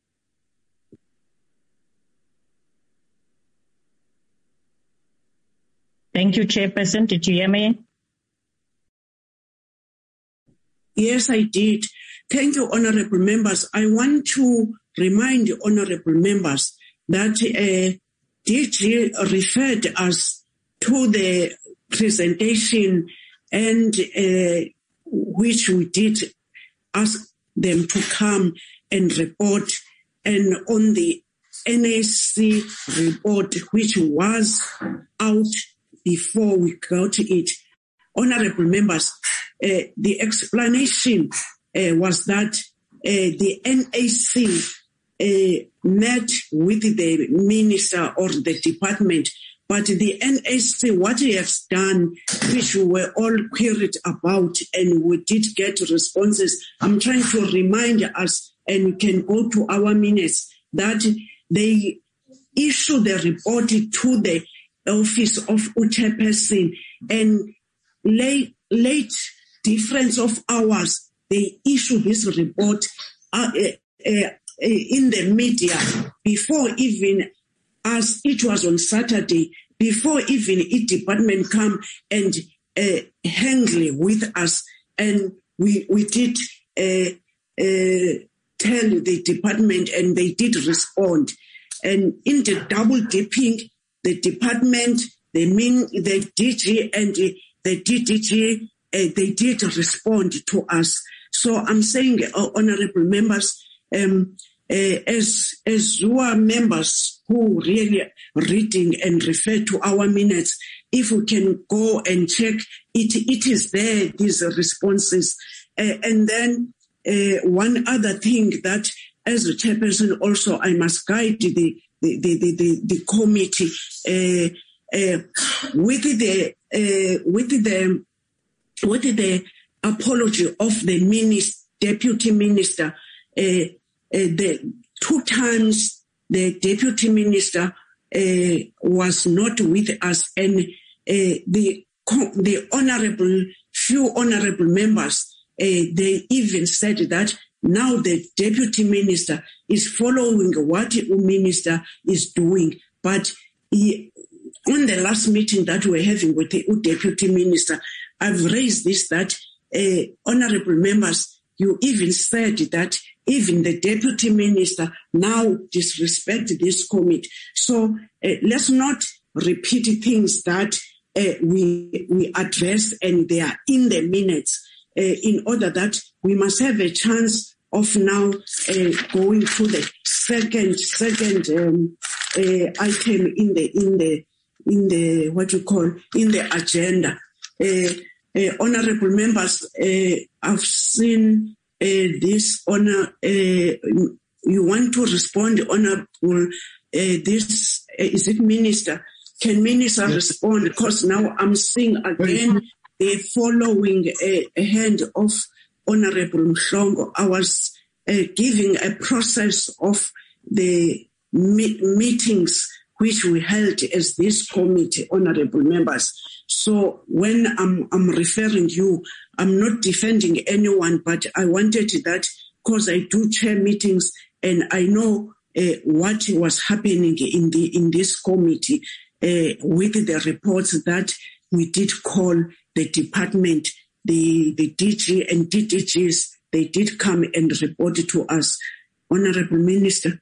Thank you, Chairperson. Did you hear me? Yes, I did. Thank you, honorable members. I want to remind honorable members that DG referred us to the presentation and which we did ask them to come and report, and on the NAC report, which was out before we got it. Honorable members, the explanation was that the NAC met with the minister or the department, but the NAC, what he has done, which we were all queried about, and we did get responses. I'm trying to remind us, and we can go to our minutes, that they issued the report to the office of Chairperson, and late difference of hours, they issued this report in the media before even, as it was on Saturday, before even each department come and handle with us, and we did tell the department, and they did respond. And in the double dipping, the department, the DG and the DDG, they did respond to us. So I'm saying, honorable members, as you are members who really reading and refer to our minutes, if we can go and check it is there, these responses. And then one other thing that, as a chairperson, also I must guide the committee with the apology of the deputy minister. The 2 times the deputy minister was not with us, and the few honorable members, they even said that now the deputy minister is following what the minister is doing. But on the last meeting that we're having with the deputy minister, I've raised this, that honorable members, you even said that even the deputy minister now disrespect this committee. So let's not repeat things that we address and they are in the minutes, in order that we must have a chance of now going to the second item in the what you call in the agenda. Honorable members, I've seen this honor. You want to respond, Honorable? This is it, Minister? Can Minister respond? Because now I'm seeing again the following hand of Honorable Mhlongo. I was giving a process of the meetings which we held as this committee, Honorable members. So when I'm referring you, I'm not defending anyone, but I wanted that because I do chair meetings and I know what was happening in this committee with the reports that we did call the department, the DG and DDGs. They did come and report to us. Honorable Minister.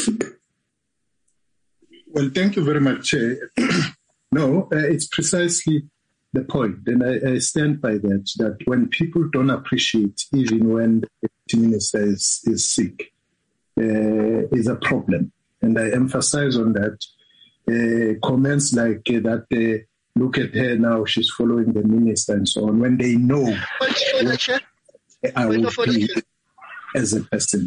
Well, thank you very much. No, it's precisely the point, and I stand by that when people don't appreciate, even when the minister is sick, is a problem. And I emphasize on that. Comments like that, look at her now, she's following the minister and so on, when they know I will be as a person.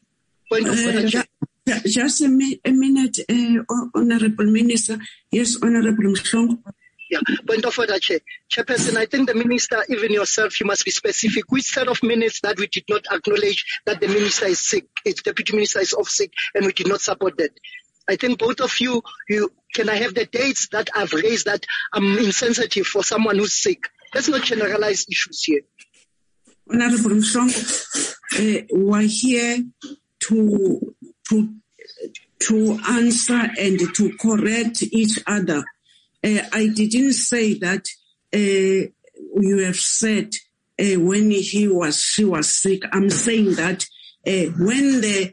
Just a minute, Honorable Minister. Yes, Honorable Mhlongo. Yeah, point of order, Chairperson. I think the minister, even yourself, you must be specific. Which set of minutes that we did not acknowledge that the minister is sick, its deputy minister is off sick, and we did not support that. I think both of you can I have the dates that I've raised that I'm insensitive for someone who's sick? Let's not generalize issues here. Honorable Mhlongo, we're here to answer and to correct each other. I didn't say that you have said when she was sick. I'm saying that when the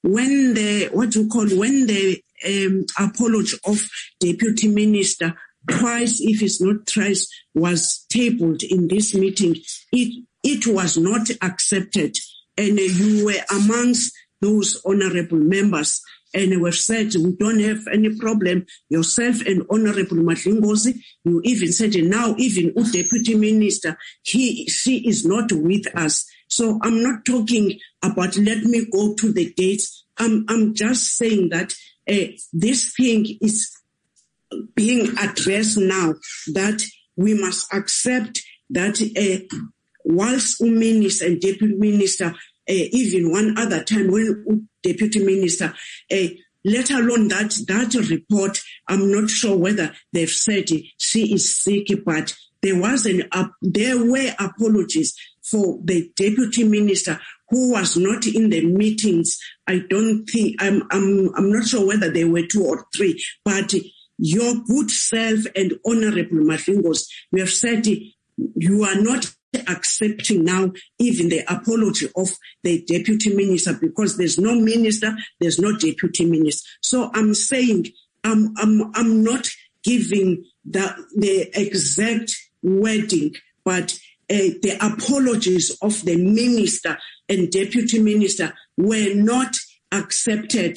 apology of Deputy Minister twice, if it's not thrice, was tabled in this meeting, it was not accepted, and you were amongst those honorable members, and we've said we don't have any problem. Yourself and Honorable Madlingozi, you even said now even Deputy Minister, she is not with us. So I'm not talking about let me go to the dates. I'm just saying that this thing is being addressed now, that we must accept that whilst Minister and Deputy Minister, even one other time when Deputy Minister, let alone that report, I'm not sure whether they've said she is sick, but there were apologies for the Deputy Minister who was not in the meetings. I don't think, I'm not sure whether there were 2 or 3, but your good self and Honorable Madlingos, we have said you are not accepting now even the apology of the Deputy Minister, because there's no minister, there's no Deputy Minister. So I'm saying I'm not giving the exact wording, but the apologies of the Minister and Deputy Minister were not accepted,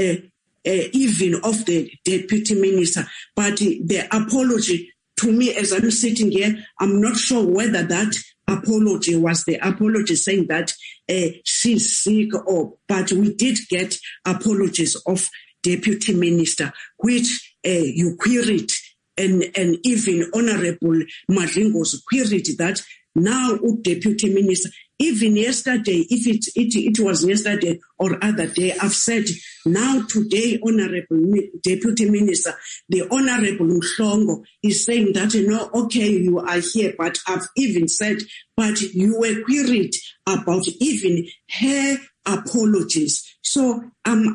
even of the Deputy Minister. But the apology, to me, as I'm sitting here, I'm not sure whether that apology was the apology saying that she's sick, but we did get apologies of Deputy Minister, which you queried, and even Honorable Madlingos queried that now Deputy Minister, even yesterday, if it was yesterday or other day, I've said now today, Honorable Deputy Minister, the Honorable Mhlongo is saying that, okay, you are here, but I've even said, but you were queried about even her apologies. So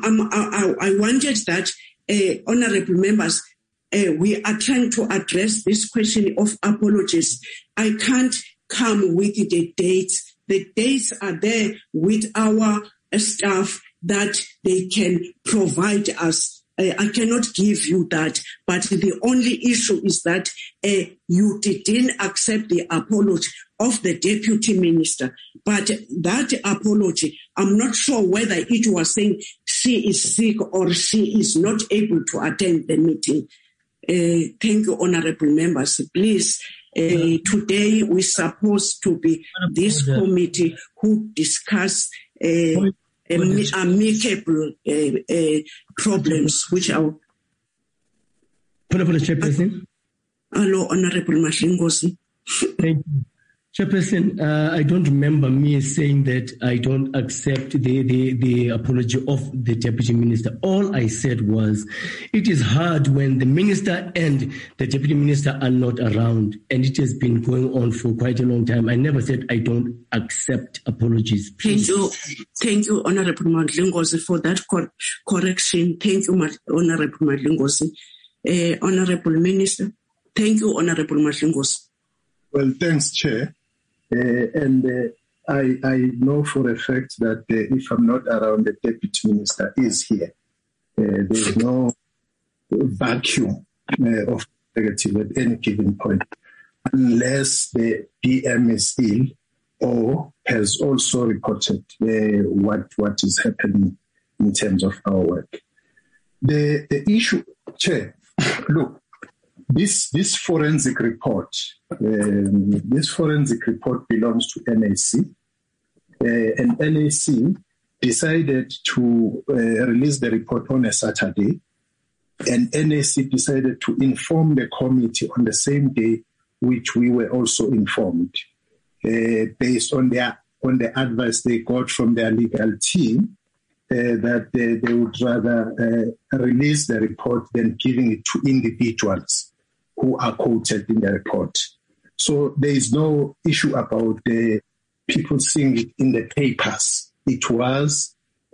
I wanted that, honorable members, we are trying to address this question of apologies. I can't come with the dates. The dates are there with our staff that they can provide us. I cannot give you that, but the only issue is that you didn't accept the apology of the Deputy Minister. But that apology, I'm not sure whether it was saying she is sick or she is not able to attend the meeting. Thank you, honorable members. Please, Today we're supposed to be this committee who discuss amicable problems, which are. Chairperson. Hello, Honorable Mahlingozi. Thank you. Chairperson, I don't remember me saying that I don't accept the apology of the Deputy Minister. All I said was, it is hard when the Minister and the Deputy Minister are not around, and it has been going on for quite a long time. I never said I don't accept apologies. Please. Thank you, Honorable Mahlingozi, for that correction. Thank you, Honorable Mahlingozi. Honorable Minister. Thank you, Honorable Mahlingozi. Well, thanks, Chair. I know for a fact that if I'm not around, the Deputy Minister is here. There's no vacuum of negative at any given point, unless the PM is ill or has also reported what is happening in terms of our work. The issue, Chair, look, this forensic report, belongs to NAC, and NAC decided to release the report on a Saturday, and NAC decided to inform the committee on the same day, which we were also informed, based on the advice they got from their legal team, that they would rather release the report than giving it to individuals who are quoted in the report. So there is no issue about people seeing it in the papers. It was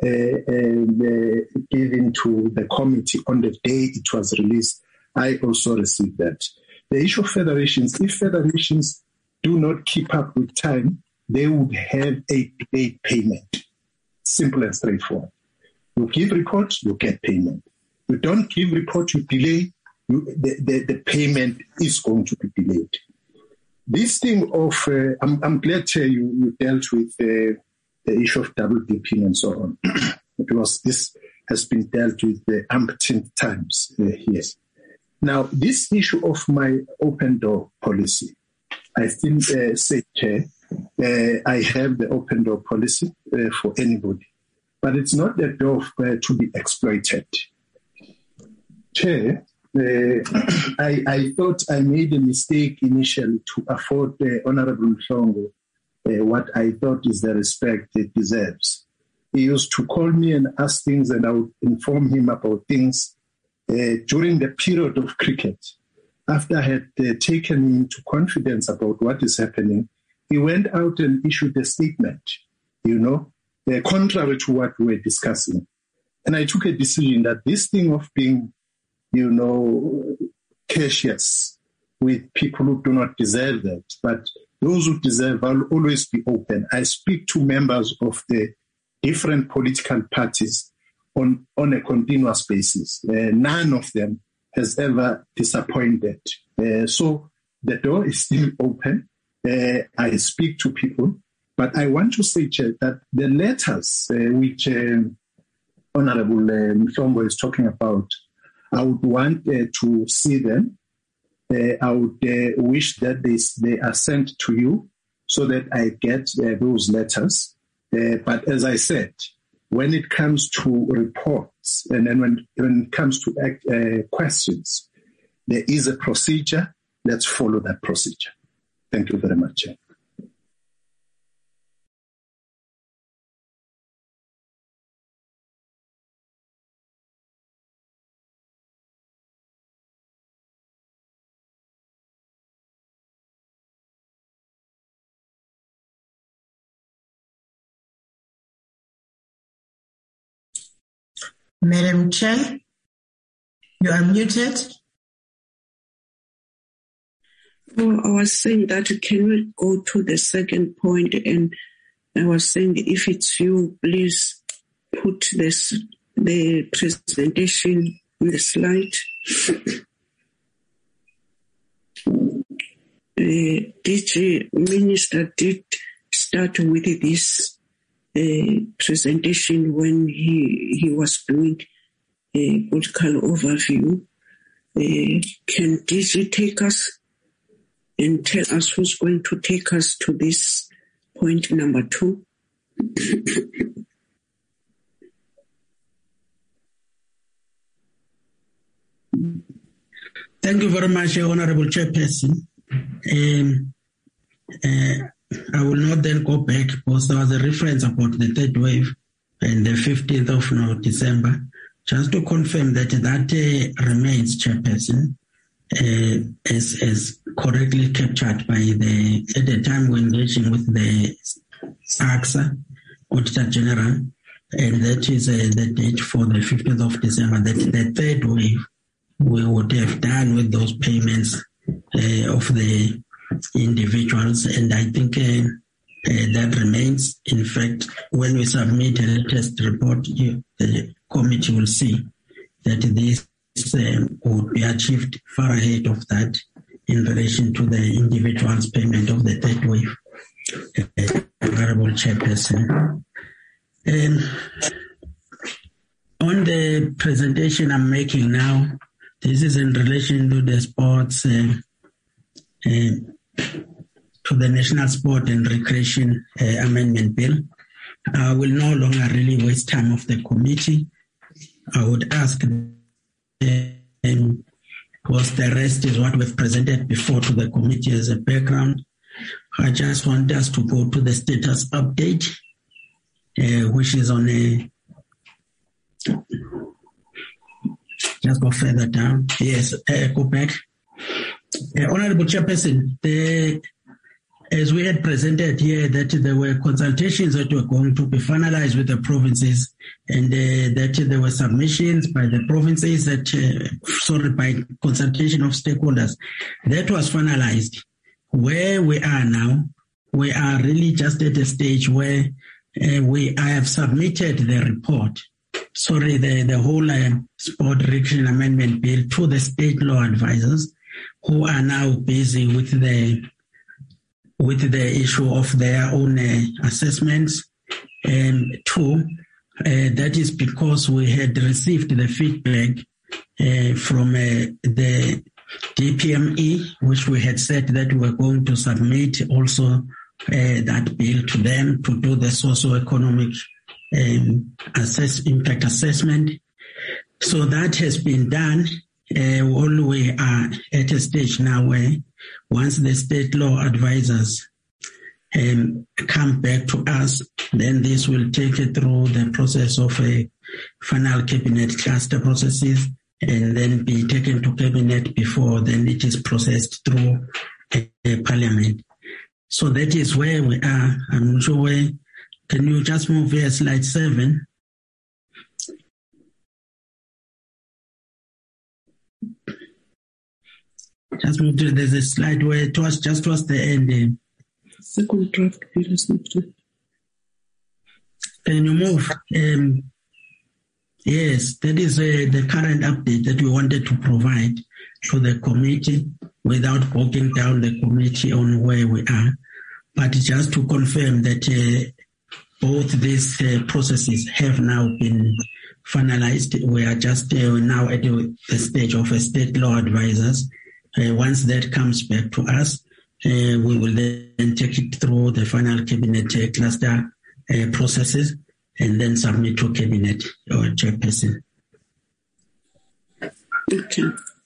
given to the committee on the day it was released. I also received that. The issue of federations, if federations do not keep up with time, they would have a delayed payment. Simple and straightforward. You give reports, you get payment. You don't give report, you delay, the payment is going to be delayed. This thing of, I'm glad, Chair, you dealt with the issue of double dipping and so on, because this has been dealt with umpteen times here. Now, this issue of my open door policy, I still say, Chair, I have the open door policy for anybody, but it's not the door to be exploited. Chair, I thought I made a mistake initially to afford Honorable Mhlongo what I thought is the respect it deserves. He used to call me and ask things, and I would inform him about things during the period of cricket. After I had taken him into confidence about what is happening, he went out and issued a statement, contrary to what we were discussing. And I took a decision that this thing of being cautious with people who do not deserve that, but those who deserve, I'll always be open. I speak to members of the different political parties on a continuous basis. None of them has ever disappointed. So the door is still open. I speak to people, but I want to say, Chair, that the letters which Honorable Mhlongo is talking about, I would want to see them. I would wish that they are sent to you so that I get those letters. But as I said, when it comes to reports and then when it comes to questions, there is a procedure. Let's follow that procedure. Thank you very much, Chair. Madam Chair, you are muted. Oh, I was saying that can we go to the second point, and I was saying if it's you, please put the presentation on the slide. DG Minister did start with this presentation when he was doing a political overview. Can DG take us and tell us who's going to take us to this point number 2. Thank you very much, Honorable Chairperson. I will not then go back because there was a reference about the third wave and the 15th of December. Just to confirm that remains, Chairperson, as correctly captured by at the time we're engaging with the AXA, Auditor General, and that is the date for the 15th of December, that the third wave we would have done with those payments of the individuals, and I think that remains. In fact, when we submit a latest report, the committee will see that this would be achieved far ahead of that in relation to the individual's payment of the third wave. Honorable Chairperson. On the presentation I'm making now, this is in relation to the sports, to the National Sport and Recreation Amendment Bill. I will no longer really waste time of the committee. I would ask, because the rest is what we've presented before to the committee as a background. I just want us to go to the status update, which is on a... Just go further down. Yes, go back. Honorable Chairperson, as we had presented here, that there were consultations that were going to be finalized with the provinces, and that there were submissions by the provinces by consultation of stakeholders. That was finalized. Where we are now, we are really just at a stage where I have submitted the report. The whole Sport Recreation Amendment Bill to the state law advisors, who are now busy with the issue of their own assessments. And 2, that is because we had received the feedback from the DPME, which we had said that we were going to submit also that bill to them to do the socio-economic impact assessment. So that has been done. All we are at a stage now where once the state law advisors come back to us, then this will take it through the process of a final cabinet cluster processes and then be taken to cabinet before then it is processed through a parliament. So that is where we are. I'm not sure where. Can you just move here, slide 7? Just move to, there's a slide where it was just towards the end. Second draft bill is not. Can you move? Yes, that is the current update that we wanted to provide to the committee without bogging down the committee on where we are. But just to confirm that both these processes have now been finalized. We are just now at the stage of a state law advisors. Once that comes back to us, we will then take it through the final cabinet cluster processes and then submit to cabinet or chairperson. Okay.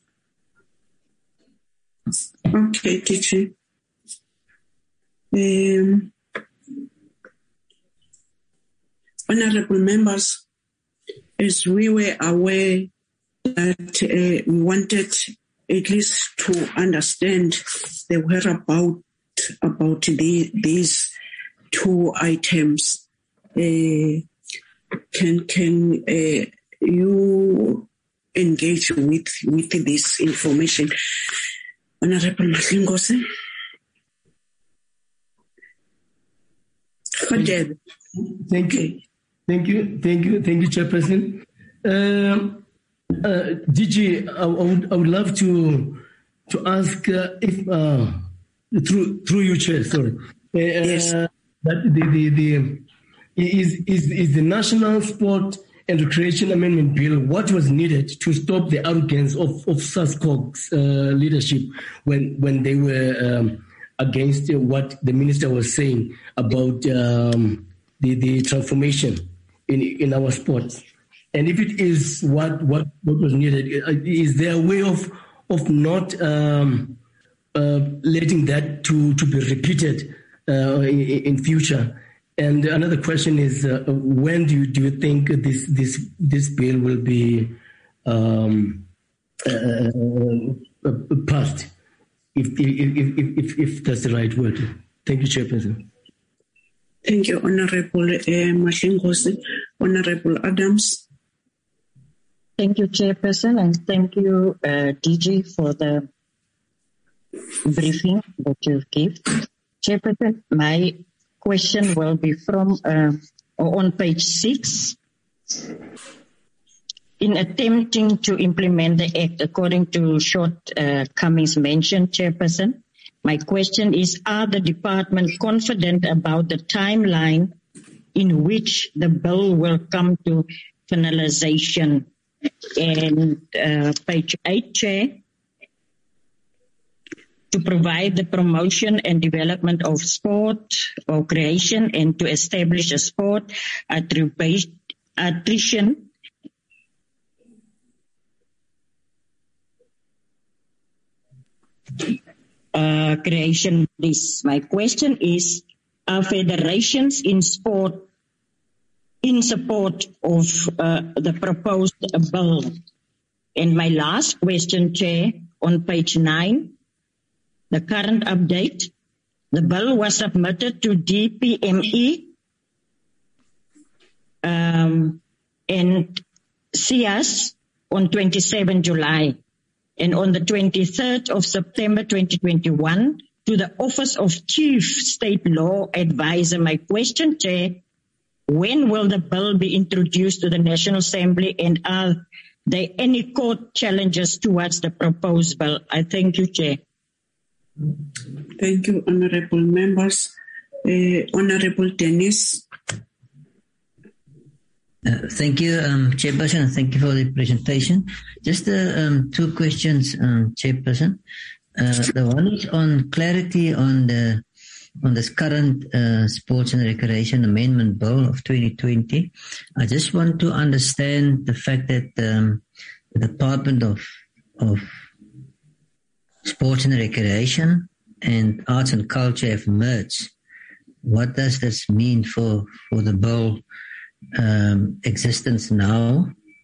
Okay, teacher. Honorable members, as we were aware that we wanted at least to understand the whereabouts about these 2 items, can you engage with this information? Honorable Mahlingose. Thank you, Chairperson. DG, I would love to ask if through you, Chair. Sorry. Yes. That is the National Sport and Recreation Amendment Bill, what was needed to stop the arrogance of SASCOG's leadership when they were against what the minister was saying about the transformation in our sports? And if it is what was needed, is there a way of not letting that to be repeated in future? And another question is, when do you think this bill will be passed? If that's the right word. Thank you, Chairperson. Thank you, Honorable Mahlengosi. Honorable Adams. Thank you, Chairperson, and thank you, DG, for the briefing that you've given. Chairperson, my question will be from on page 6. In attempting to implement the Act according to shortcomings mentioned, Chairperson, my question is, are the department confident about the timeline in which the bill will come to finalization? And page 8, Chair, to provide the promotion and development of sport or creation and to establish a sport attrition creation list. My question is, are federations in sport in support of the proposed bill? And my last question, Chair, on page 9, the current update, the bill was submitted to DPME and CS on 27 July. And on the 23rd of September 2021, to the Office of Chief State Law Advisor. My question, Chair, when will the bill be introduced to the National Assembly, and are there any court challenges towards the proposed bill? I thank you, Chair. Thank you, honorable members. Honorable Dennis. Thank you, Chairperson, and thank you for the presentation. Just two questions, Chairperson. The one is on clarity on this current Sports and Recreation Amendment Bill of 2020. I just want to understand the fact that the Department of Sports and Recreation and Arts and Culture have merged. What does this mean for the bill existence now?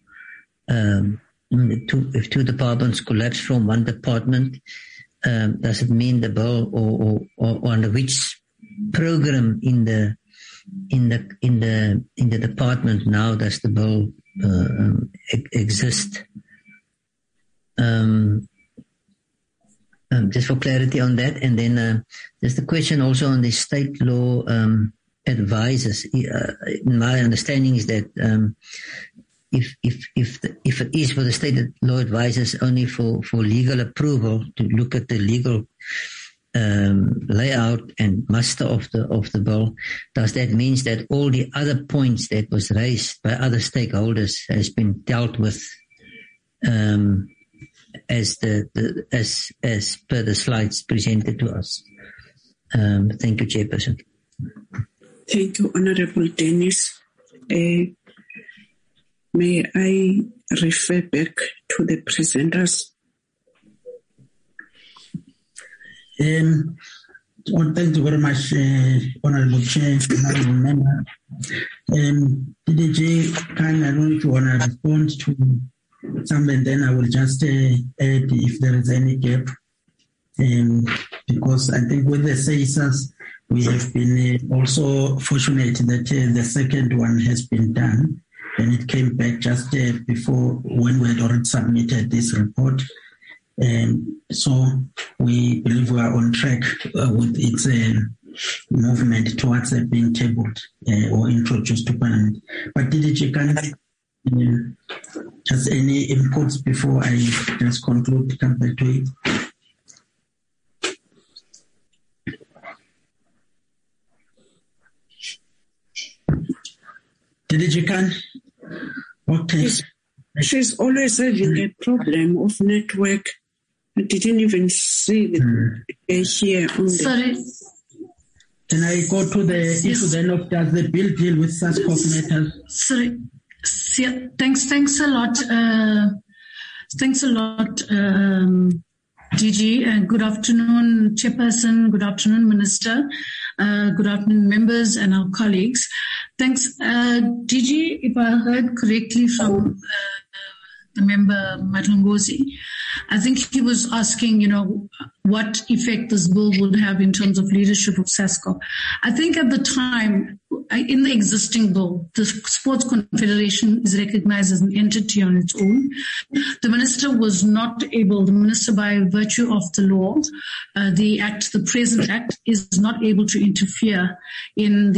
If two departments collapse from one department, does it mean the bill or under which program in the department now does the bill exist? Just for clarity on that, and then there's the question also on the state law advisors. My understanding is that if it is for the state law advisors only for legal approval to look at the legal layout and muster of the bill, does that mean that all the other points that was raised by other stakeholders has been dealt with as per the slides presented to us? Thank you, Chairperson. Thank you, Honorable Dennis. May I refer back to the presenters? Well, thank you very much, Honorable Chair, Honorable Member. DDG, I don't know if you want to respond to some, and then I will just add if there is any gap. Because I think with the CSAS, we have been also fortunate that the second one has been done, and it came back just before when we had already submitted this report. So we believe we are on track with its movement towards being tabled or introduced to Parliament. But DDG, can just any inputs before I just conclude, come back to it? DDG Khan? Okay. She's always having a problem of network. I didn't even see the here on Sorry. Can I go to the issue then of does the bill deal with SASCOC matters? Sorry. Thanks a lot. Thanks a lot, DG. Good afternoon, Chairperson. Good afternoon, Minister. Good afternoon, members and our colleagues. Thanks. DG, if I heard correctly from the member Matlongozi, I think he was asking, what effect this bill would have in terms of leadership of SASCOC. I think at the time, in the existing bill, the Sports Confederation is recognized as an entity on its own. The minister was not able, the minister by virtue of the law, the present act is not able to interfere in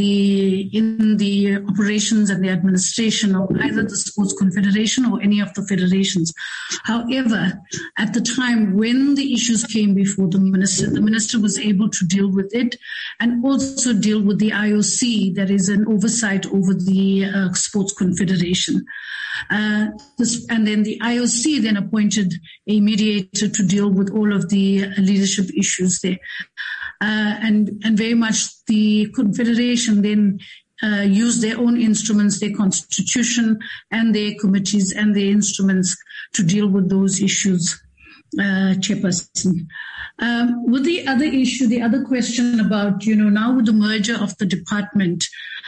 the operations and the administration of either the Sports Confederation or any of the federations. However, at the time when the issues came before the minister was able to deal with it and also deal with the IOC, that is an oversight over the Sports Confederation. And then the IOC then appointed a mediator to deal with all of the leadership issues there. And very much the Confederation then use their own instruments, their constitution and their committees and their instruments to deal with those issues, Chairperson. With the other issue, the other question about, now with the merger of the department,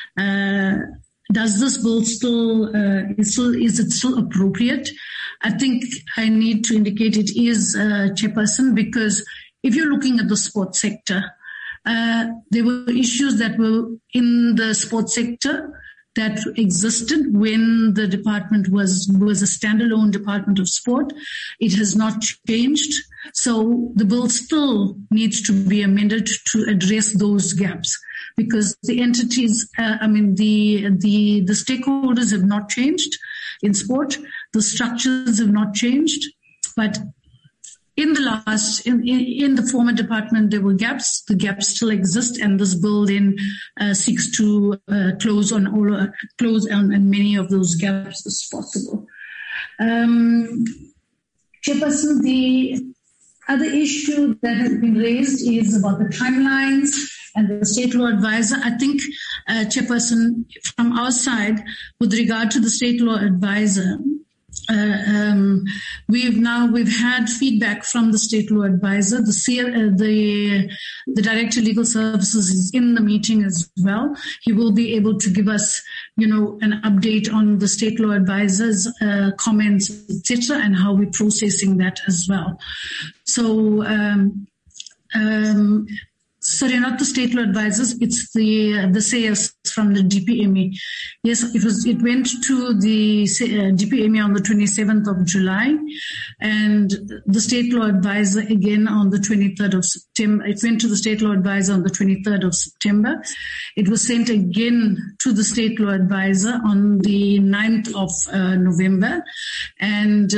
does this bill is it still appropriate? I think I need to indicate it is, Chairperson, because if you're looking at the sports sector, there were issues that were in the sports sector that existed when the department was a standalone department of sport. It has not changed. So the bill still needs to be amended to address those gaps because the entities, the stakeholders have not changed in sport. The structures have not changed, but in the former department, there were gaps. The gaps still exist, and this bill then seeks to close on many of those gaps as possible. Chairperson, the other issue that has been raised is about the timelines and the state law advisor. I think, Chairperson, from our side, with regard to the state law advisor, we've had feedback from the state law advisor. The director of legal services is in the meeting as well. He will be able to give us, an update on the state law advisor's comments, etc., and how we're processing that as well. So, sorry, not the state law advisors. It's the sayers from the DPME. Yes, it went to the DPME on the 27th of July, and the state law advisor again on the 23rd of September. It went to the state law advisor on the 23rd of September. It was sent again to the state law advisor on the 9th of November, and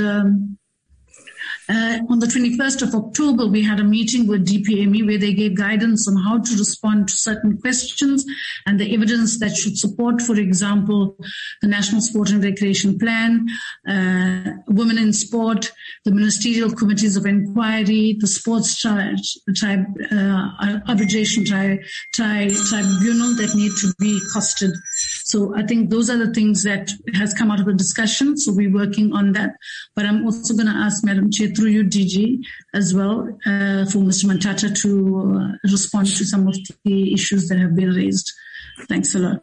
on the 21st of October, we had a meeting with DPME where they gave guidance on how to respond to certain questions and the evidence that should support, for example, the National Sport and Recreation Plan, Women in Sport, the Ministerial Committees of Inquiry, the Sports Arbitration Tribunal that need to be costed. So I think those are the things that has come out of the discussion. So we're working on that. But I'm also going to ask Madam Chair, through you, DG, as well, for Mr. Mantata to respond to some of the issues that have been raised. Thanks a lot.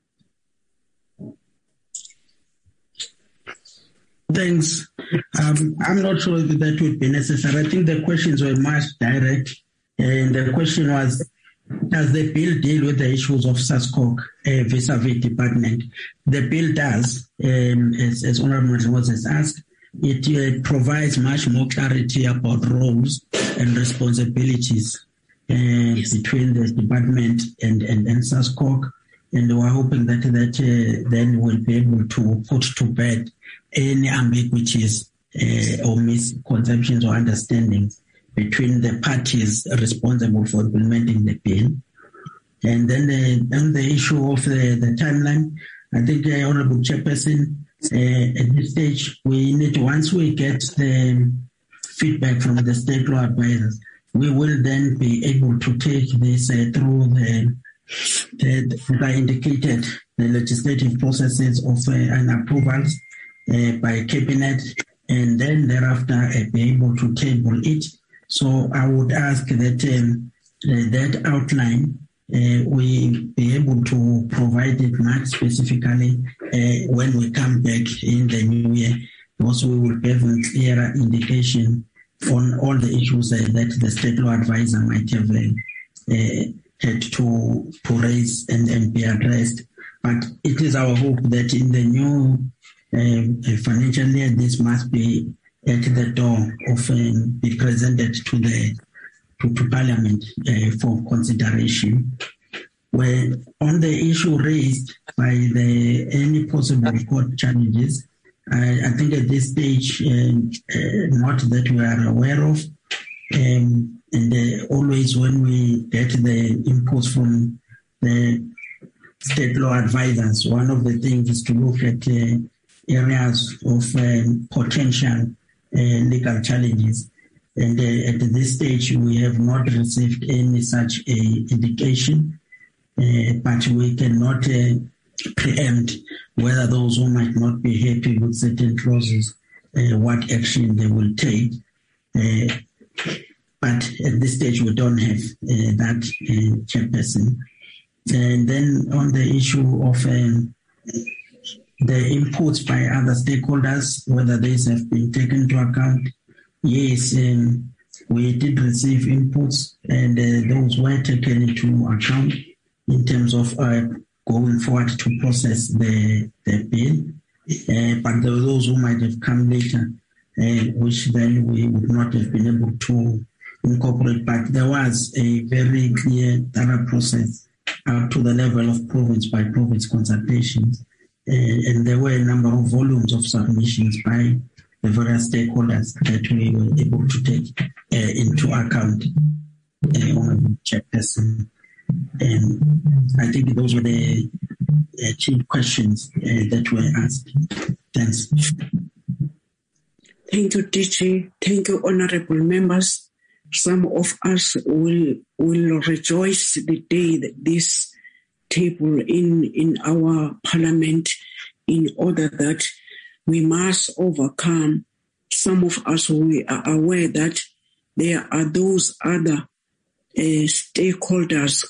Thanks. I'm not sure if that would be necessary. I think the questions were much direct, and the question was, does the bill deal with the issues of SASCOC vis-a-vis department? The bill does, as Honourable Moses asked. It provides much more clarity about roles and responsibilities between the department and SASCOC, and we're hoping that then we'll be able to put to bed any ambiguities or misconceptions or understandings between the parties responsible for implementing the bill. And then the issue of the timeline, I think Honourable Chairperson At this stage, we need to, once we get the feedback from the state law advisors, we will then be able to take this through I indicated the legislative processes of and approvals by cabinet, and then thereafter be able to table it. So I would ask that that outline we be able to provide it much specifically when we come back in the new year, because we will have a clearer indication on all the issues that the state law advisor might have had to raise and be addressed. But it is our hope that in the new financial year, this must be at the door of be presented to Parliament for consideration. Where on the issue raised by any possible court challenges, I think at this stage, not that we are aware of, and always when we get the inputs from the state law advisors, one of the things is to look at areas of potential legal challenges. And at this stage, we have not received any such indication, but we cannot preempt whether those who might not be happy with certain clauses, what action they will take. But at this stage, we don't have that chairperson. And then on the issue of the inputs by other stakeholders, whether these have been taken into account, yes, we did receive inputs, and those were taken into account in terms of going forward to process the bill. But there were those who might have come later, which then we would not have been able to incorporate. But there was a very clear, thorough process up to the level of province-by-province consultations. And there were a number of volumes of submissions by the various stakeholders that we were able to take into account on chairperson. I think those were the chief questions that were asked. Thanks. Thank you, DG. Thank you, honorable members. Some of us will rejoice the day that this table in our parliament, in order that we must overcome. Some of us, we are aware that there are those other stakeholders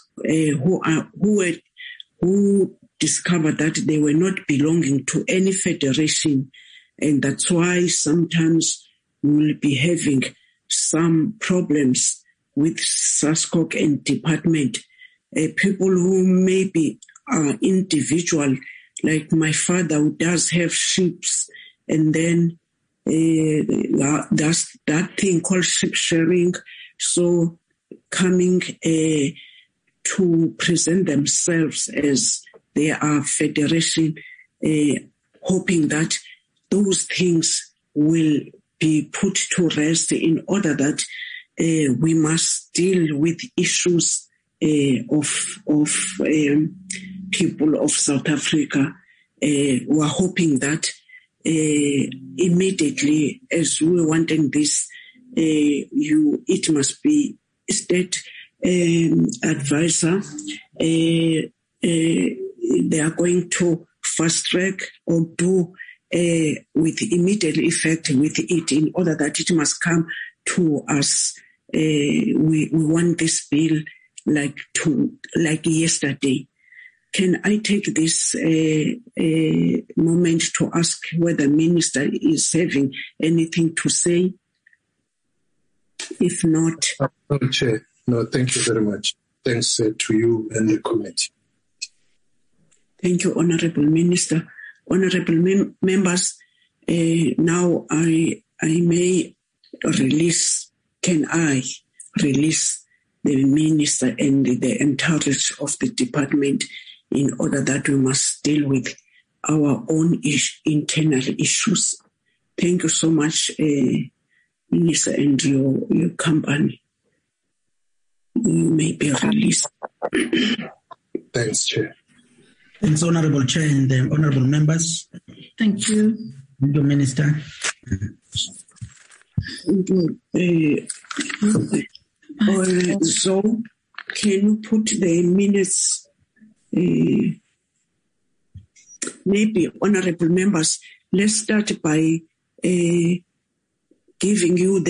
who discovered that they were not belonging to any federation, and that's why sometimes we will be having some problems with SASCOC and department. People who maybe are individual, like my father who does have sheep, and then that's that thing called sheep sharing. So coming to present themselves as they are federation, hoping that those things will be put to rest in order that we must deal with issues of people of South Africa. We are hoping that immediately, as we wanting this, it must be state advisor. They are going to fast track or do with immediate effect with it, in order that it must come to us. We want this bill like yesterday. Can I take this moment to ask whether Minister is having anything to say? If not... No, Chair. No, thank you very much. Thanks to you and the committee. Thank you, Honorable Minister. Honorable members, now I may release, can I release the Minister and the entirety of the department, in order that we must deal with our own internal issues. Thank you so much, Minister, and your company. You may be released. Thanks, Chair. Thanks, Honorable Chair and Honorable Members. Thank you. Thank you, Minister. So, can you put the minutes, maybe, Honorable Members, let's start by giving you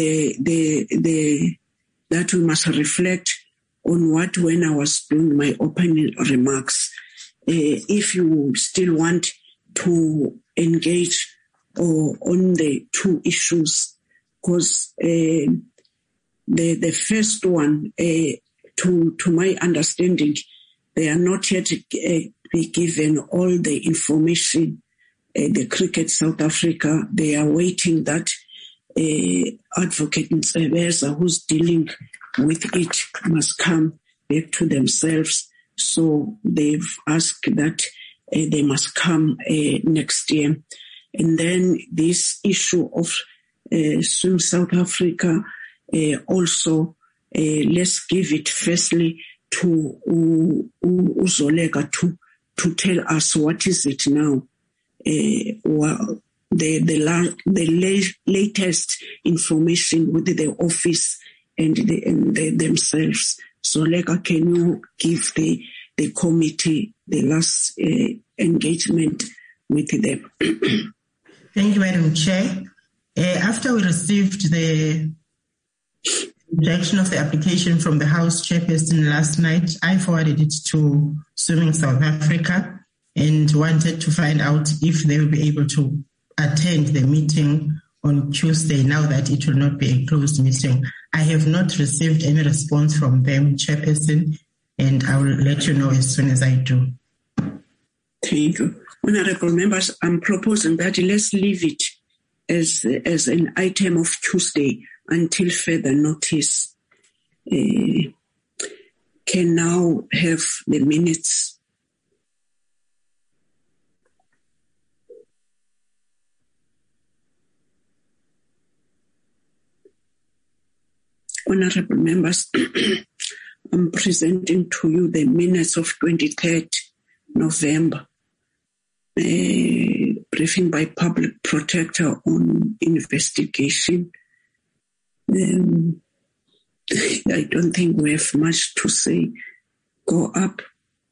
that we must reflect on what when I was doing my opening remarks. If you still want to engage on the two issues, because the first one, to my understanding, they are not yet be given all the information. The Cricket South Africa, they are waiting that Advocate Ntsebeza, who's dealing with it, must come back to themselves. So they've asked that they must come next year. And then this issue of Swim South Africa, also let's give it firstly to Uzolega to tell us what is it now. The latest information with the office and themselves. So, Lega, can you give the committee the last engagement with them? Thank you, Madam Chair. After we received the rejection of the application from the House Chairperson last night, I forwarded it to Swimming South Africa and wanted to find out if they will be able to attend the meeting on Tuesday, now that it will not be a closed meeting. I have not received any response from them, Chairperson, and I will let you know as soon as I do. Thank you. Honorable members, I'm proposing that let's leave it as an item of Tuesday until further notice. Can now have the minutes. Honorable members, I'm presenting to you the minutes of 23rd November, briefing by Public Protector on investigation. I don't think we have much to say. Go up.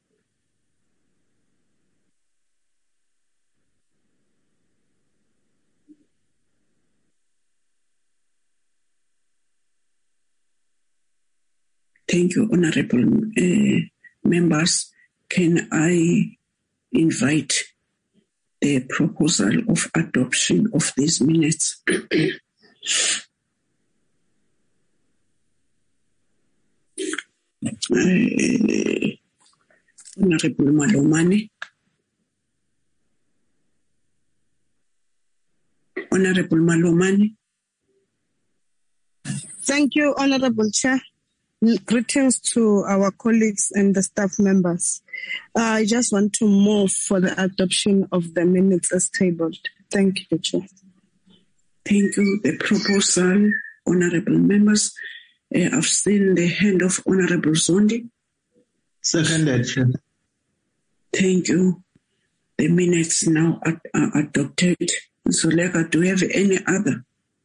Thank you, honorable members. Can I invite the proposal of adoption of these minutes? Honorable Malomane. Honorable Malomane. Thank you, Honorable Chair. Greetings to our colleagues and the staff members. I just want to move for the adoption of the minutes as tabled. Thank you, Chair. Thank you. The proposal, honorable members. I've seen the hand of Honorable Zondi. Seconded, Chair. Thank you. The minutes now are adopted. So, Lega, do we have any other?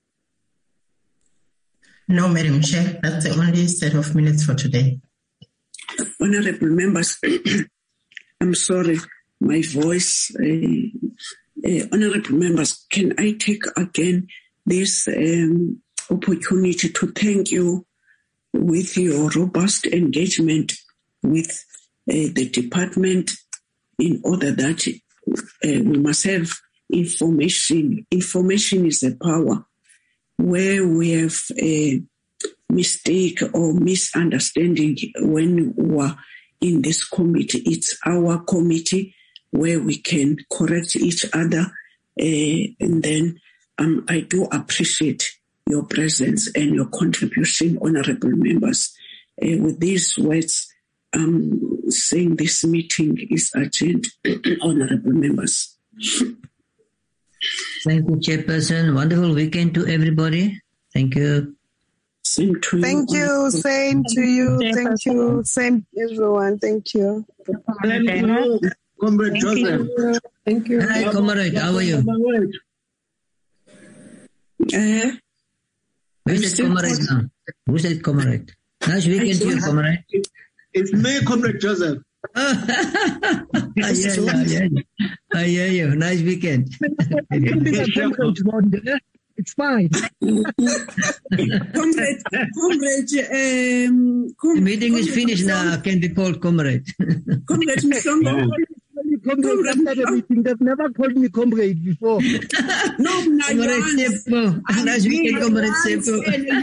No, Madam Chair. That's the only set of minutes for today. Honorable members, I'm sorry, my voice. Honorable members, can I take again this opportunity to thank you with your robust engagement with the department in order that we must have information. Information is a power. Where we have a mistake or misunderstanding when we are in this committee, it's our committee where we can correct each other. And then I do appreciate your presence and your contribution, honorable members. With these words, saying this meeting is adjourned, honorable members. Thank you, Chairperson. Wonderful weekend to everybody. Thank you. Same to you. Thank you. Same to you. Thank you. Same everyone. Thank you. Thank you. Comrade Joseph. Thank you. Hi, comrade. How are you? Who's that comrade now? Who's that comrade? Nice weekend to you, comrade. It's me, Comrade Joseph. I hear you. Nice weekend. It's fine. Comrade, the meeting is finished now. Can be called comrade. Comrade Msongo. Comrade, after the meeting, they've never called me comrade before. No, Comrade Sepo. Nice weekend, Comrade Sepo.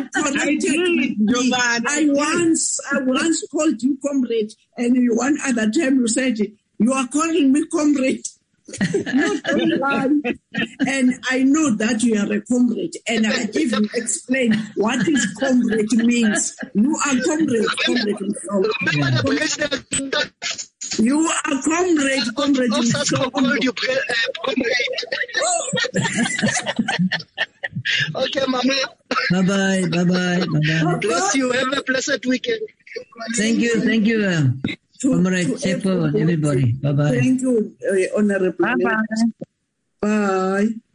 I once called you comrade, and one other time you said, you are calling me comrade. Not one. And I know that you are a comrade, and I even explain what is comrade means. You are comrade. You are comrade. Okay, Mama. Bye-bye. Bless you. Have a blessed weekend. Thank you. Comrade Sepo and everybody. Bye-bye. Thank you, Honorable. Bye-bye. Bye.